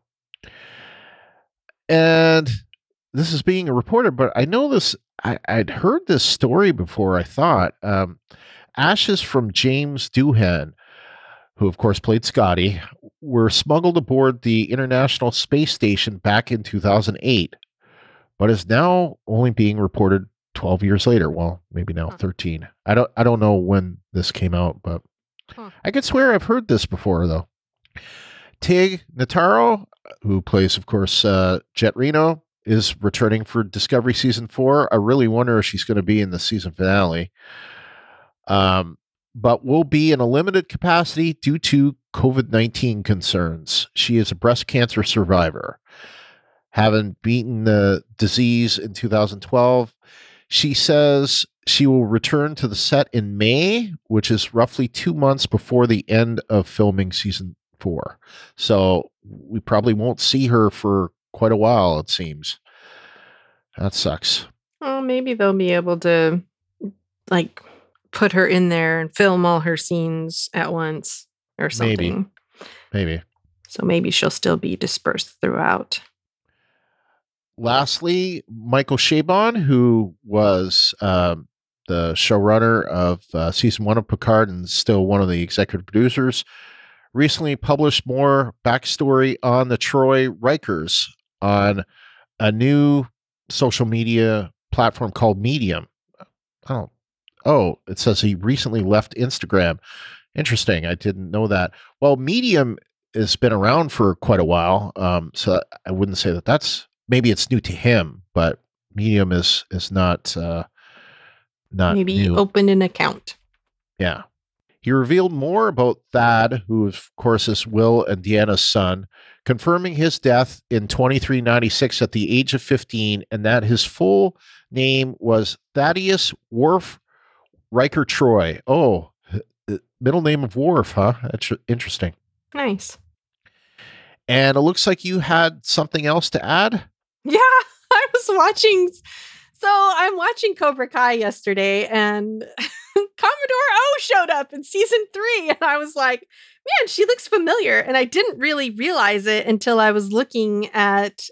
B: and this is being reported, but I know this, I'd heard this story before, I thought. Ashes from James Doohan, who of course played Scotty, were smuggled aboard the International Space Station back in 2008, but is now only being reported 12 years later. Well, maybe now 13. I don't know when this came out, but I could swear I've heard this before, though. Tig Notaro, who plays, of course, Jet Reno, is returning for Discovery Season 4. I really wonder if she's going to be in the season finale. But will be in a limited capacity due to COVID-19 concerns. She is a breast cancer survivor, having beaten the disease in 2012. She says she will return to the set in May, which is roughly 2 months before the end of filming season 4. So we probably won't see her for quite a while, it seems. That sucks.
A: Well, maybe they'll be able to, like, put her in there and film all her scenes at once or something.
B: Maybe.
A: So maybe she'll still be dispersed throughout.
B: Lastly, Michael Chabon, who was the showrunner of season 1 of Picard and still one of the executive producers, recently published more backstory on the Troy Rikers on a new social media platform called Medium. Oh, it says he recently left Instagram. Interesting. I didn't know that. Well, Medium has been around for quite a while. So I wouldn't say that maybe it's new to him, but Medium is not
A: maybe
B: new.
A: Opened an account.
B: Yeah. He revealed more about Thad, who of course is Will and Deanna's son, confirming his death in 2396 at the age of 15, and that his full name was Thaddeus Worf Riker Troy. Oh, middle name of Worf, huh? That's interesting.
A: Nice.
B: And it looks like you had something else to add?
A: Yeah, I was watching. So I'm watching Cobra Kai yesterday, and Commodore O showed up in season 3, and I was like, man, she looks familiar. And I didn't really realize it until I was looking at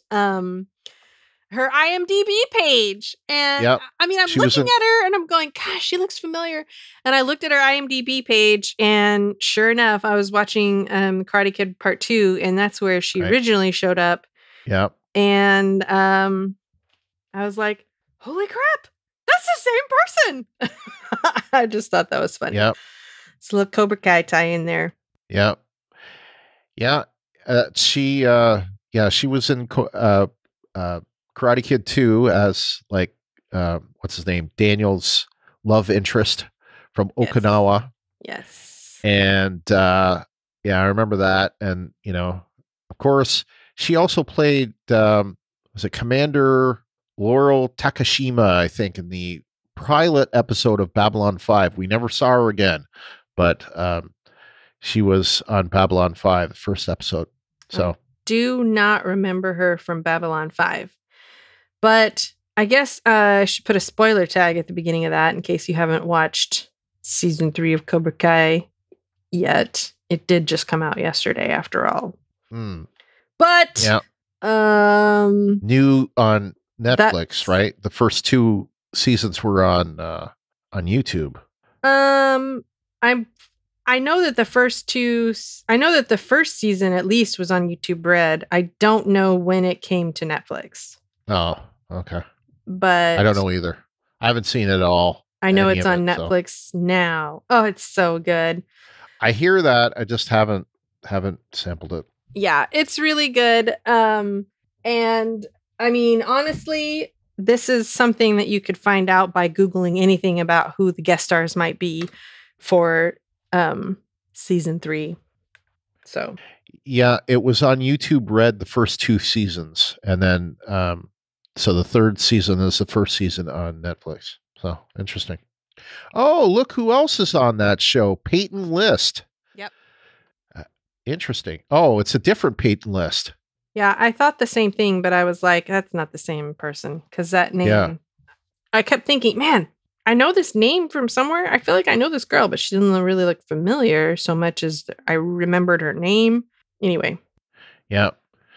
A: her IMDb page. And
B: yep.
A: I mean, I'm looking at her and I'm going, gosh, she looks familiar. And I looked at her IMDb page, and sure enough, I was watching Karate Kid Part 2, and that's where she originally showed up.
B: Yep.
A: And I was like, holy crap, that's the same person. I just thought that was funny.
B: Yep.
A: So look, Cobra Kai tie in there.
B: Yep. Yeah. She was in Karate Kid 2 as what's his name? Daniel's love interest from Okinawa.
A: Yes.
B: And I remember that. And, of course, she also played, was it Commander Laurel Takashima, I think, in the pilot episode of Babylon 5. We never saw her again, but She was on Babylon 5, the first episode. So
A: Do not remember her from Babylon 5. But I guess I should put a spoiler tag at the beginning of that in case you haven't watched season 3 of Cobra Kai yet. It did just come out yesterday, after all. But
B: yeah, new on Netflix, right? The first 2 seasons were on YouTube.
A: I know that the first season at least was on YouTube Red. I don't know when it came to Netflix.
B: Oh, okay.
A: But
B: I don't know either. I haven't seen it all.
A: I know it's on Netflix now. Oh, it's so good.
B: I hear that. I just haven't sampled it.
A: Yeah, it's really good. And I mean, honestly, this is something that you could find out by Googling anything about who the guest stars might be for season 3. So
B: yeah, it was on YouTube Red the first 2 seasons, and then so the 3rd season is the first season on Netflix. So interesting. Oh, look who else is on that show. Peyton List.
A: Yep.
B: Interesting. Oh, it's a different Peyton List.
A: Yeah, I thought the same thing, but I was like, that's not the same person, because that name, I kept thinking, man, I know this name from somewhere. I feel like I know this girl, but she didn't really look familiar so much as I remembered her name. Anyway.
B: Yeah.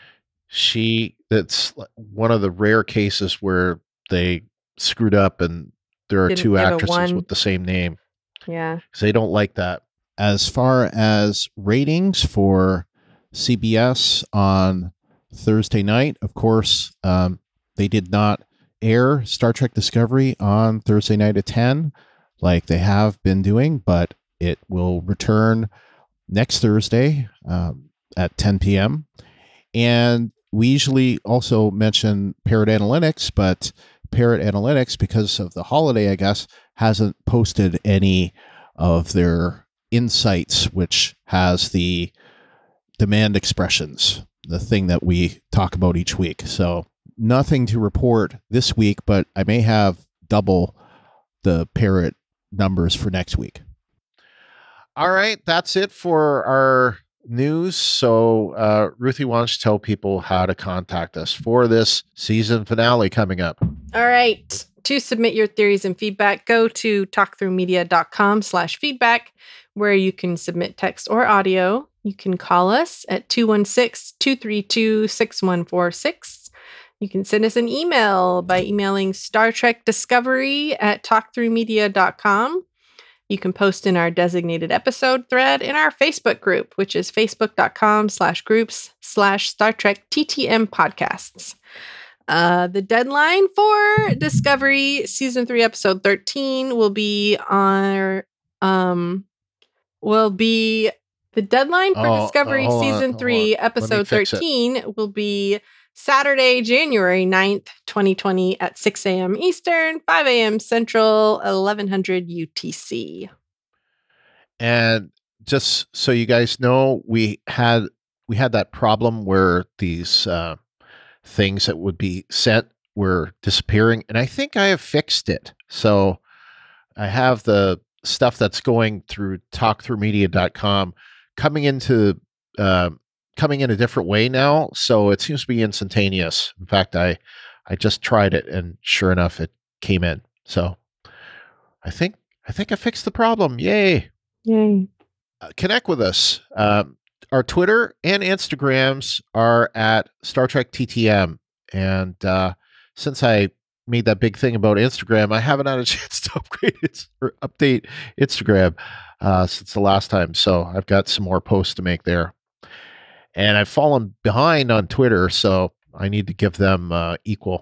B: That's one of the rare cases where they screwed up and there are 2 actresses with the same name.
A: Yeah.
B: Because they don't like that.
G: As far as ratings for CBS on Thursday night, of course, they did not air Star Trek Discovery on Thursday night at 10 like they have been doing, but it will return next Thursday at 10 p.m. And we usually also mention Parrot Analytics, but Parrot Analytics, because of the holiday, I guess, hasn't posted any of their insights, which has the demand expressions, the thing that we talk about each week. So nothing to report this week, but I may have double the Parrot numbers for next week.
B: All right, that's it for our news. So, Ruthie, why don't you tell people how to contact us for this season finale coming up?
A: All right. To submit your theories and feedback, go to talkthroughmedia.com/feedback, where you can submit text or audio. You can call us at 216-232-6146. You can send us an email by emailing Star Trek Discovery at talkthroughmedia.com. You can post in our designated episode thread in our Facebook group, which is facebook.com/groups/Star Trek TTM podcasts. The deadline for Discovery Season 3, Episode 13 will be the deadline for Discovery Season 3, Episode 13 will be Saturday, January 9th, 2020 at 6 a.m. Eastern, 5 a.m. Central, 1100 UTC.
B: And just so you guys know, we had that problem where these things that would be sent were disappearing, and I think I have fixed it. So I have the stuff that's going through talkthroughmedia.com coming in a different way now, so it seems to be instantaneous. In fact, I just tried it, and sure enough, it came in. So I think I fixed the problem. Yay! Connect with us. Our Twitter and Instagrams are at Star Trek TTM, and since I made that big thing about Instagram, I haven't had a chance to update Instagram since the last time. So I've got some more posts to make there. And I've fallen behind on Twitter, so I need to give them equal.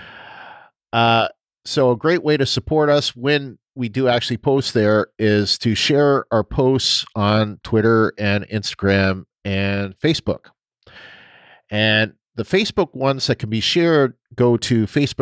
B: So a great way to support us when we do actually post there is to share our posts on Twitter and Instagram and Facebook. And the Facebook ones that can be shared go to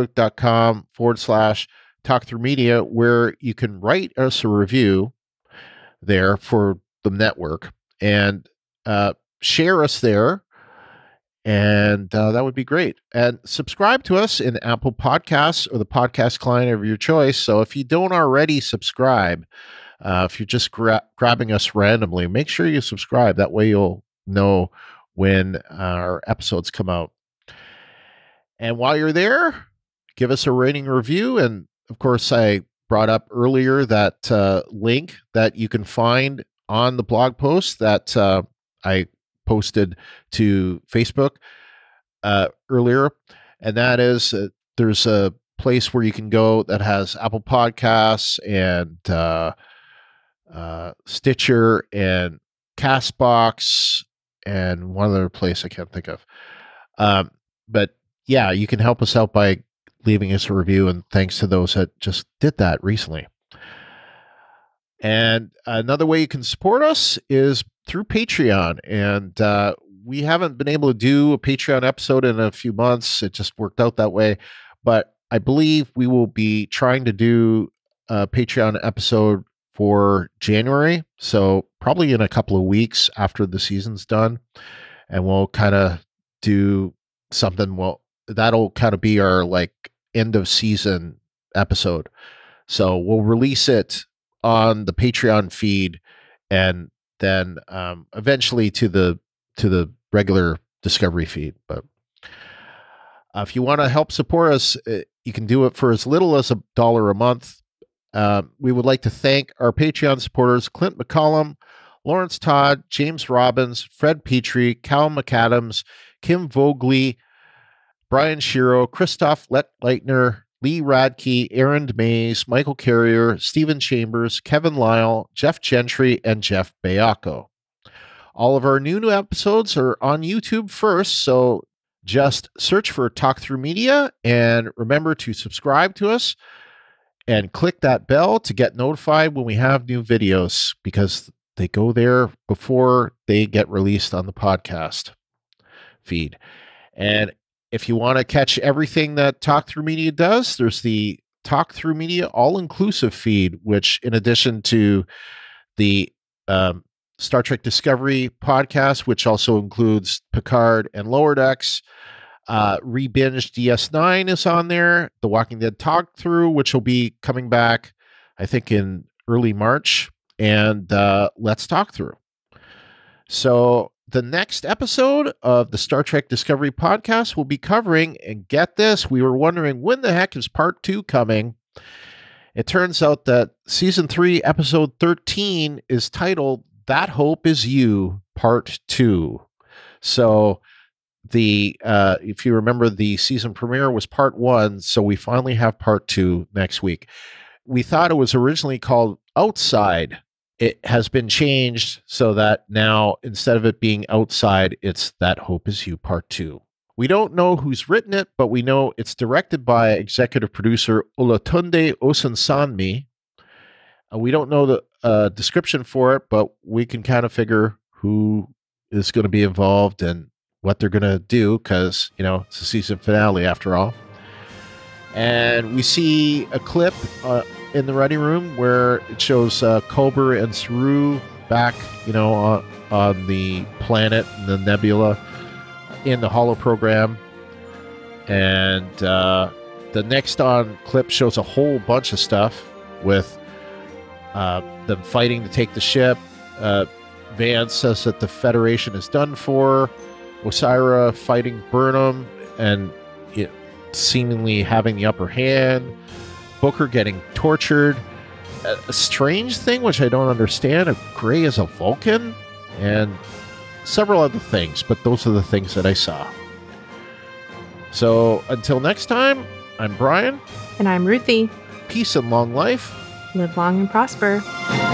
B: facebook.com/talkthroughmedia, where you can write us a review there for the network and share us there. And that would be great. And subscribe to us in Apple Podcasts or the podcast client of your choice. So if you don't already subscribe, If you're just grabbing us randomly, make sure you subscribe. That way you'll know when our episodes come out. And while you're there, give us a rating review. And of course, I brought up earlier that link that you can find on the blog post that I posted to Facebook earlier. And that is there's a place where you can go that has Apple Podcasts and Stitcher and Castbox and one other place I can't think of. But yeah, you can help us out by leaving us a review, and thanks to those that just did that recently. And another way you can support us is through Patreon. And we haven't been able to do a Patreon episode in a few months. It just worked out that way. But I believe we will be trying to do a Patreon episode for January. So probably in a couple of weeks after the season's done. And we'll kind of do something. Well, that'll kind of be our like end of season episode. So we'll release it on the Patreon feed and then eventually to the regular Discovery feed. But if you want to help support us, you can do it for as little as $1 a month. We would like to thank our Patreon supporters, Clint McCollum, Lawrence Todd, James Robbins, Fred Petrie, Cal McAdams, Kim Vogley, Brian Shiro, Christoph Leitner, Lee Radke, Aaron Mays, Michael Carrier, Stephen Chambers, Kevin Lyle, Jeff Gentry, and Jeff Bayako. All of our new episodes are on YouTube first, so just search for Talk Through Media and remember to subscribe to us and click that bell to get notified when we have new videos, because they go there before they get released on the podcast feed. And if you want to catch everything that Talk Through Media does, there's the Talk Through Media all-inclusive feed, which in addition to the Star Trek Discovery podcast, which also includes Picard and Lower Decks, Rebinged DS9 is on there, The Walking Dead Talk Through, which will be coming back, I think, in early March, and Let's Talk Through. So the next episode of the Star Trek Discovery podcast will be covering, and get this, we were wondering when the heck is part 2 coming. It turns out that season 3, episode 13 is titled That Hope Is You, part 2. So if you remember, the season premiere was part 1, so we finally have part 2 next week. We thought it was originally called Outside. It has been changed so that now, instead of it being Outside, it's That Hope Is You, part 2. We don't know who's written it, but we know it's directed by executive producer Olatunde Osunsanmi. We don't know the description for it, but we can kind of figure who is going to be involved and what they're going to do, because, it's the season finale after all. And we see a clip in the ready room where it shows Culber and Saru back, on the planet, the nebula, in the holo program. And the next on clip shows a whole bunch of stuff with them fighting to take the ship. Vance says that the Federation is done for. Osira fighting Burnham and seemingly having the upper hand. Booker getting tortured. A strange thing, which I don't understand. A Gray is a Vulcan. And several other things, but those are the things that I saw. So until next time, I'm Brian.
A: And I'm Ruthie.
B: Peace and long life.
A: Live long and prosper.